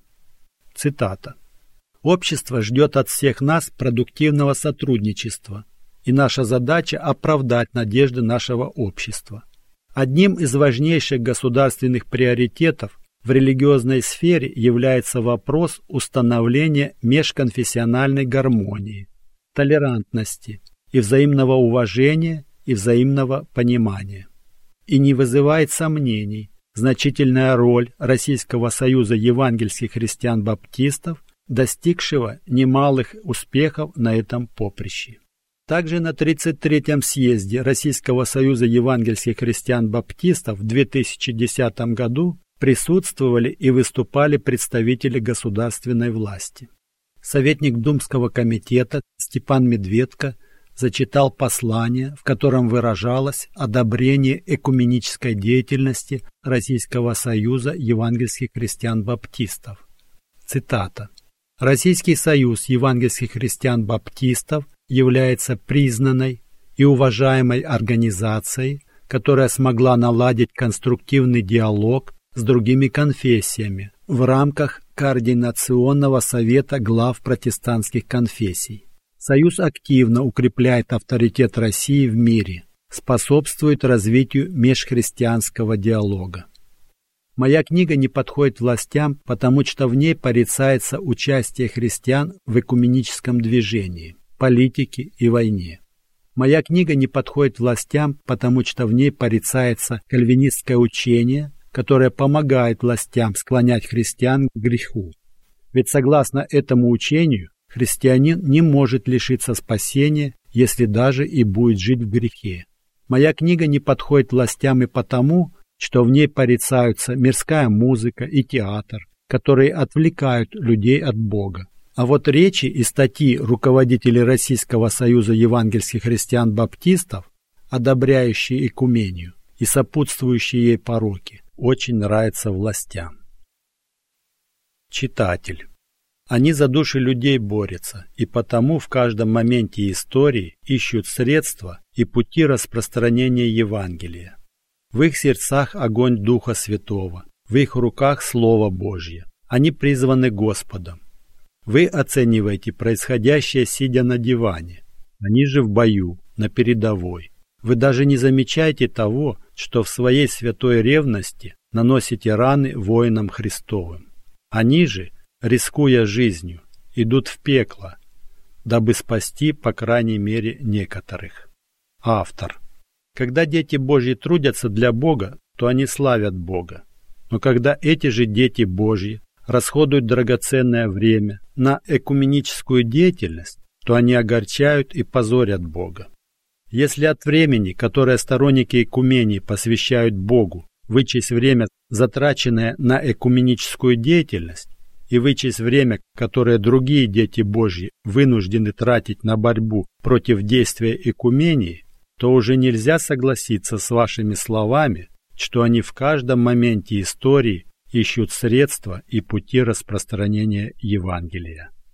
Цитата. «Общество ждет от всех нас продуктивного сотрудничества, и наша задача – оправдать надежды нашего общества. Одним из важнейших государственных приоритетов в религиозной сфере является вопрос установления межконфессиональной гармонии, толерантности и взаимного уважения и взаимного понимания. И не вызывает сомнений значительная роль Российского союза евангельских христиан-баптистов, достигшего немалых успехов на этом поприще». Также на тридцать третьем съезде Российского союза евангельских христиан-баптистов в две тысячи десятом году присутствовали и выступали представители государственной власти. Советник Думского комитета Степан Медведко зачитал послание, в котором выражалось одобрение экуменической деятельности Российского союза евангельских христиан-баптистов. Цитата. «Российский союз евангельских христиан-баптистов является признанной и уважаемой организацией, которая смогла наладить конструктивный диалог с другими конфессиями в рамках Координационного совета глав протестантских конфессий. Союз активно укрепляет авторитет России в мире, способствует развитию межхристианского диалога. Моя книга не подходит властям, потому что в ней порицается участие христиан в экуменическом движении, политике и войне. Моя книга не подходит властям, потому что в ней порицается кальвинистское учение, которое помогает властям склонять христиан к греху. Ведь согласно этому учению, христианин не может лишиться спасения, если даже и будет жить в грехе. Моя книга не подходит властям и потому, что в ней порицаются мирская музыка и театр, которые отвлекают людей от Бога. А вот речи и статьи руководителей Российского союза евангельских христиан-баптистов, одобряющие экумению и сопутствующие ей пороки, очень нравятся властям. Читатель. Они за души людей борются, и потому в каждом моменте истории ищут средства и пути распространения Евангелия. В их сердцах огонь Духа Святого, в их руках Слово Божье. Они призваны Господом. Вы оцениваете происходящее, сидя на диване. Они же в бою, на передовой. Вы даже не замечаете того, что в своей святой ревности наносите раны воинам Христовым. Они же, рискуя жизнью, идут в пекло, дабы спасти, по крайней мере, некоторых. Автор. Когда дети Божьи трудятся для Бога, то они славят Бога. Но когда эти же дети Божьи расходуют драгоценное время на экуменическую деятельность, то они огорчают и позорят Бога. Если от времени, которое сторонники экумении посвящают Богу, вычесть время, затраченное на экуменическую деятельность, и вычесть время, которое другие дети Божьи вынуждены тратить на борьбу против действия экумении, то уже нельзя согласиться с вашими словами, что они в каждом моменте истории ищут средства и пути распространения Евангелия.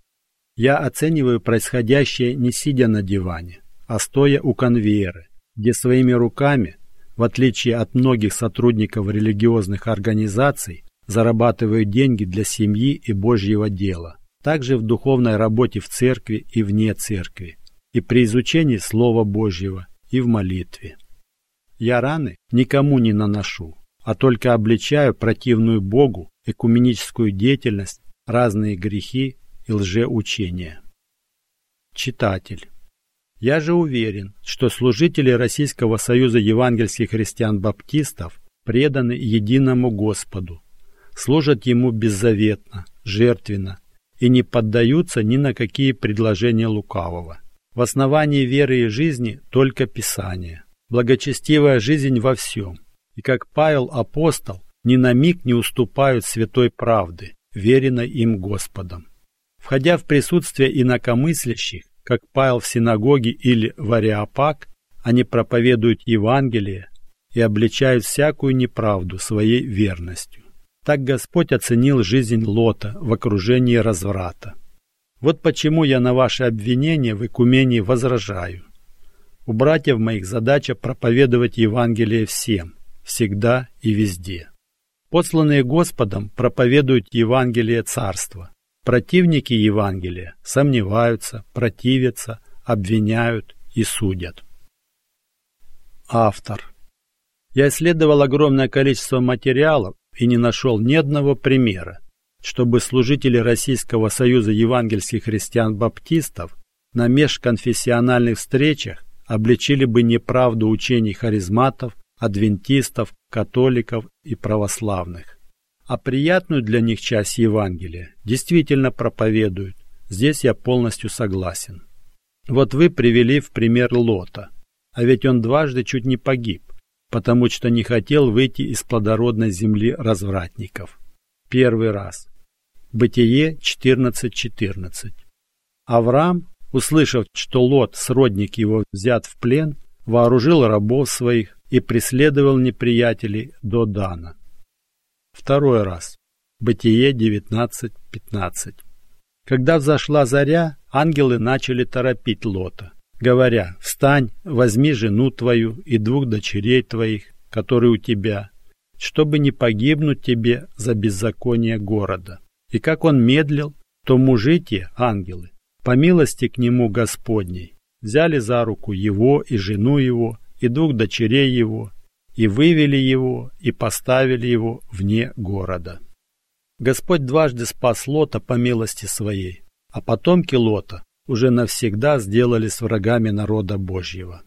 Я оцениваю происходящее не сидя на диване, а стоя у конвейера, где своими руками, в отличие от многих сотрудников религиозных организаций, зарабатываю деньги для семьи и Божьего дела, также в духовной работе в церкви и вне церкви, и при изучении Слова Божьего, и в молитве. Я раны никому не наношу, а только обличаю противную Богу экуменическую деятельность, разные грехи и лжеучения. Читатель. Я же уверен, что служители Российского союза евангельских христиан-баптистов преданы единому Господу, служат Ему беззаветно, жертвенно и не поддаются ни на какие предложения лукавого. В основании веры и жизни только Писание, благочестивая жизнь во всем, и как Павел апостол ни на миг не уступают святой правды, веренной им Господом. Входя в присутствие инакомыслящих, как Павел в синагоге или в Ареопаг, они проповедуют Евангелие и обличают всякую неправду своей верностью. Так Господь оценил жизнь Лота в окружении разврата. Вот почему я на ваши обвинения в экумении возражаю. У братьев моих задача проповедовать Евангелие всем, всегда и везде. Посланные Господом проповедуют Евангелие Царства. Противники Евангелия сомневаются, противятся, обвиняют и судят. Автор. Я исследовал огромное количество материалов и не нашел ни одного примера, чтобы служители Российского союза евангельских христиан-баптистов на межконфессиональных встречах обличили бы неправду учений харизматов, адвентистов, католиков и православных. А приятную для них часть Евангелия действительно проповедуют. Здесь я полностью согласен. Вот вы привели в пример Лота, а ведь он дважды чуть не погиб, потому что не хотел выйти из плодородной земли развратников. Первый раз. Бытие четырнадцать четырнадцать. Авраам, услышав, что Лот, сродник его, взят в плен, вооружил рабов своих и преследовал неприятелей до Дана. Второй раз. Бытие девятнадцать пятнадцать. Когда взошла заря, ангелы начали торопить Лота, говоря: «Встань, возьми жену твою и двух дочерей твоих, которые у тебя, чтобы не погибнуть тебе за беззаконие города». И как он медлил, то мужи те, ангелы, по милости к нему Господней, взяли за руку его и жену его, и двух дочерей его, и вывели его, и поставили его вне города. Господь дважды спас Лота по милости своей, а потомки Лота уже навсегда сделались врагами народа Божьего.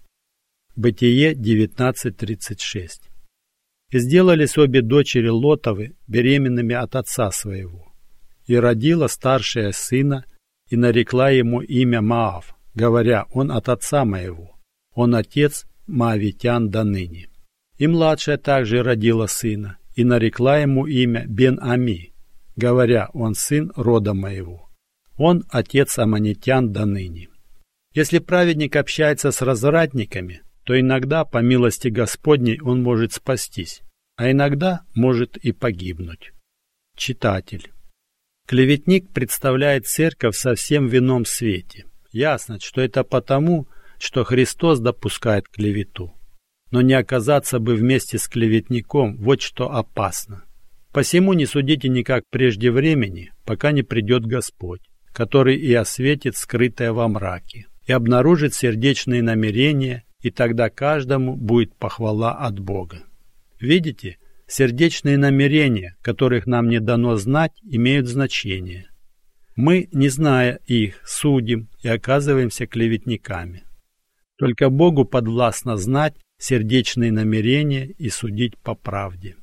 Бытие девятнадцать тридцать шесть. И сделались обе дочери Лотовы беременными от отца своего. И родила старшая сына, и нарекла ему имя Маав, говоря: он от отца моего, он отец моавитян до ныне. И младшая также родила сына, и нарекла ему имя Бен-Ами, говоря: он сын рода моего, он отец аммонитян до ныне. Если праведник общается с развратниками, то иногда, по милости Господней, он может спастись, а иногда может и погибнуть. Читатель. Клеветник представляет церковь совсем в ином свете. Ясно, что это потому, что Христос допускает клевету. Но не оказаться бы вместе с клеветником, вот что опасно. Посему не судите никак прежде времени, пока не придет Господь, который и осветит скрытое во мраке, и обнаружит сердечные намерения, и тогда каждому будет похвала от Бога. Видите, сердечные намерения, которых нам не дано знать, имеют значение. Мы, не зная их, судим и оказываемся клеветниками. Только Богу подвластно знать сердечные намерения и судить по правде.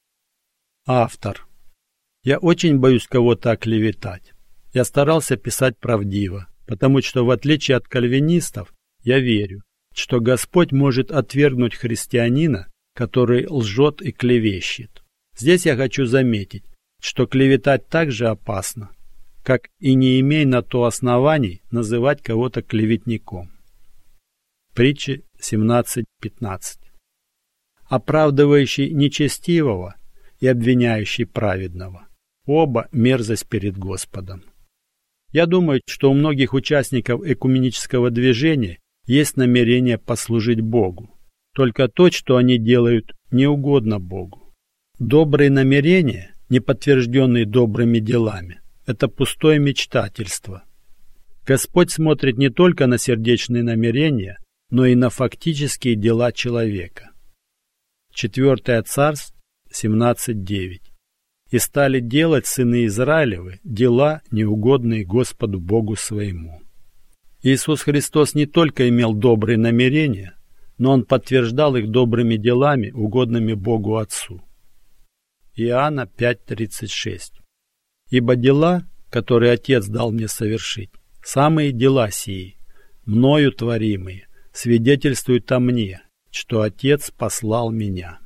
Автор. Я очень боюсь кого-то оклеветать. Я старался писать правдиво, потому что, в отличие от кальвинистов, я верю, что Господь может отвергнуть христианина, который лжет и клевещет. Здесь я хочу заметить, что клеветать так же опасно, как и не имея на то оснований называть кого-то клеветником. Притча семнадцать пятнадцать. Оправдывающий нечестивого и обвиняющий праведного. Оба мерзость перед Господом. Я думаю, что у многих участников экуменического движения есть намерение послужить Богу. Только то, что они делают, не угодно Богу. Добрые намерения, не подтвержденные добрыми делами, это пустое мечтательство. Господь смотрит не только на сердечные намерения, но и на фактические дела человека. Четвертое Царств семнадцать девять. «И стали делать сыны Израилевы дела, неугодные Господу Богу своему». Иисус Христос не только имел добрые намерения, но Он подтверждал их добрыми делами, угодными Богу Отцу. Иоанна пять тридцать шесть. «Ибо дела, которые Отец дал мне совершить, самые дела сии, мною творимые, свидетельствуют о мне, что Отец послал меня».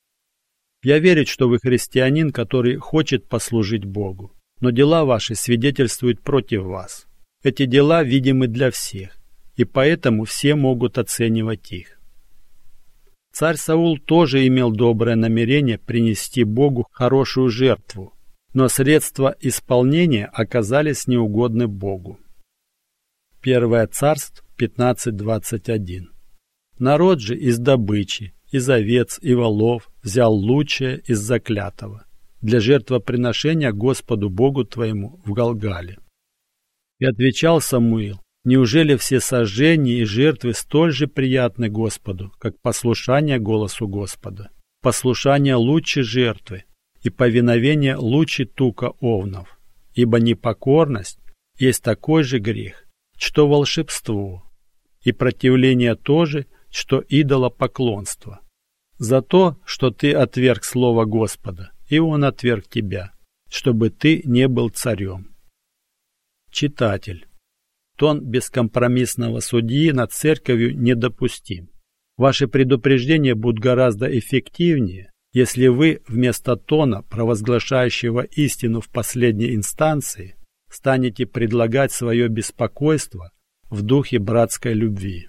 Я верю, что вы христианин, который хочет послужить Богу, но дела ваши свидетельствуют против вас. Эти дела видимы для всех, и поэтому все могут оценивать их. Царь Саул тоже имел доброе намерение принести Богу хорошую жертву, но средства исполнения оказались неугодны Богу. Первое Царств пятнадцать двадцать один. Народ же из добычи, из овец и волов взял лучшее из заклятого для жертвоприношения Господу Богу твоему в Галгале. И отвечал Самуил: неужели все сожжения и жертвы столь же приятны Господу, как послушание голосу Господа? Послушание лучше жертвы, и повиновение лучше тука овнов, ибо непокорность есть такой же грех, что волшебство, и противление тоже, что идолопоклонство. За то, что ты отверг слово Господа, и Он отверг тебя, чтобы ты не был царем. Читатель. Тон бескомпромиссного судьи над церковью недопустим. Ваши предупреждения будут гораздо эффективнее, если вы вместо тона, провозглашающего истину в последней инстанции, станете предлагать свое беспокойство в духе братской любви.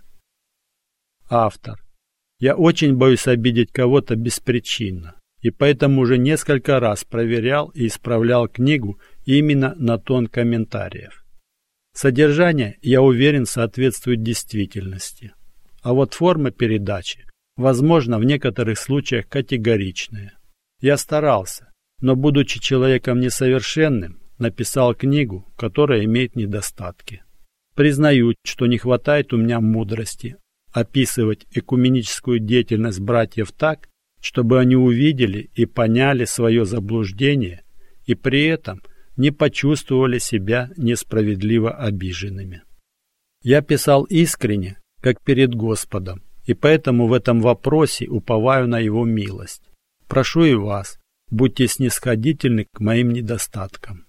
Автор. Я очень боюсь обидеть кого-то беспричинно, и поэтому уже несколько раз проверял и исправлял книгу именно на тон комментариев. Содержание, я уверен, соответствует действительности. А вот форма передачи, возможно, в некоторых случаях категоричная. Я старался, но, будучи человеком несовершенным, написал книгу, которая имеет недостатки. Признаю, что не хватает у меня мудрости описывать экуменическую деятельность братьев так, чтобы они увидели и поняли свое заблуждение и при этом не почувствовали себя несправедливо обиженными. Я писал искренне, как перед Господом, и поэтому в этом вопросе уповаю на Его милость. Прошу и вас, будьте снисходительны к моим недостаткам.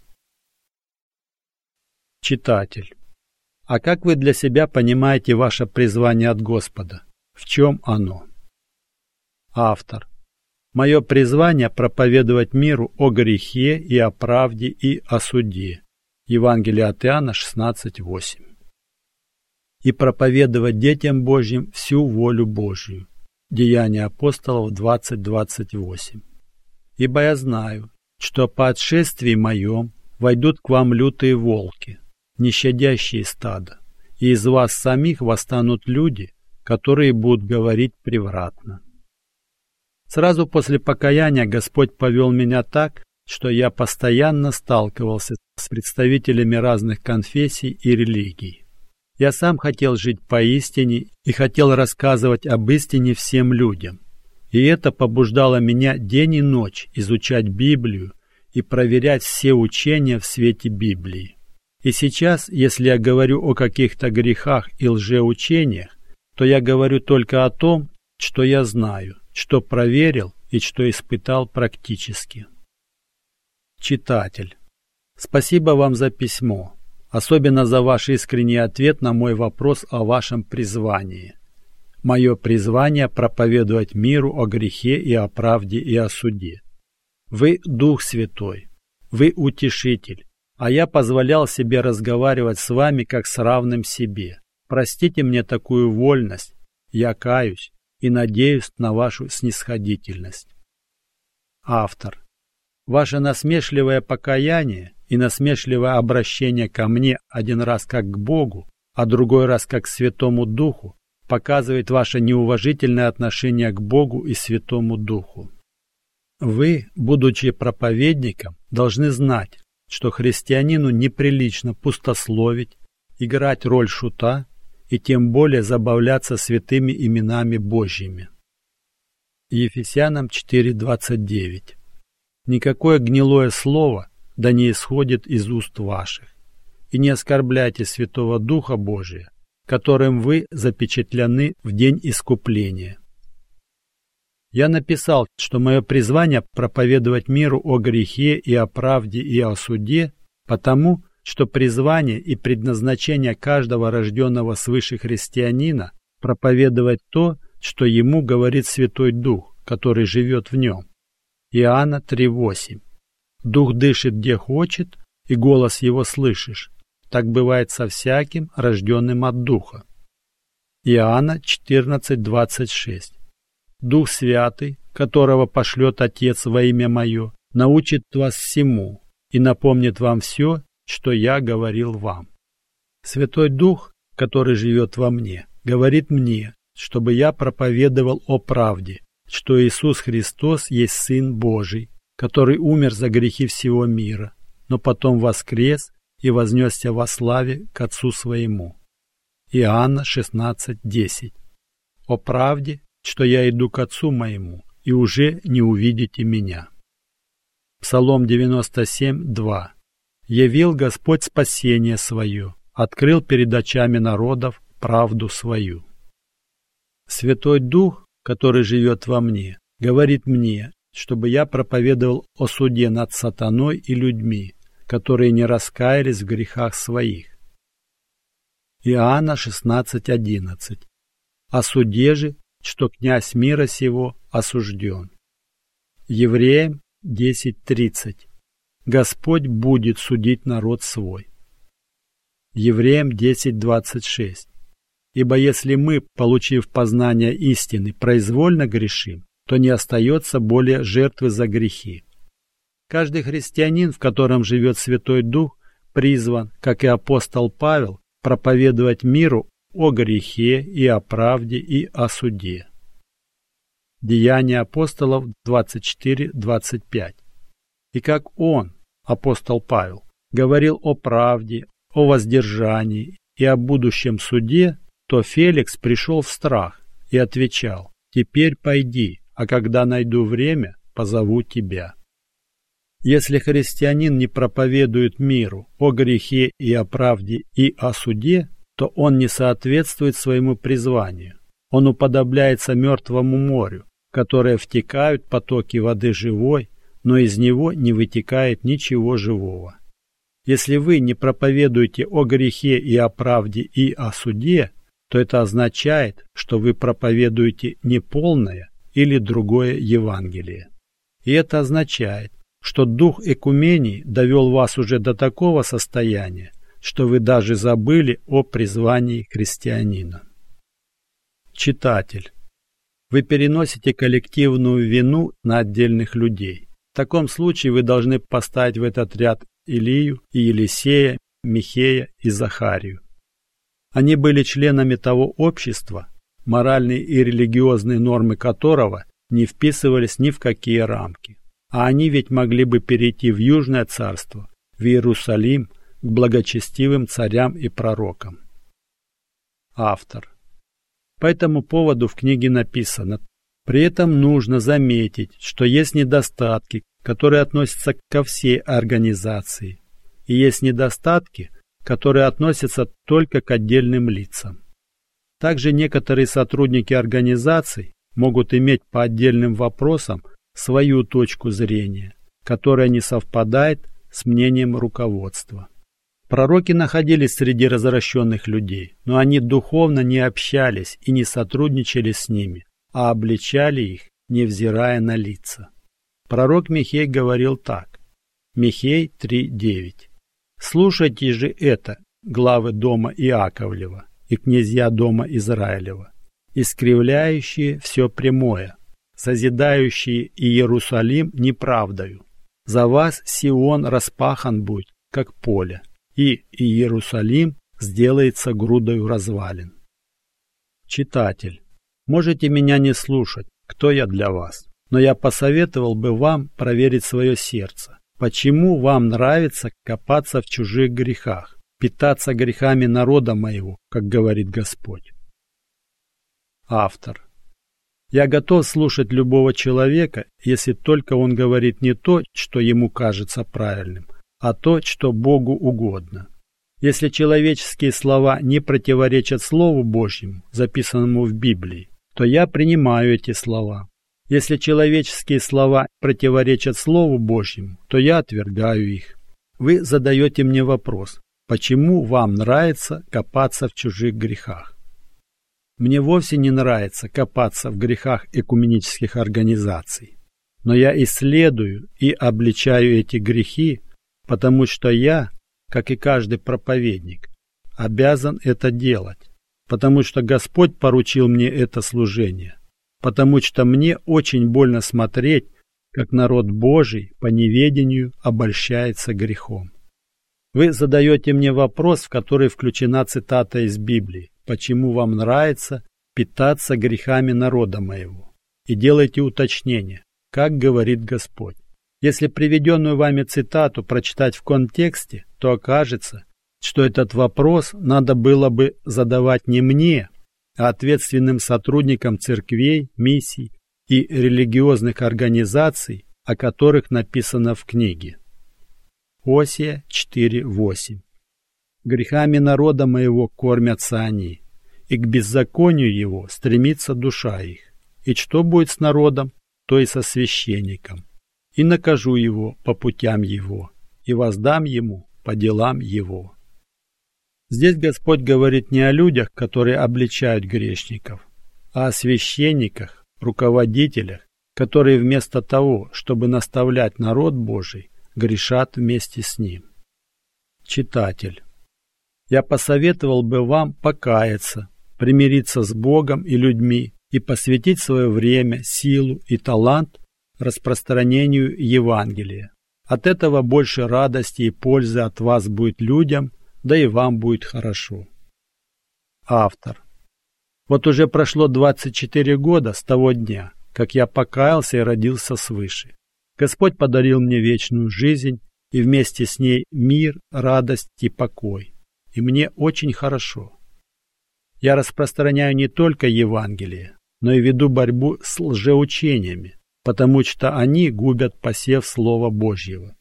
Читатель. А как вы для себя понимаете ваше призвание от Господа? В чем оно? Автор. Мое призвание проповедовать миру о грехе и о правде и о суде. Евангелие от Иоанна шестнадцать восемь. И проповедовать детям Божьим всю волю Божию. Деяния апостолов двадцать двадцать восемь. Ибо я знаю, что по отшествии моем войдут к вам лютые волки, не щадящие стада, и из вас самих восстанут люди, которые будут говорить превратно. Сразу после покаяния Господь повел меня так, что я постоянно сталкивался с представителями разных конфессий и религий. Я сам хотел жить поистине и хотел рассказывать об истине всем людям. И это побуждало меня день и ночь изучать Библию и проверять все учения в свете Библии. И сейчас, если я говорю о каких-то грехах и лжеучениях, то я говорю только о том, что я знаю, что проверил и что испытал практически. Читатель. Спасибо вам за письмо, особенно за ваш искренний ответ на мой вопрос о вашем призвании. Мое призвание – проповедовать миру о грехе и о правде и о суде. Вы Дух Святой, вы Утешитель, а я позволял себе разговаривать с вами как с равным себе. Простите мне такую вольность, я каюсь и надеюсь на вашу снисходительность. Автор. Ваше насмешливое покаяние и насмешливое обращение ко мне один раз как к Богу, а другой раз как к Святому Духу, показывает ваше неуважительное отношение к Богу и Святому Духу. Вы, будучи проповедником, должны знать, что христианину неприлично пустословить, играть роль шута и тем более забавляться святыми именами Божьими. Ефесянам четыре двадцать девять. Никакое гнилое слово да не исходит из уст ваших, и не оскорбляйте Святого Духа Божия, которым вы запечатлены в день искупления. Я написал, что мое призвание проповедовать миру о грехе и о правде и о суде, потому что призвание и предназначение каждого рожденного свыше христианина проповедовать то, что ему говорит Святой Дух, который живет в нем. Иоанна три восемь. Дух дышит где хочет, и голос его слышишь. Так бывает со всяким, рожденным от Духа. Иоанна четырнадцать двадцать шесть. Дух Святый, которого пошлет Отец во имя Мое, научит вас всему и напомнит вам все, что я говорил вам. Святой Дух, который живет во мне, говорит мне, чтобы я проповедовал о правде, что Иисус Христос есть Сын Божий, который умер за грехи всего мира, но потом воскрес и вознесся во славе к Отцу Своему. Иоанна шестнадцать десять. О правде, что я иду к Отцу Моему, и уже не увидите меня. Псалом девяносто семь два. Явил Господь спасение свое, открыл перед очами народов правду свою. Святой Дух, который живет во мне, говорит мне, чтобы я проповедовал о суде над сатаной и людьми, которые не раскаялись в грехах своих. Иоанна шестнадцать одиннадцать. О суде же, что князь мира сего осужден. Евреям десять тридцать. Господь будет судить народ свой. Евреям десять двадцать шесть. Ибо если мы, получив познание истины, произвольно грешим, то не остается более жертвы за грехи. Каждый христианин, в котором живет Святой Дух, призван, как и апостол Павел, проповедовать миру о грехе и о правде и о суде. Деяния апостолов двадцать четыре двадцать пять. И как он, апостол Павел, говорил о правде, о воздержании и о будущем суде, то Феликс пришел в страх и отвечал: «Теперь пойди, а когда найду время, позову тебя». Если христианин не проповедует миру о грехе и о правде и о суде, то он не соответствует своему призванию. Он уподобляется мертвому морю, в которое втекают потоки воды живой, но из него не вытекает ничего живого. Если вы не проповедуете о грехе и о правде и о суде, то это означает, что вы проповедуете неполное или другое Евангелие. И это означает, что дух экумении довел вас уже до такого состояния, что вы даже забыли о призвании христианина. Читатель, вы переносите коллективную вину на отдельных людей. В таком случае вы должны поставить в этот ряд Илию и Елисея, Михея и Захарию. Они были членами того общества, моральные и религиозные нормы которого не вписывались ни в какие рамки. А они ведь могли бы перейти в Южное царство, в Иерусалим, к благочестивым царям и пророкам. Автор. По этому поводу в книге написано: при этом нужно заметить, что есть недостатки, которые относятся ко всей организации, и есть недостатки, которые относятся только к отдельным лицам. Также некоторые сотрудники организаций могут иметь по отдельным вопросам свою точку зрения, которая не совпадает с мнением руководства. Пророки находились среди развращенных людей, но они духовно не общались и не сотрудничали с ними, а обличали их, невзирая на лица. Пророк Михей говорил так. Михей три девять. «Слушайте же это, главы дома Иаковлева и князья дома Израилева, искривляющие все прямое, созидающие Иерусалим неправдою. За вас Сион распахан будет, как поле, и Иерусалим сделается грудою развалин. Читатель, можете меня не слушать, кто я для вас, но я посоветовал бы вам проверить свое сердце. Почему вам нравится копаться в чужих грехах, питаться грехами народа моего, как говорит Господь? Автор. Я готов слушать любого человека, если только он говорит не то, что ему кажется правильным, а то, что Богу угодно. Если человеческие слова не противоречат Слову Божьему, записанному в Библии, то я принимаю эти слова. Если человеческие слова противоречат Слову Божьему, то я отвергаю их. Вы задаете мне вопрос, почему вам нравится копаться в чужих грехах? Мне вовсе не нравится копаться в грехах экуменических организаций. Но я исследую и обличаю эти грехи, потому что я, как и каждый проповедник, обязан это делать, потому что Господь поручил мне это служение, потому что мне очень больно смотреть, как народ Божий по неведению обольщается грехом. Вы задаете мне вопрос, в который включена цитата из Библии: «Почему вам нравится питаться грехами народа моего?» И делаете уточнение, как говорит Господь. Если приведенную вами цитату прочитать в контексте, то окажется, что этот вопрос надо было бы задавать не мне, а ответственным сотрудникам церквей, миссий и религиозных организаций, о которых написано в книге. Осия четыре восемь. «Грехами народа моего кормятся они, и к беззаконию его стремится душа их. И что будет с народом, то и со священником. И накажу его по путям его, и воздам ему по делам его». Здесь Господь говорит не о людях, которые обличают грешников, а о священниках, руководителях, которые вместо того, чтобы наставлять народ Божий, грешат вместе с ним. Читатель, я посоветовал бы вам покаяться, примириться с Богом и людьми и посвятить свое время, силу и талант распространению Евангелия. От этого больше радости и пользы от вас будет людям, да и вам будет хорошо. Автор. Вот уже прошло двадцать четыре года с того дня, как я покаялся и родился свыше. Господь подарил мне вечную жизнь и вместе с ней мир, радость и покой. И мне очень хорошо. Я распространяю не только Евангелие, но и веду борьбу с лжеучениями, потому что они губят посев Слова Божьего.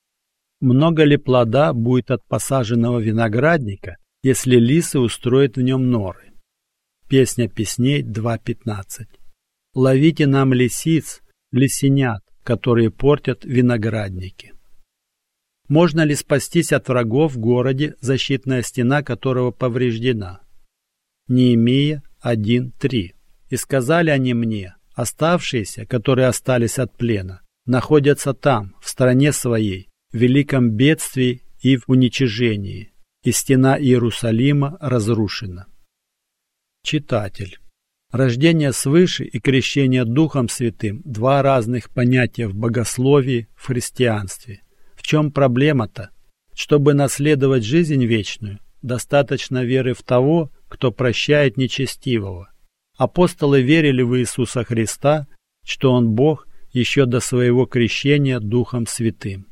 Много ли плода будет от посаженного виноградника, если лисы устроят в нем норы? Песня песней два пятнадцать. Ловите нам лисиц, лисенят, которые портят виноградники. Можно ли спастись от врагов в городе, защитная стена которого повреждена? Неемия один три. И сказали они мне: оставшиеся, которые остались от плена, находятся там, в стране своей, в великом бедствии и в уничижении, и стена Иерусалима разрушена. Читатель. Рождение свыше и крещение Духом Святым – два разных понятия в богословии, в христианстве. В чем проблема-то? Чтобы наследовать жизнь вечную, достаточно веры в того, кто прощает нечестивого. Апостолы верили в Иисуса Христа, что Он Бог еще до своего крещения Духом Святым.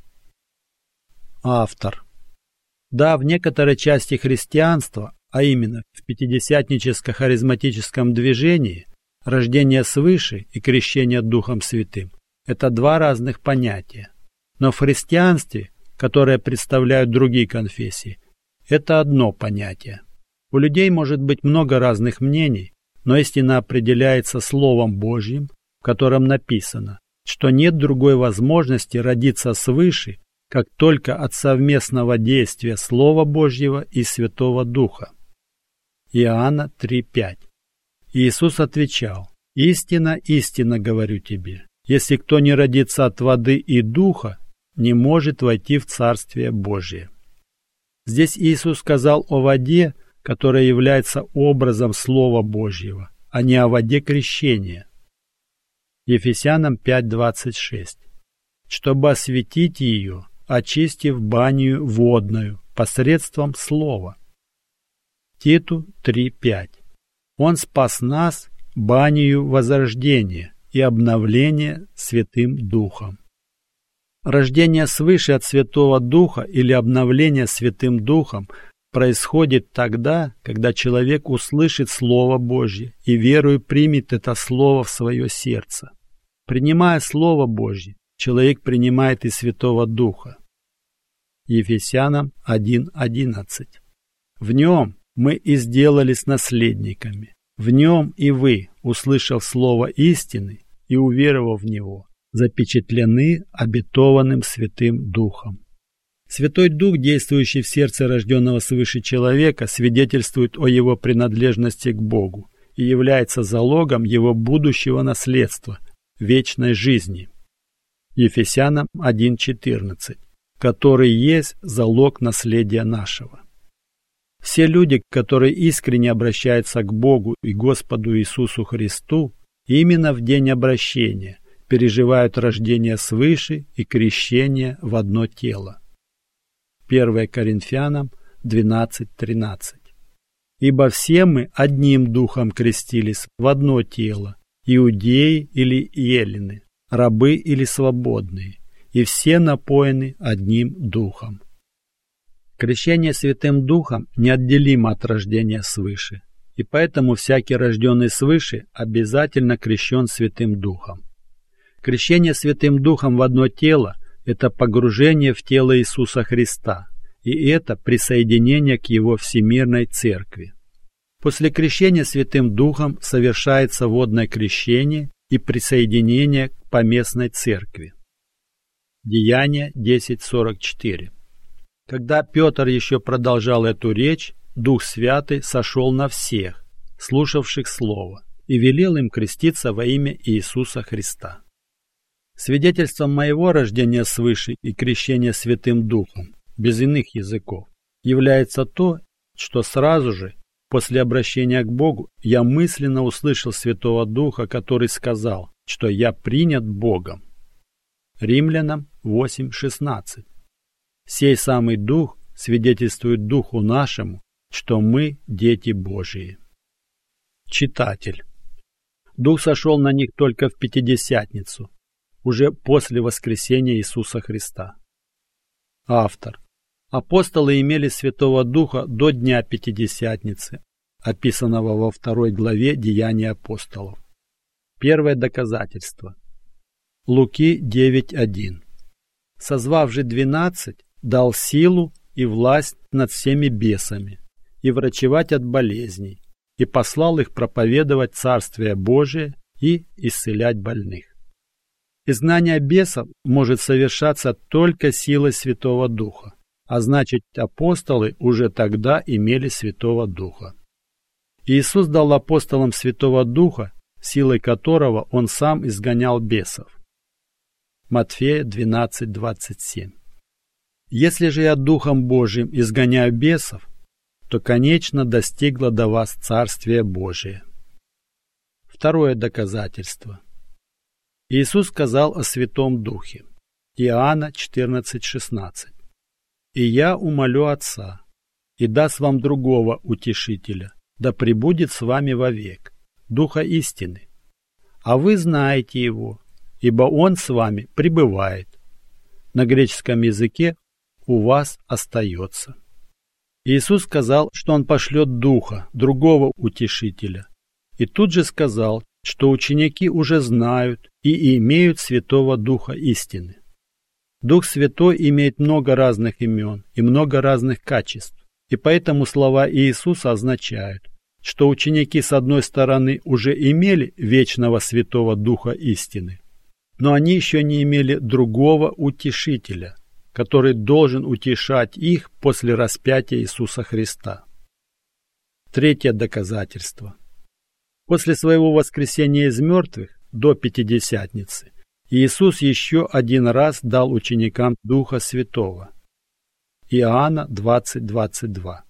Автор. Да, в некоторой части христианства, а именно в пятидесятническо-харизматическом движении, рождение свыше и крещение Духом Святым – это два разных понятия. Но в христианстве, которое представляют другие конфессии, это одно понятие. У людей может быть много разных мнений, но истина определяется Словом Божьим, в котором написано, что нет другой возможности родиться свыше, как только от совместного действия Слова Божьего и Святого Духа. Иоанна три пять. Иисус отвечал: «Истинно, истинно говорю тебе, если кто не родится от воды и духа, не может войти в Царствие Божие». Здесь Иисус сказал о воде, которая является образом Слова Божьего, а не о воде крещения. Ефесянам пять двадцать шесть. Чтобы осветить ее, очистив баню водную посредством слова. Титу три пять. Он спас нас банию возрождения и обновления Святым Духом. Рождение свыше от Святого Духа или обновление Святым Духом происходит тогда, когда человек услышит Слово Божье и верою примет это Слово в свое сердце. Принимая Слово Божье, человек принимает и Святого Духа. Ефесянам один одиннадцать. В нем мы и сделались наследниками. В нем и вы, услышав слово истины и уверовав в него, запечатлены обетованным Святым Духом. Святой Дух, действующий в сердце рожденного свыше человека, свидетельствует о его принадлежности к Богу и является залогом его будущего наследства, вечной жизни. Ефесянам один четырнадцать, который есть залог наследия нашего. Все люди, которые искренне обращаются к Богу и Господу Иисусу Христу, именно в день обращения переживают рождение свыше и крещение в одно тело. первое Коринфянам двенадцать тринадцать. Ибо все мы одним духом крестились в одно тело, иудеи или елены, рабы или свободные, и все напоены одним духом. Крещение Святым Духом неотделимо от рождения свыше, и поэтому всякий рожденный свыше обязательно крещен Святым Духом. Крещение Святым Духом в одно тело – это погружение в тело Иисуса Христа, и это присоединение к Его всемирной Церкви. После крещения Святым Духом совершается водное крещение и присоединение к поместной Церкви. Деяния десять сорок четыре. Когда Петр еще продолжал эту речь, Дух Святый сошел на всех, слушавших Слово, и велел им креститься во имя Иисуса Христа. Свидетельством моего рождения свыше и крещения Святым Духом, без иных языков, является то, что сразу же, после обращения к Богу, я мысленно услышал Святого Духа, который сказал, что я принят Богом. Римлянам восемь шестнадцать. Сей самый Дух свидетельствует Духу нашему, что мы дети Божии. Читатель. Дух сошел на них только в Пятидесятницу, уже после воскресения Иисуса Христа. Автор. Апостолы имели Святого Духа до Дня Пятидесятницы, описанного во второй главе Деяний апостолов. Первое доказательство. Луки девять один. Созвав же двенадцать, дал силу и власть над всеми бесами, и врачевать от болезней, и послал их проповедовать Царствие Божие и исцелять больных. Изгнание бесов может совершаться только силой Святого Духа, а значит, апостолы уже тогда имели Святого Духа. Иисус дал апостолам Святого Духа, силой которого Он сам изгонял бесов. Матфея двенадцать двадцать семь. Если же я Духом Божиим изгоняю бесов, то, конечно, достигло до вас Царствие Божие. Второе доказательство. Иисус сказал о Святом Духе. Иоанна четырнадцать шестнадцать. «И я умолю Отца, и даст вам другого утешителя, да пребудет с вами вовек, Духа истины. А вы знаете Его, ибо Он с вами пребывает». На греческом языке «у вас остается». Иисус сказал, что Он пошлет Духа, другого утешителя, и тут же сказал, что ученики уже знают и имеют Святого Духа истины. Дух Святой имеет много разных имен и много разных качеств, и поэтому слова Иисуса означают, что ученики с одной стороны уже имели вечного Святого Духа истины, но они еще не имели другого утешителя, который должен утешать их после распятия Иисуса Христа. Третье доказательство. После своего воскресения из мертвых до Пятидесятницы Иисус еще один раз дал ученикам Духа Святого. Иоанна двадцать двадцать два.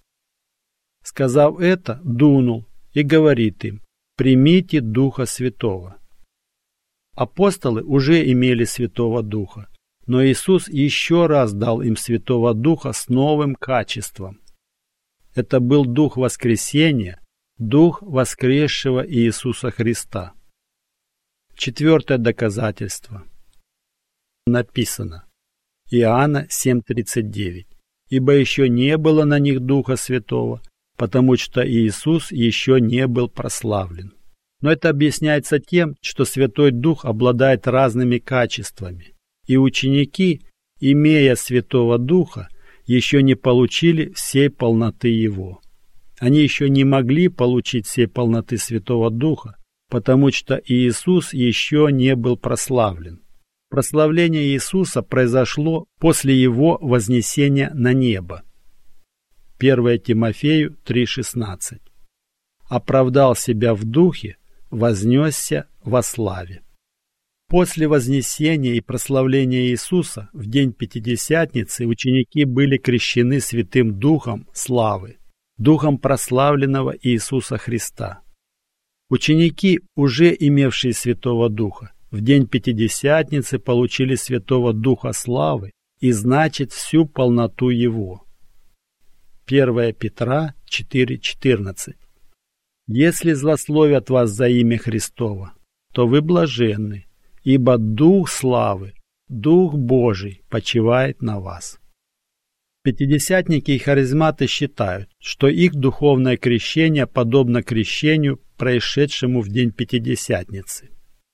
Сказав это, дунул и говорит им: «Примите Духа Святого». Апостолы уже имели Святого Духа, Но Иисус еще раз дал им Святого Духа с новым качеством. Это был Дух воскресения, Дух воскресшего Иисуса Христа. Четвертое доказательство. Написано. Иоанна семь тридцать девять. Ибо еще не было на них Духа Святого, потому что Иисус еще не был прославлен. Но это объясняется тем, что Святой Дух обладает разными качествами, и ученики, имея Святого Духа, еще не получили всей полноты Его. Они еще не могли получить всей полноты Святого Духа, потому что Иисус еще не был прославлен. Прославление Иисуса произошло после Его вознесения на небо. первое Тимофею три шестнадцать. Оправдал себя в духе, вознесся во славе. После вознесения и прославления Иисуса в день Пятидесятницы ученики были крещены Святым Духом славы, Духом прославленного Иисуса Христа. Ученики, уже имевшие Святого Духа, в день Пятидесятницы получили Святого Духа славы и, значит, всю полноту Его. первое Петра четыре четырнадцать. Если злословят вас за имя Христово, то вы блаженны, ибо Дух славы, Дух Божий почивает на вас. Пятидесятники и харизматы считают, что их духовное крещение подобно крещению, происшедшему в день Пятидесятницы.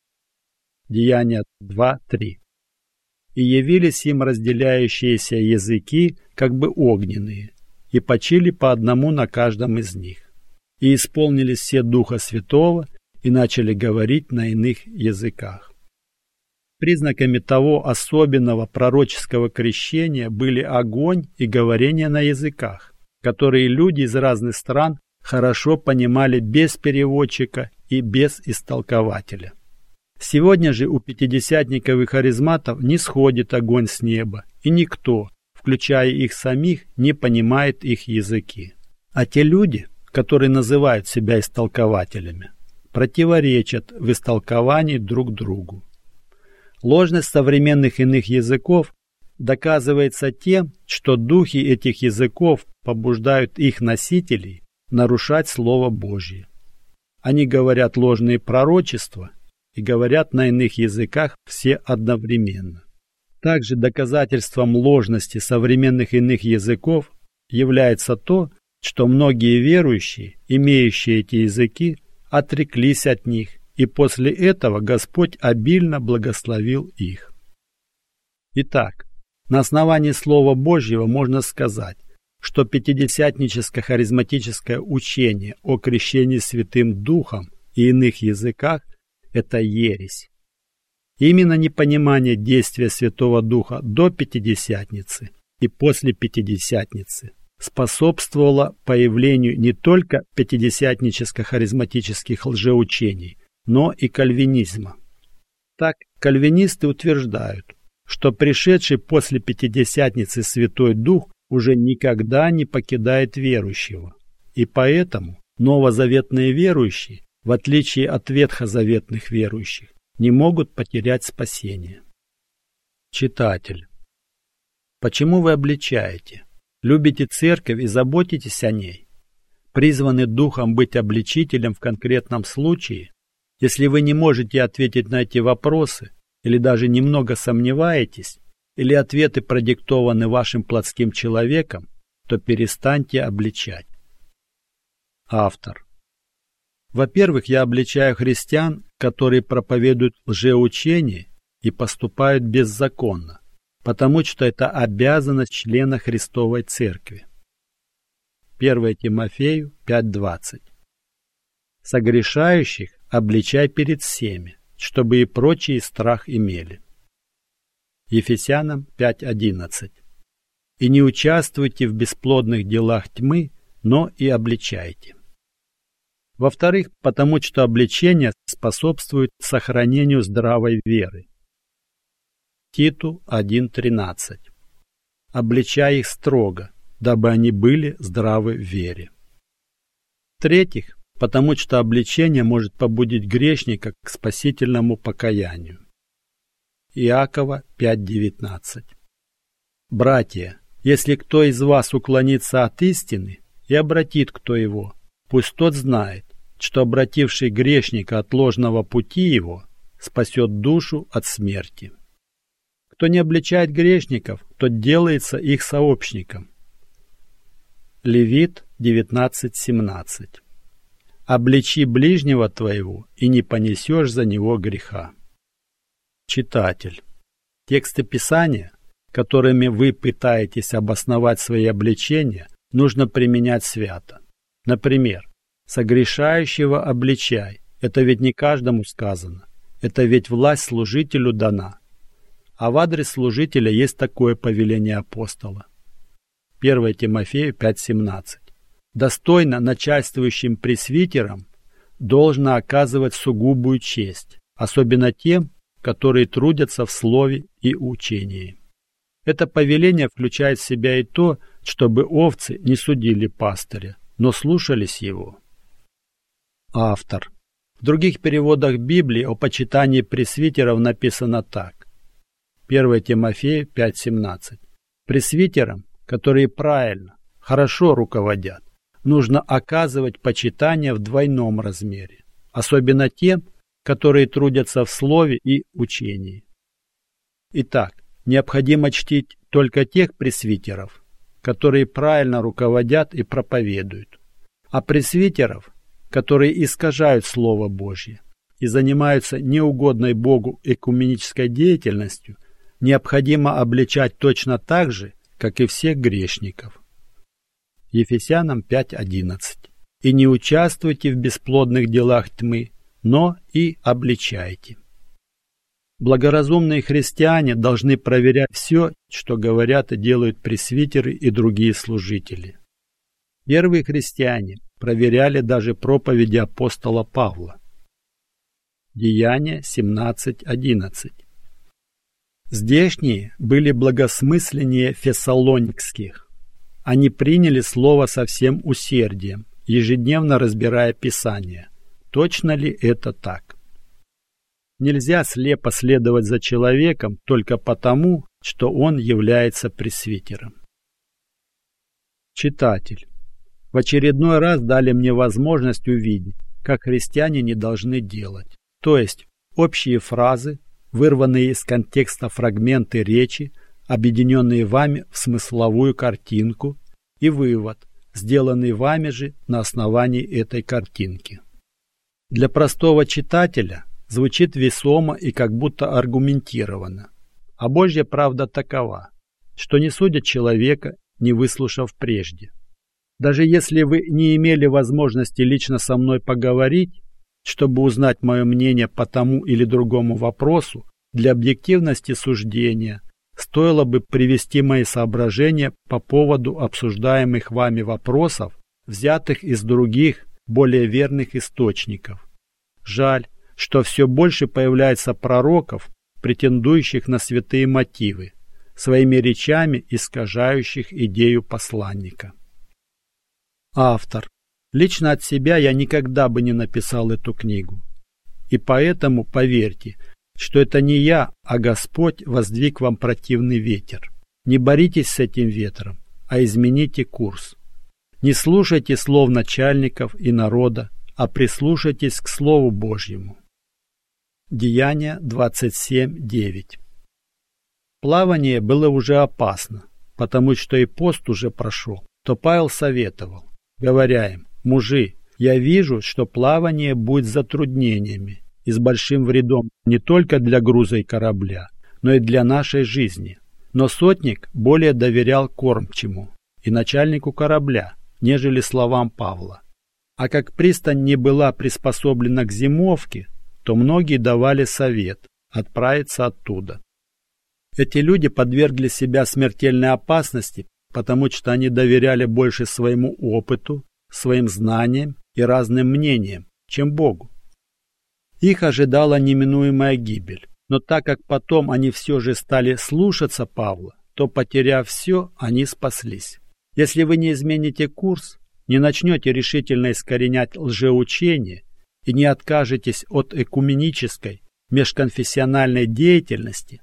Деяния два три. И явились им разделяющиеся языки, как бы огненные, и почили по одному на каждом из них. И исполнились все Духа Святого, и начали говорить на иных языках. Признаками того особенного пророческого крещения были огонь и говорение на языках, которые люди из разных стран хорошо понимали без переводчика и без истолкователя. Сегодня же у пятидесятников и харизматов не сходит огонь с неба, и никто, включая их самих, не понимает их языки. А те люди, которые называют себя истолкователями, противоречат в истолковании друг другу. Ложность современных иных языков доказывается тем, что духи этих языков побуждают их носителей нарушать Слово Божье. Они говорят ложные пророчества и говорят на иных языках все одновременно. Также доказательством ложности современных иных языков является то, что многие верующие, имеющие эти языки, отреклись от них, и после этого Господь обильно благословил их. Итак, на основании Слова Божьего можно сказать, что пятидесятническо-харизматическое учение о крещении Святым Духом и иных языках – это ересь. Именно непонимание действия Святого Духа до Пятидесятницы и после Пятидесятницы способствовало появлению не только пятидесятническо-харизматических лжеучений, но и кальвинизма. Так, кальвинисты утверждают, что пришедший после Пятидесятницы Святой Дух уже никогда не покидает верующего, и поэтому новозаветные верующие, в отличие от ветхозаветных верующих, не могут потерять спасение. Читатель, почему вы обличаете? Любите церковь и заботитесь о ней? Призваны Духом быть обличителем в конкретном случае? Если вы не можете ответить на эти вопросы, или даже немного сомневаетесь, или ответы продиктованы вашим плотским человеком, то перестаньте обличать. Автор. Во-первых, я обличаю христиан, которые проповедуют лжеучение и поступают беззаконно, потому что это обязанность члена Христовой Церкви. первое Тимофею пять двадцать. Согрешающих обличай перед всеми, чтобы и прочие страх имели. Ефесянам пять одиннадцать. И не участвуйте в бесплодных делах тьмы, но и обличайте. Во-вторых, потому что обличение способствует сохранению здравой веры. Титу один тринадцать. Обличай их строго, дабы они были здравы в вере. В-третьих, потому что обличение может побудить грешника к спасительному покаянию. Иакова пять девятнадцать. Братья, если кто из вас уклонится от истины и обратит кто его, пусть тот знает, что обративший грешника от ложного пути его спасет душу от смерти. Кто не обличает грешников, тот делается их сообщником. Левит девятнадцать семнадцать. Обличи ближнего твоего, и не понесешь за него греха. Читатель. Тексты Писания, которыми вы пытаетесь обосновать свои обличения, нужно применять свято. Например, «Согрешающего обличай» – это ведь не каждому сказано, это ведь власть служителю дана. А в адрес служителя есть такое повеление апостола. первое Тимофею пять семнадцать. Достойно начальствующим пресвитерам должно оказывать сугубую честь, особенно тем, которые трудятся в слове и учении. Это повеление включает в себя и то, чтобы овцы не судили пастыря, но слушались его. Автор. В других переводах Библии о почитании пресвитеров написано так. первое Тимофею пять семнадцать. Пресвитерам, которые правильно, хорошо руководят, нужно оказывать почитание в двойном размере, особенно тем, которые трудятся в слове и учении. Итак, необходимо чтить только тех пресвитеров, которые правильно руководят и проповедуют, а пресвитеров, которые искажают Слово Божье и занимаются неугодной Богу экуменической деятельностью, необходимо обличать точно так же, как и всех грешников. Ефесянам пять одиннадцать. И не участвуйте в бесплодных делах тьмы, но и обличайте. Благоразумные христиане должны проверять все, что говорят и делают пресвитеры и другие служители. Первые христиане проверяли даже проповеди апостола Павла. Деяния семнадцать одиннадцать. Здешние были благосмысленнее фессалоникских. Они приняли слово со всем усердием, ежедневно разбирая Писание. Точно ли это так? Нельзя слепо следовать за человеком только потому, что он является пресвитером. Читатель. В очередной раз дали мне возможность увидеть, как христиане не должны делать. То есть общие фразы, вырванные из контекста фрагменты речи, объединенные вами в смысловую картинку, и вывод, сделанный вами же на основании этой картинки. Для простого читателя звучит весомо и как будто аргументированно. А Божья правда такова, что не судят человека, не выслушав прежде. Даже если вы не имели возможности лично со мной поговорить, чтобы узнать мое мнение по тому или другому вопросу, для объективности суждения стоило бы привести мои соображения по поводу обсуждаемых вами вопросов, взятых из других, более верных источников. Жаль, что все больше появляется пророков, претендующих на святые мотивы, своими речами искажающих идею посланника. Автор. Лично от себя я никогда бы не написал эту книгу. И поэтому, поверьте, что это не я, а Господь воздвиг вам противный ветер. Не боритесь с этим ветром, а измените курс. Не слушайте слов начальников и народа, а прислушайтесь к Слову Божьему. Деяния двадцать семь девять. Плавание было уже опасно, потому что и пост уже прошел. То Павел советовал, говоря им: «Мужи, я вижу, что плавание будет с затруднениями и с большим вредом не только для груза и корабля, но и для нашей жизни». Но сотник более доверял кормчему и начальнику корабля, нежели словам Павла. А как пристань не была приспособлена к зимовке, то многие давали совет отправиться оттуда. Эти люди подвергли себя смертельной опасности, потому что они доверяли больше своему опыту, своим знаниям и разным мнениям, чем Богу. Их ожидала неминуемая гибель, но так как потом они все же стали слушаться Павла, то, потеряв все, они спаслись. Если вы не измените курс, не начнете решительно искоренять лжеучение и не откажетесь от экуменической, межконфессиональной деятельности,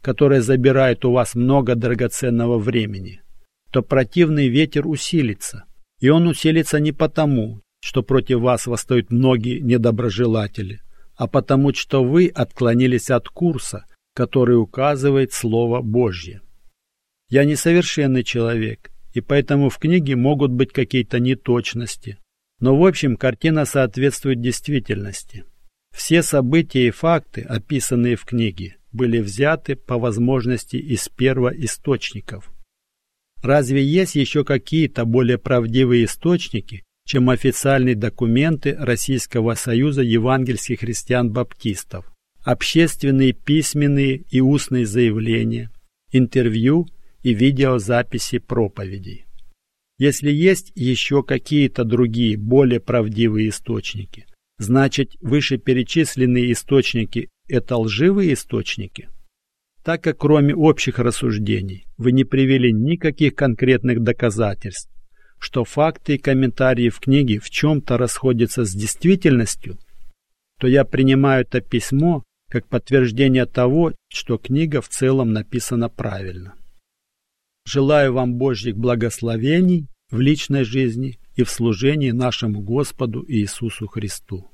которое забирает у вас много драгоценного времени, то противный ветер усилится. И он усилится не потому, что против вас восстают многие недоброжелатели, а потому, что вы отклонились от курса, который указывает Слово Божье. Я несовершенный человек, и поэтому в книге могут быть какие-то неточности, но в общем картина соответствует действительности. Все события и факты, описанные в книге, были взяты по возможности из первоисточников. Разве есть еще какие-то более правдивые источники, чем официальные документы Российского союза евангельских христиан-баптистов, общественные письменные и устные заявления, интервью и видеозаписи проповедей? Если есть еще какие-то другие, более правдивые источники, значит, вышеперечисленные источники – это лживые источники? Так как кроме общих рассуждений вы не привели никаких конкретных доказательств, что факты и комментарии в книге в чем-то расходятся с действительностью, то я принимаю это письмо как подтверждение того, что книга в целом написана правильно. Желаю вам Божьих благословений в личной жизни и в служении нашему Господу Иисусу Христу.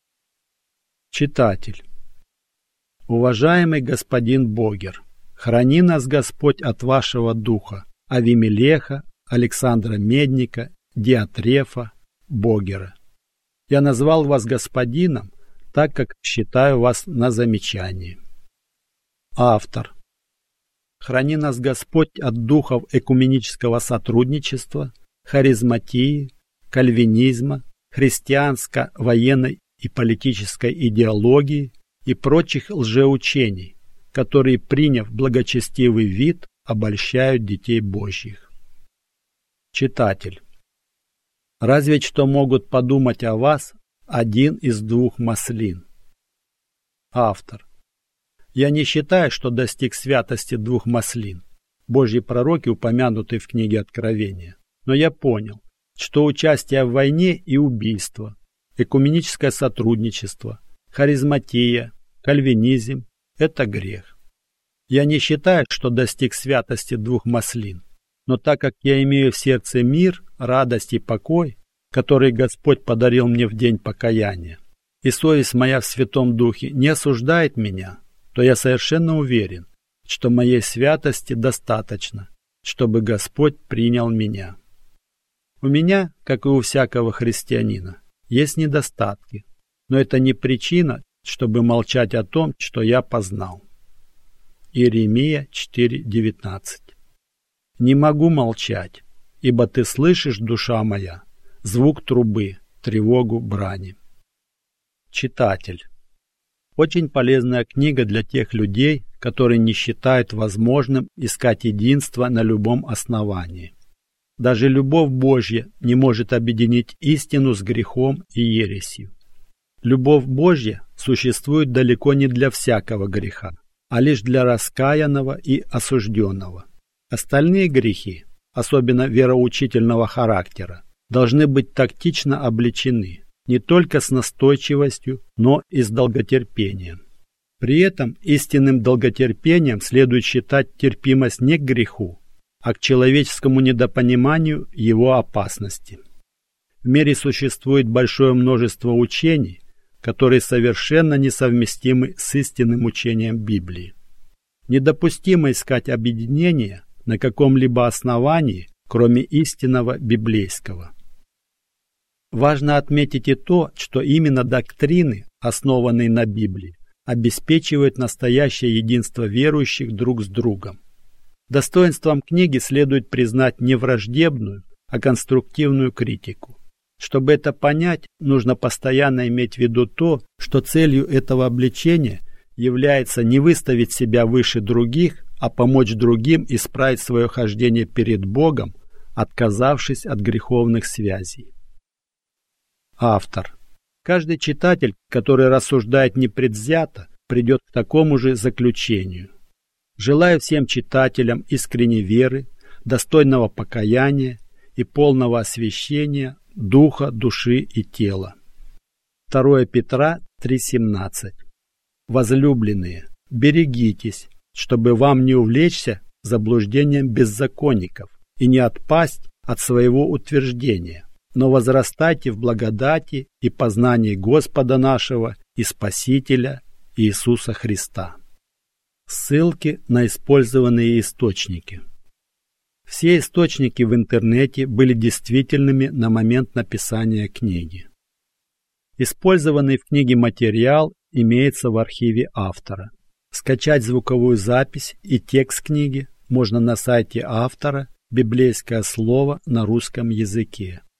Читатель. Уважаемый господин Богер, храни нас Господь от вашего духа, Авимелеха, Александра Медника, Диатрефа, Богера. Я назвал вас господином, так как считаю вас на замечании. Автор. Храни нас Господь от духов экуменического сотрудничества, харизматии, кальвинизма, христианско-военной и политической идеологии и прочих лжеучений, которые, приняв благочестивый вид, обольщают детей Божьих. Читатель. Разве что могут подумать о вас один из двух маслин. Автор. Я не считаю, что достиг святости двух маслин, Божьи пророки, упомянутые в книге Откровения, но я понял, что участие в войне и убийство, экуменическое сотрудничество, харизматия, кальвинизм – это грех. Я не считаю, что достиг святости двух маслин, но так как я имею в сердце мир, радость и покой, который Господь подарил мне в день покаяния, и совесть моя в Святом Духе не осуждает меня, то я совершенно уверен, что моей святости достаточно, чтобы Господь принял меня. У меня, как и у всякого христианина, есть недостатки, но это не причина, чтобы молчать о том, что я познал. Иеремия четыре девятнадцать. Не могу молчать, ибо ты слышишь, душа моя, звук трубы, тревогу брани. Читатель. Очень полезная книга для тех людей, которые не считают возможным искать единство на любом основании. Даже любовь Божья не может объединить истину с грехом и ересью. Любовь Божья существует далеко не для всякого греха, а лишь для раскаянного и осужденного. Остальные грехи, особенно вероучительного характера, должны быть тактично обличены, не только с настойчивостью, но и с долготерпением. При этом истинным долготерпением следует считать терпимость не к греху, а к человеческому недопониманию его опасности. В мире существует большое множество учений, которые совершенно несовместимы с истинным учением Библии. Недопустимо искать объединения на каком-либо основании, кроме истинного библейского. Важно отметить и то, что именно доктрины, основанные на Библии, обеспечивают настоящее единство верующих друг с другом. Достоинством книги следует признать не враждебную, а конструктивную критику. Чтобы это понять, нужно постоянно иметь в виду то, что целью этого обличения является не выставить себя выше других, а помочь другим исправить свое хождение перед Богом, отказавшись от греховных связей. Автор. Каждый читатель, который рассуждает непредвзято, придет к такому же заключению. Желаю всем читателям искренней веры, достойного покаяния и полного освящения духа, души и тела. второе Петра три семнадцать. Возлюбленные, берегитесь, чтобы вам не увлечься заблуждением беззаконников и не отпасть от своего утверждения, но возрастайте в благодати и познании Господа нашего и Спасителя Иисуса Христа. Ссылки на использованные источники. Все источники в интернете были действительными на момент написания книги. Использованный в книге материал имеется в архиве автора. Скачать звуковую запись и текст книги можно на сайте автора «Библейское слово на русском языке».